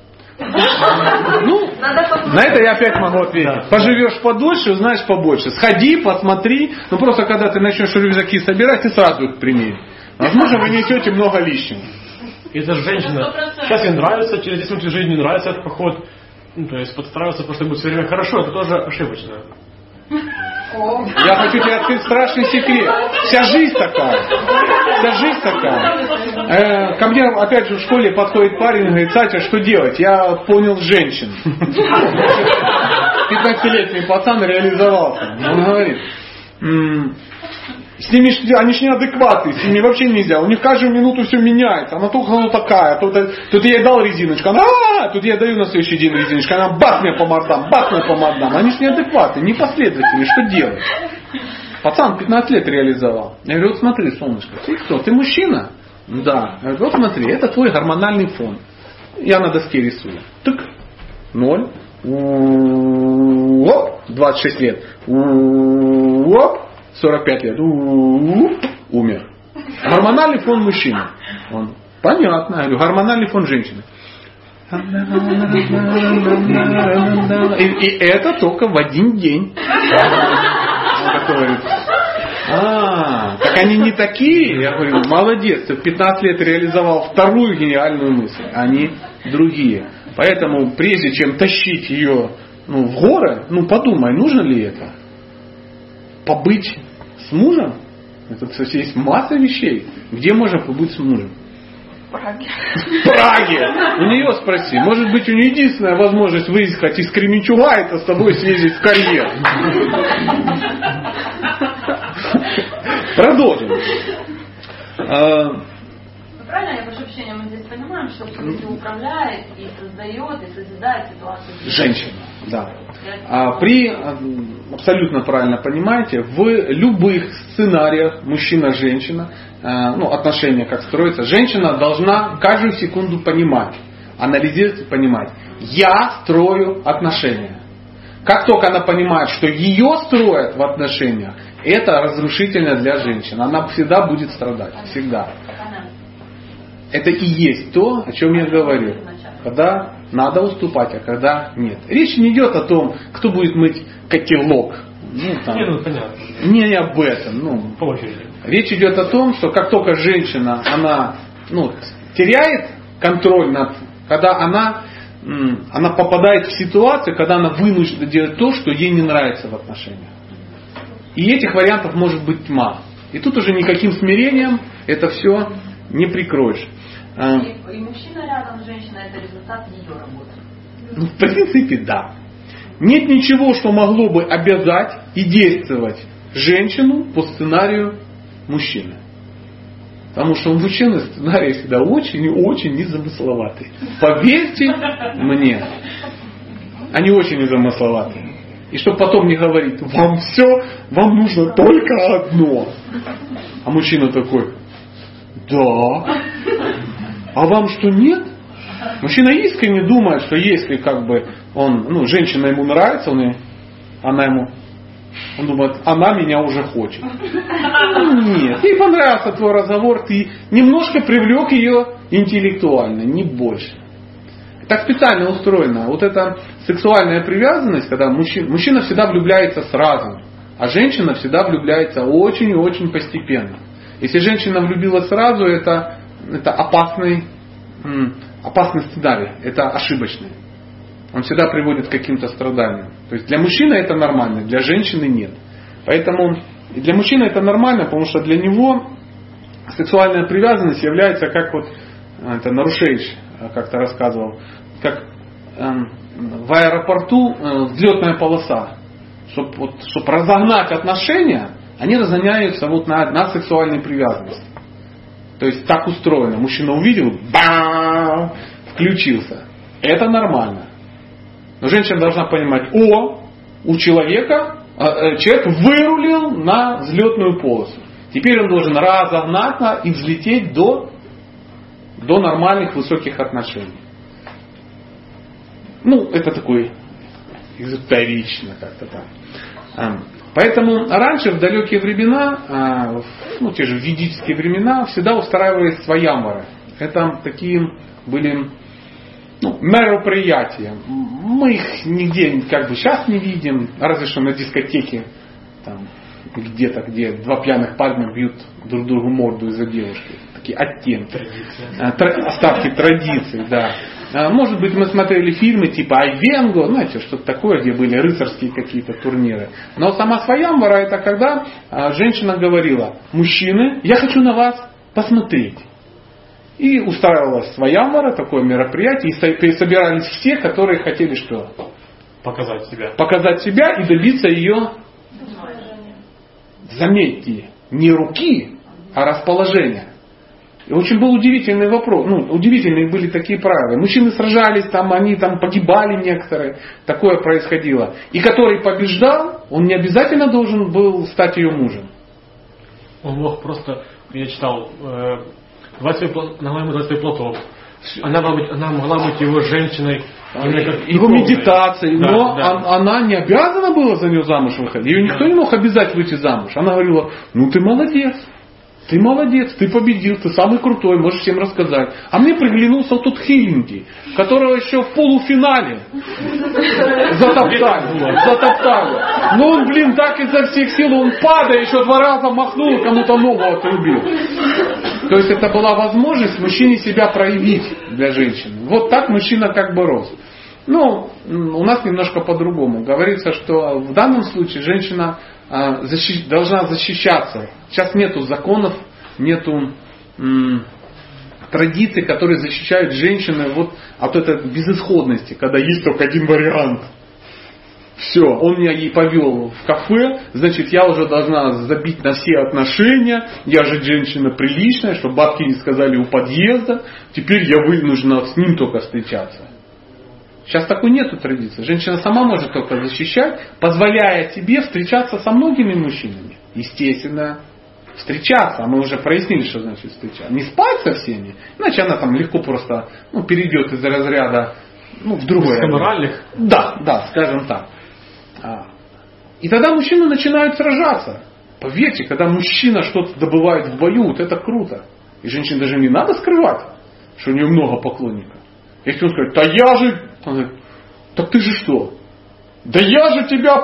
На это я опять могу ответить. Поживешь подольше, узнаешь побольше. Сходи, посмотри. Ну просто когда ты начнешь рюкзаки собирать, ты сразу их примерь. Возможно, вы несете много лишнего. Это женщина. Сейчас ей нравится, через 10 минут жизни не нравится этот поход. Ну, то есть подстраиваться просто будет все время хорошо, это тоже ошибочно. Я хочу тебе открыть страшный секрет. Вся жизнь такая. Ко мне опять же в школе подходит парень и говорит: Сатя, что делать? Я понял женщин. 15-летний пацан реализовался. Он говорит: с ними они ж неадекватные, с ними вообще нельзя. У них каждую минуту все меняется. Она только такая. Тут я ей дал резиночку, она тут я даю на следующий день резиночку, она бац мне по мордам. Они ж неадекватные, непоследовательные. Что делать? Пацан 15 лет реализовал. Я говорю: вот смотри, солнышко, ты кто? Ты мужчина? Да. Я говорю: вот смотри, это твой гормональный фон. Я на доске рисую. Тык. 0. Оп. 26 лет. Оп. 45 лет. Умер. Гормональный фон мужчины. Он: понятно. Я говорю: гормональный фон женщины. И это только в один день. Он говорит: так они не такие? Я говорю: молодец, ты в 15 лет реализовал вторую гениальную мысль. Они другие. Поэтому прежде чем тащить ее в горы, подумай, нужно ли это. Побыть с мужем? Это, кстати, есть масса вещей. Где можно побыть с мужем? В Праге. В Праге! У нее спроси. Может быть, у нее единственная возможность выехать из Кременчуга — это с тобой съездить в карьер. Продолжим. Правильно я прошу прощения, мы здесь понимаем, что кто-то управляет и создает, и созидает ситуацию. Женщина, да. Абсолютно правильно понимаете, в любых сценариях мужчина-женщина, отношения как строятся, женщина должна каждую секунду понимать, анализировать и понимать: я строю отношения. Как только она понимает, что ее строят в отношениях, это разрушительно для женщины. Она всегда будет страдать. Всегда. Это и есть то, о чем я говорю. Когда надо уступать, а когда нет. Речь не идет о том, кто будет мыть котелок. Понятно. Не об этом. По очереди. Речь идет о том, что как только женщина, она теряет контроль когда она попадает в ситуацию, когда она вынуждена делать то, что ей не нравится в отношениях. И этих вариантов может быть тьма. И тут уже никаким смирением это все не прикроешь. И мужчина рядом, женщина — это результат ее работы. В принципе, да. Нет ничего, что могло бы обязать и действовать женщину по сценарию мужчины. Потому что у мужчины сценарий всегда очень и очень незамысловатый. Поверьте мне, они очень незамысловатые. И чтобы потом не говорить: вам нужно только одно. А мужчина такой: да. А вам что, нет? Мужчина искренне думает, что если женщина ему нравится, он думает: она меня уже хочет. Нет, ей понравился твой разговор, ты немножко привлек ее интеллектуально, не больше. Так специально устроено. Вот эта сексуальная привязанность, когда мужчина всегда влюбляется сразу, а женщина всегда влюбляется очень и очень постепенно. Если женщина влюбилась сразу, это опасный сценарий, это ошибочный. Он всегда приводит к каким-то страданиям. То есть для мужчины это нормально, для женщины нет. Поэтому для мужчины это нормально, потому что для него сексуальная привязанность является, как вот это Нарушевич как-то рассказывал, как в аэропорту взлетная полоса. Чтобы разогнать отношения, они разгоняются вот на сексуальной привязанности. То есть так устроено. Мужчина увидел, бам, включился. Это нормально. Но женщина должна понимать, у человека, человек вырулил на взлетную полосу. Теперь он должен разогнаться и взлететь до нормальных высоких отношений. Это такой эзотерично как-то так. Поэтому раньше, в далекие времена, те же ведические времена, всегда устраивались сваямвары. Это такие были мероприятия. Мы их нигде сейчас не видим, разве что на дискотеке, там, где-то, где два пьяных парня бьют друг другу морду из-за девушки. Такие оттенки. Остатки традиций, да. Может быть, мы смотрели фильмы типа Айвенго, знаете, что-то такое, где были рыцарские какие-то турниры. Но сама сваямвара, это когда женщина говорила: мужчины, я хочу на вас посмотреть. И устраивалась сваямвара, такое мероприятие, и собирались все, которые хотели что? Показать себя. Показать себя и добиться ее, заметьте, не руки, а расположения. И очень был удивительный вопрос. Удивительные были такие правила. Мужчины сражались, они погибали некоторые. Такое происходило. И который побеждал, он не обязательно должен был стать ее мужем. Он мог просто, я читал, 20 плотов. Она могла быть его женщиной. Его медитацией. Но она не обязана была за нее замуж выходить. Ее никто не мог обязать выйти замуж. Она говорила: ты молодец. Ты молодец, ты победил, ты самый крутой, можешь всем рассказать. А мне приглянулся тот Хиллинги, которого еще в полуфинале затоптали. Но он, так изо всех сил, он падая, еще 2 раза махнул, кому-то ногу отрубил. То есть это была возможность мужчине себя проявить для женщины. Вот так мужчина рос. У нас немножко по-другому. Говорится, что в данном случае женщина должна защищаться. Сейчас нету законов, нету традиций, которые защищают женщину от этой безысходности, когда есть только один вариант. Все, он меня ей повел в кафе, значит, я уже должна забить на все отношения, я же женщина приличная, чтобы бабки не сказали у подъезда, теперь я вынуждена с ним только встречаться. Сейчас такой нету традиции. Женщина сама может только защищать, позволяя себе встречаться со многими мужчинами. Естественно, встречаться. А мы уже прояснили, что значит встречаться. Не спать со всеми, иначе она легко просто перейдет из разряда в другой. Моральных? Да, скажем так. И тогда мужчины начинают сражаться. Поверьте, когда мужчина что-то добывает в бою, это круто. И женщине даже не надо скрывать, что у нее много поклонников. Если он скажет: я же... Он говорит: так ты же что? Да я же тебя...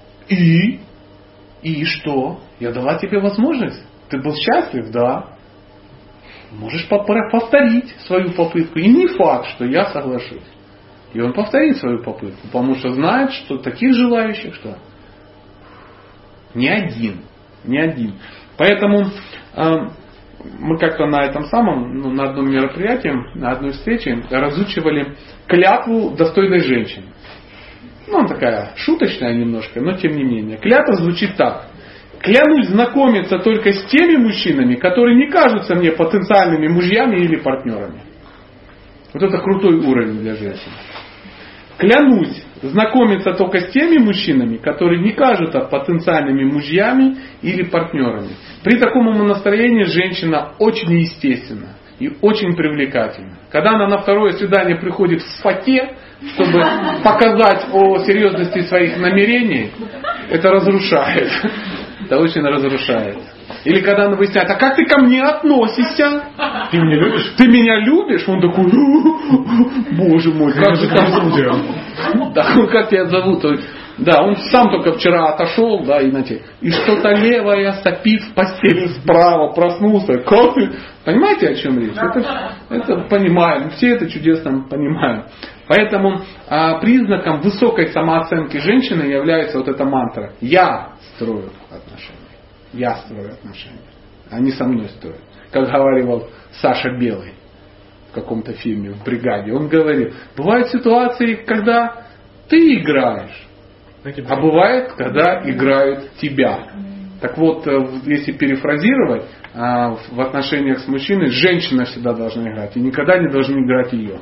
И что? Я дала тебе возможность. Ты был счастлив, да. Можешь повторить свою попытку. И не факт, что я соглашусь. И он повторит свою попытку. Потому что знает, что таких желающих что? Не один. Поэтому мы как-то на этом самом, на одном мероприятии, на одной встрече разучивали клятву достойной женщины. Она такая шуточная немножко, но тем не менее. Клятва звучит так: клянусь знакомиться только с теми мужчинами, которые не кажутся мне потенциальными мужьями или партнерами. Вот это крутой уровень для женщин. Клянусь знакомиться только с теми мужчинами, которые не кажутся потенциальными мужьями или партнерами. При таком настроении женщина очень естественна и очень привлекательна. Когда она на второе свидание приходит в фате, чтобы показать о серьезности своих намерений, это разрушает. Это очень разрушает. Или когда она выясняет, а как ты ко мне относишься? Ты меня любишь? Ты меня любишь? Он такой, боже мой, как же там зовут? Да, как тебя зовут? Да, он сам только вчера отошел, да, и что-то левое сопит в постели справа, проснулся. Как ты? Понимаете, о чем речь? Это понимаем, все это чудесно понимаем. Поэтому признаком высокой самооценки женщины является вот эта мантра. Я строю отношения. Я строю отношения. Они со мной строят. Как говорил Саша Белый в каком-то фильме в «Бригаде». Он говорил, бывают ситуации, когда ты играешь, а бывает, когда играют тебя. Так вот, если перефразировать, в отношениях с мужчиной женщина всегда должна играть, и никогда не должны играть ее.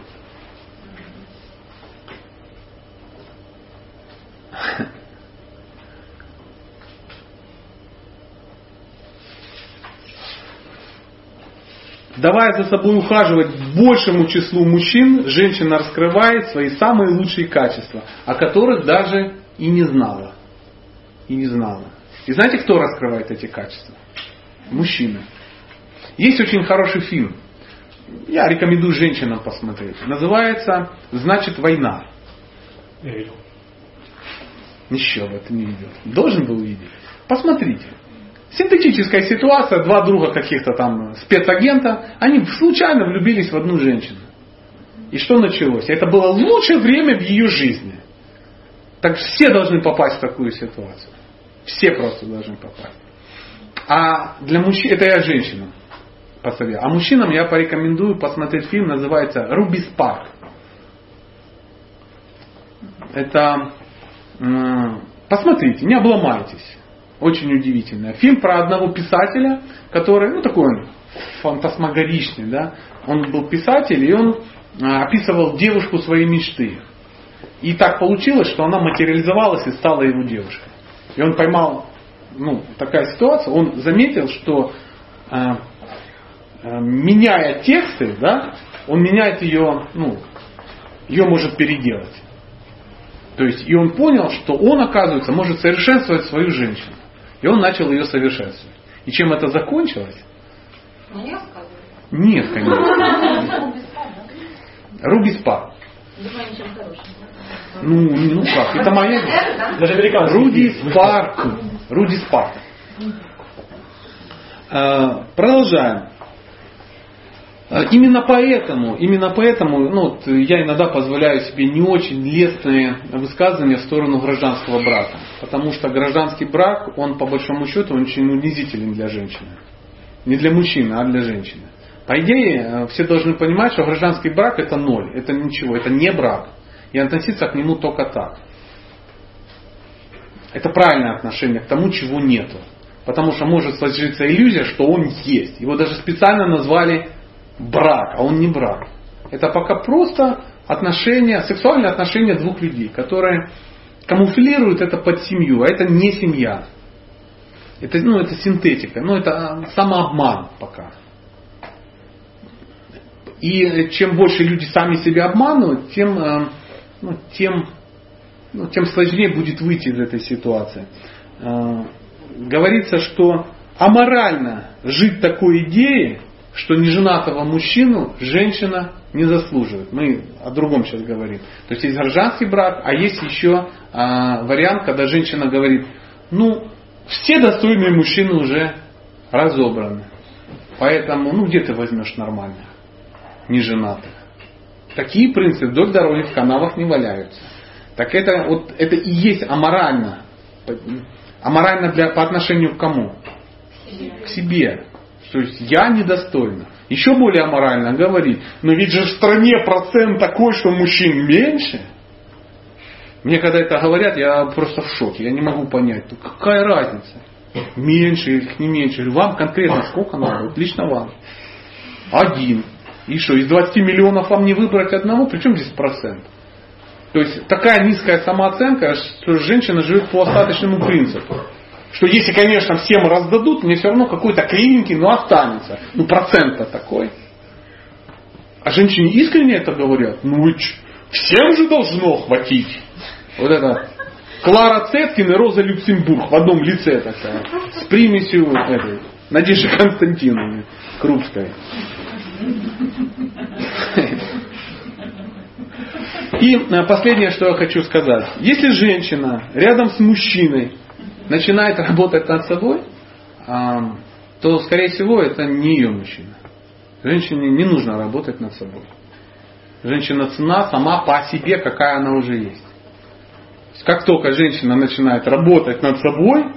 Давая за собой ухаживать большему числу мужчин, женщина раскрывает свои самые лучшие качества, о которых даже и не знала. И знаете, кто раскрывает эти качества? Мужчины. Есть очень хороший фильм. Я рекомендую женщинам посмотреть. Называется «Значит, война». Я видел. Еще об этом не видел. Должен был увидеть. Посмотрите. Синтетическая ситуация, два друга каких-то там спецагента, они случайно влюбились в одну женщину. И что началось? Это было лучшее время в ее жизни. Так все должны попасть в такую ситуацию. Все просто должны попасть. А для мужчин, это я женщинам посоветую. А мужчинам я порекомендую посмотреть фильм, называется «Руби Спарк». Это, посмотрите, не обломайтесь. Очень удивительно. Фильм про одного писателя, который, такой он фантасмагоричный, да. Он был писатель, и он описывал девушку своей мечты. И так получилось, что она материализовалась и стала его девушкой. И он поймал, такая ситуация, он заметил, что меняя тексты, да, он меняет ее, ее может переделать. То есть, и он понял, что он, оказывается, может совершенствовать свою женщину. И он начал ее совершенствовать. И чем это закончилось? Нет, конечно. Руби Спарк. Как? Это моя идея. Руди Спарк. Продолжаем. Именно поэтому я иногда позволяю себе не очень лестные высказывания в сторону гражданского брака. Потому что гражданский брак, он по большому счету очень унизителен для женщины. Не для мужчины, а для женщины. По идее, все должны понимать, что гражданский брак это ноль, это ничего, это не брак. И относиться к нему только так. Это правильное отношение к тому, чего нету. Потому что может сложиться иллюзия, что он есть. Его даже специально назвали брак, а он не брак. Это пока просто отношения, сексуальные отношения двух людей, которые камуфлируют это под семью, а это не семья. Это синтетика, это самообман пока. И чем больше люди сами себя обманывают, тем сложнее будет выйти из этой ситуации. Говорится, что аморально жить такой идеей, что неженатого мужчину женщина не заслуживает. Мы о другом сейчас говорим. То есть есть гражданский брак, а есть еще вариант, когда женщина говорит, все достойные мужчины уже разобраны. Поэтому, где ты возьмешь нормальных, неженатых? Такие принципы вдоль дороги в канавах не валяются. Так это и есть аморально. Аморально по отношению к кому? К себе. То есть я недостойна. Еще более аморально говорить, но ведь же в стране процент такой, что мужчин меньше. Мне когда это говорят, я просто в шоке. Я не могу понять, какая разница? Меньше или не меньше. Вам конкретно сколько надо? Лично вам. 1. И что, из 20 миллионов вам не выбрать одного? Причем здесь процент? То есть такая низкая самооценка, что женщина живет по остаточному принципу. Что если, конечно, всем раздадут, мне все равно какой-то кривенький, но останется. Процент-то такой. А женщине искренне это говорят. Всем же должно хватить. Вот это Клара Цеткин и Роза Люксембург в одном лице такая. С примесью Надежде Константиновне Крупской. И последнее, что я хочу сказать. Если женщина рядом с мужчиной начинает работать над собой, то, скорее всего, это не ее мужчина. Женщине не нужно работать над собой. Женщина ценна сама по себе, какая она уже есть. Как только женщина начинает работать над собой,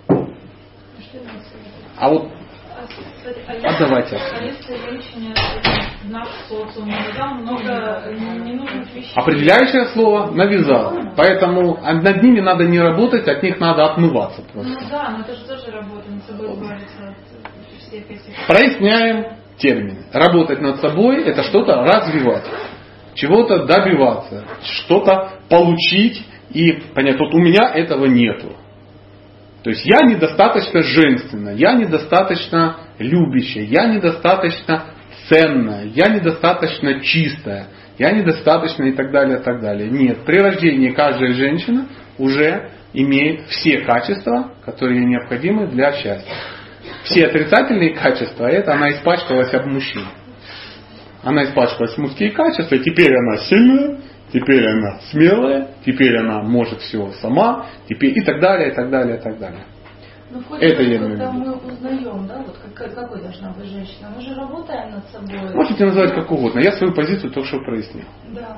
давайте. А если женщине в наш социум навязал много ненужных вещей? Определяющее слово навязал. Поэтому над ними надо не работать, от них надо отмываться просто. Ну да, но это же тоже работа, над собой избавиться от всех этих... Проясняем термины. Работать над собой — это что-то развивать, чего-то добиваться, что-то получить и понять, вот у меня этого нету. То есть я недостаточно женственна, я недостаточно любящая, я недостаточно ценная, я недостаточно чистая, я недостаточно и так далее, и так далее. Нет, при рождении каждая женщина уже имеет все качества, которые необходимы для счастья. Все отрицательные качества, это она испачкалась об мужчин. Она испачкалась в мужские качества, и теперь она сильная, теперь она смелая, теперь она может все сама, теперь и так далее, и так далее, и так далее. Но это я когда мы узнаем, да, вот какой должна быть женщина, мы же работаем над собой. Можете называть как угодно. Я свою позицию только что прояснил. Да.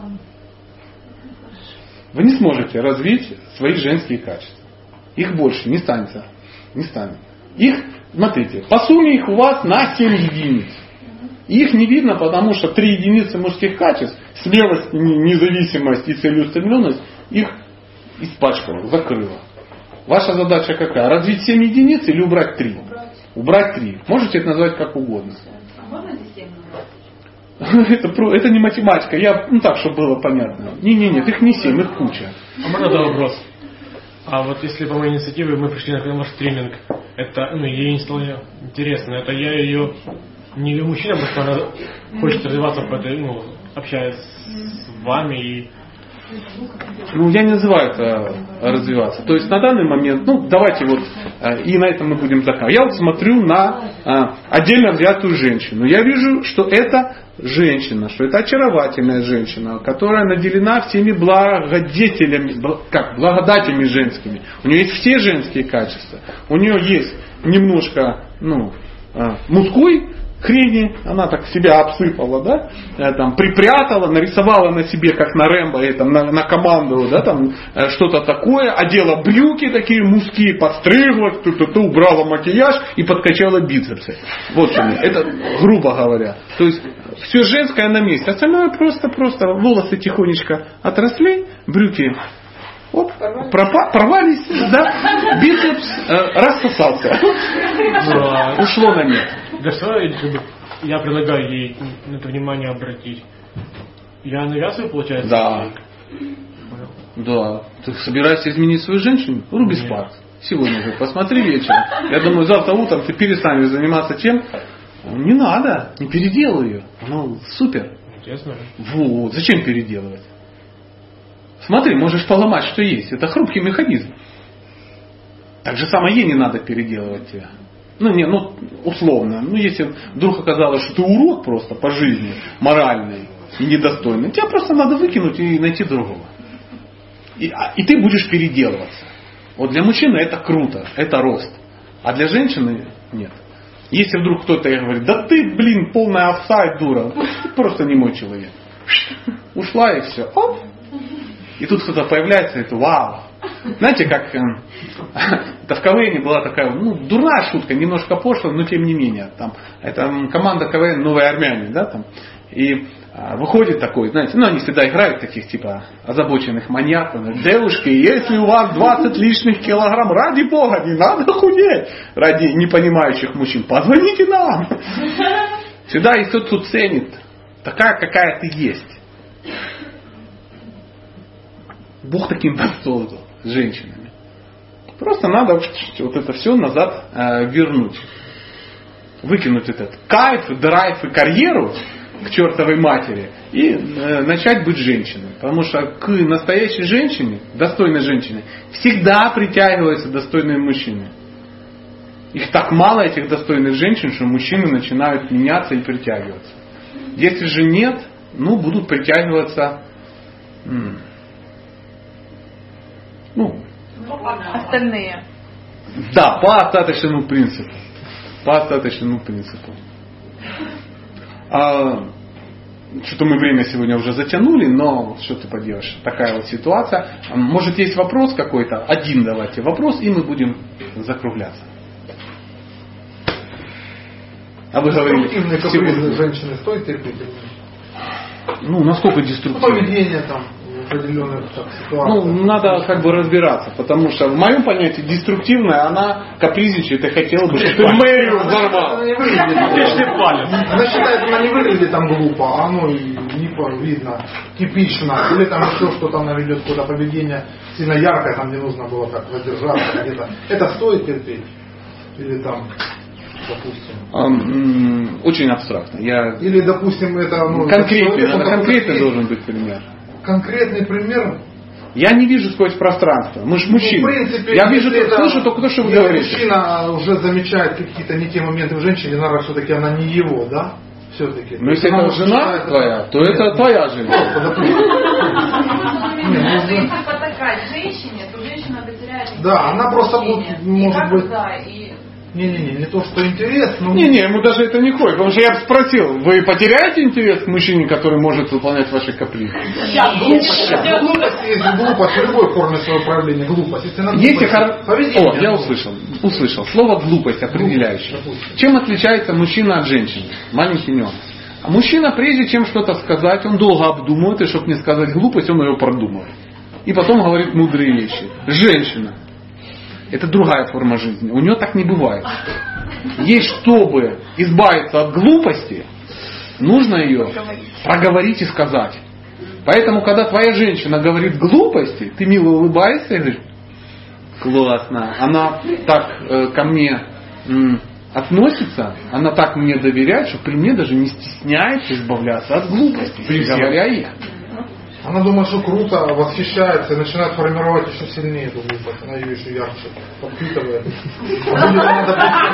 Вы не сможете развить свои женские качества. Их больше не станет. Не станет. Их, смотрите, по сумме их у вас на 7 единиц. Их не видно, потому что 3 единицы мужских качеств, смелость, независимость и целеустремленность, их испачкала, закрыла. Ваша задача какая? Развить 7 единиц или убрать 3? Убрать 3. Можете это назвать как угодно. А можно здесь 7 убрать? Это не математика. Я, так, чтобы было понятно. Нет, их не 7, их куча. А можно задать вопрос? А вот если по моей инициативе мы пришли на ваш тренинг, это, ей не стало интересно, это я ее не мужчина, потому что она хочет развиваться, общаясь с вами и... Я не называю это развиваться. То есть на данный момент, давайте и на этом мы будем заканчивать. Я смотрю на отдельно взятую женщину. Я вижу, что это женщина, что это очаровательная женщина, которая наделена всеми благодетелями, благодатями женскими. У нее есть все женские качества. У нее есть немножко, мужской хрени, она так себя обсыпала, да, припрятала, нарисовала на себе, как на Рэмбо, на команду, что-то такое, одела брюки такие мужские, подстригла, убрала макияж и подкачала бицепсы. Вот что это, грубо говоря. То есть все женское на месте, остальное просто волосы тихонечко отросли, брюки порвались, да, бицепс рассосался. Ушло на нет. Для чего я предлагаю ей на это внимание обратить? Я навязываю, получается? Да. Да. Ты собираешься изменить свою женщину? Руби спарк. Сегодня же посмотри вечером. Я думаю, завтра утром ты перестанешь заниматься чем? Не надо, не переделай ее. Супер. Интересно. Вот. Зачем переделывать? Смотри, можешь поломать, что есть. Это хрупкий механизм. Так же самое ей не надо переделывать тебя. Условно. Если вдруг оказалось, что ты урод просто по жизни, моральный и недостойный, тебя просто надо выкинуть и найти другого. И ты будешь переделываться. Вот для мужчины это круто, это рост. А для женщины нет. Если вдруг кто-то говорит, да ты, полная овца и дура, ты просто не мой человек. Ушла и все. Оп. И тут кто-то появляется и говорит, вау. Знаете, как это в КВН была такая, дурная шутка, немножко пошлая, но тем не менее. Это команда КВН «Новые армяне», да, и выходит такой, знаете, они всегда играют таких типа озабоченных маньяков. Девушки, если у вас 20 лишних килограмм, ради Бога, не надо худеть. Ради непонимающих мужчин, позвоните нам. Всегда и кто ценит, такая, какая ты есть. Бог таким нас создал с женщинами. Просто надо вот это все назад вернуть. Выкинуть этот кайф, драйв и карьеру к чертовой матери и начать быть женщиной. Потому что к настоящей женщине, достойной женщине, всегда притягиваются достойные мужчины. Их так мало, этих достойных женщин, что мужчины начинают меняться и притягиваться. Если же нет, будут притягиваться остальные. Да, по остаточному принципу. Что-то мы время сегодня уже затянули, но что ты поделаешь, такая вот ситуация. Может, есть вопрос какой-то? Один давайте вопрос, и мы будем закругляться. А вы говорили... Деструктивные капризы женщины стоит терпеть? Насколько деструктивно? Поведение там в определенных ситуациях. Надо разбираться, потому что в моем понятии деструктивная, она капризничает и хотела бы, чтобы ты мэрию взорвал. Она считает, она не выглядит там глупо, а оно и видно, типично. Или там еще что-то она ведет, какое-то поведение сильно яркое, там не нужно было так задержаться где-то. Это стоит терпеть? Или там... допустим. Очень абстрактно. Или, допустим, это... конкретный должен быть пример. Конкретный пример? Я не вижу сквозь пространство. Мы же мужчины. В принципе, я слышу только то, что вы говорите. Если мужчина уже замечает какие-то не те моменты в женщине, наверное, все-таки она не его, да? Все-таки. Но если это жена твоя, то это твоя жена. Если потакать женщине, то женщина потеряет... Да, она просто может быть... Не то, что интерес, но... ему даже это не ходит. Потому что я спросил, вы потеряете интерес к мужчине, который может выполнять ваши капризы? Глупость есть глупость, любой форме своего проявления глупость. Я услышал. Слово глупость определяющее. Чем отличается мужчина от женщины? Маленький нюанс. Мужчина, прежде чем что-то сказать, он долго обдумывает, и чтобы не сказать глупость, он ее продумывает. И потом говорит мудрые вещи. Женщина. Это другая форма жизни. У нее так не бывает. Ей, чтобы избавиться от глупости, нужно ее проговорить и сказать. Поэтому, когда твоя женщина говорит глупости, ты мило улыбаешься и говоришь, классно, она так ко мне относится, она так мне доверяет, что при мне даже не стесняется избавляться от глупости, говоря их. Она думает, что круто, восхищается и начинает формировать еще сильнее эту глупость. Она ее еще ярче подпитывает. А будет она,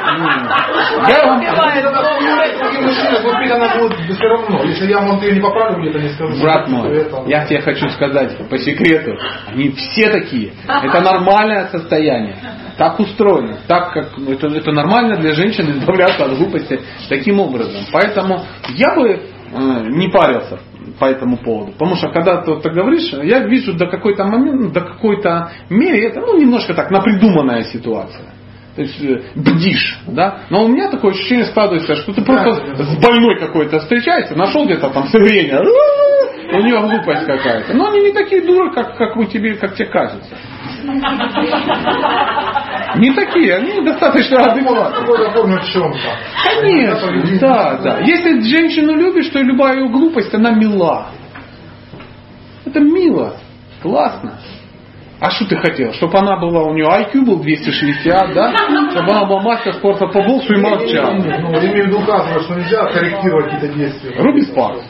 допустим, мужчина глупить она будет все равно. Если я ее не поправлю, где-то не скажу. Брат мой, я тебе хочу сказать по секрету, они все такие. Это нормальное состояние. Так устроено. Так как это нормально для женщин избавляться от глупости таким образом. Поэтому я бы не парился по этому поводу. Потому что когда ты говоришь, я вижу до какой-то момент, до какой-то мере, это немножко так напридуманная ситуация. То есть бдишь, да? Но у меня такое ощущение складывается, что ты просто с больной какой-то встречаешься, нашел где-то там все время, у нее глупость какая-то. Но они не такие дуры, как тебе кажется. Не такие, они достаточно адекватные. Конечно, да. Если женщину любишь, то любая ее глупость, она мила. Это мило, классно. А что ты хотел? Чтобы она была, у нее IQ был 260, да? Чтобы она была мастер спорта по боксу и молчала. Имею в виду указывать, что нельзя корректировать какие-то действия. Руби Спаркс.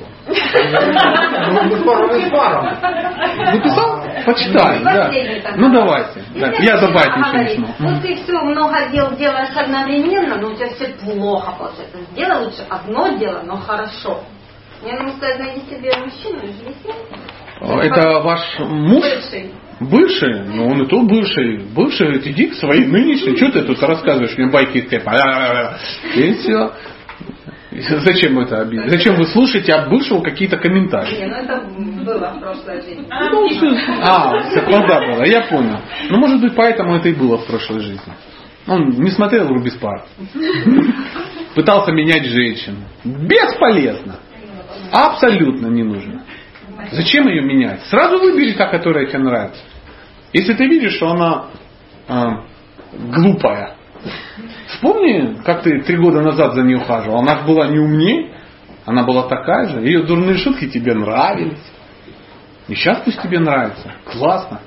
Написал? Почитай, да. Давайте. Я добавить ничего не смогу. Вот ты все много дел делаешь одновременно, но у тебя все плохо получается. Сделай лучше одно дело, но хорошо. Мне нужно сказать, найди себе мужчину и живи. Это ваш муж? Бывший? Он и то бывший. Бывший, говорит, иди к своей нынешней. Что ты тут рассказываешь мне байки из кэпа? И все. Зачем это обидно? Зачем вы слушаете от бывшего какие-то комментарии? Это было в прошлой жизни. Когда было, я понял. Может быть, поэтому это и было в прошлой жизни. Он не смотрел Руби Спаркс. Пытался менять женщину. Бесполезно. Абсолютно не нужно. Зачем ее менять? Сразу выбери та, которая тебе нравится. Если ты видишь, что она глупая, вспомни, как ты 3 года назад за ней ухаживал. Она же была не умнее, она была такая же. Ее дурные шутки тебе нравились. И сейчас пусть тебе нравится. Классно.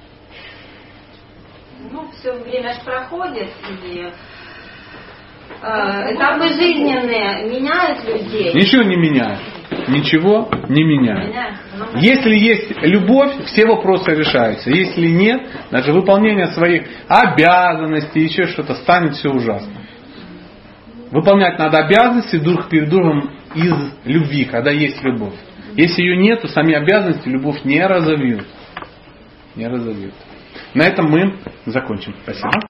Все время же проходит, и этапы жизненные меняют людей. Ничего не меняет. ничего не меняет. Если есть любовь, все вопросы решаются. Если нет, даже выполнение своих обязанностей, еще что-то, станет все ужасно. Выполнять надо обязанности друг перед другом из любви, когда есть любовь. Если ее нет, то сами обязанности любовь не разовьют. Не разовьют. На этом мы закончим. Спасибо.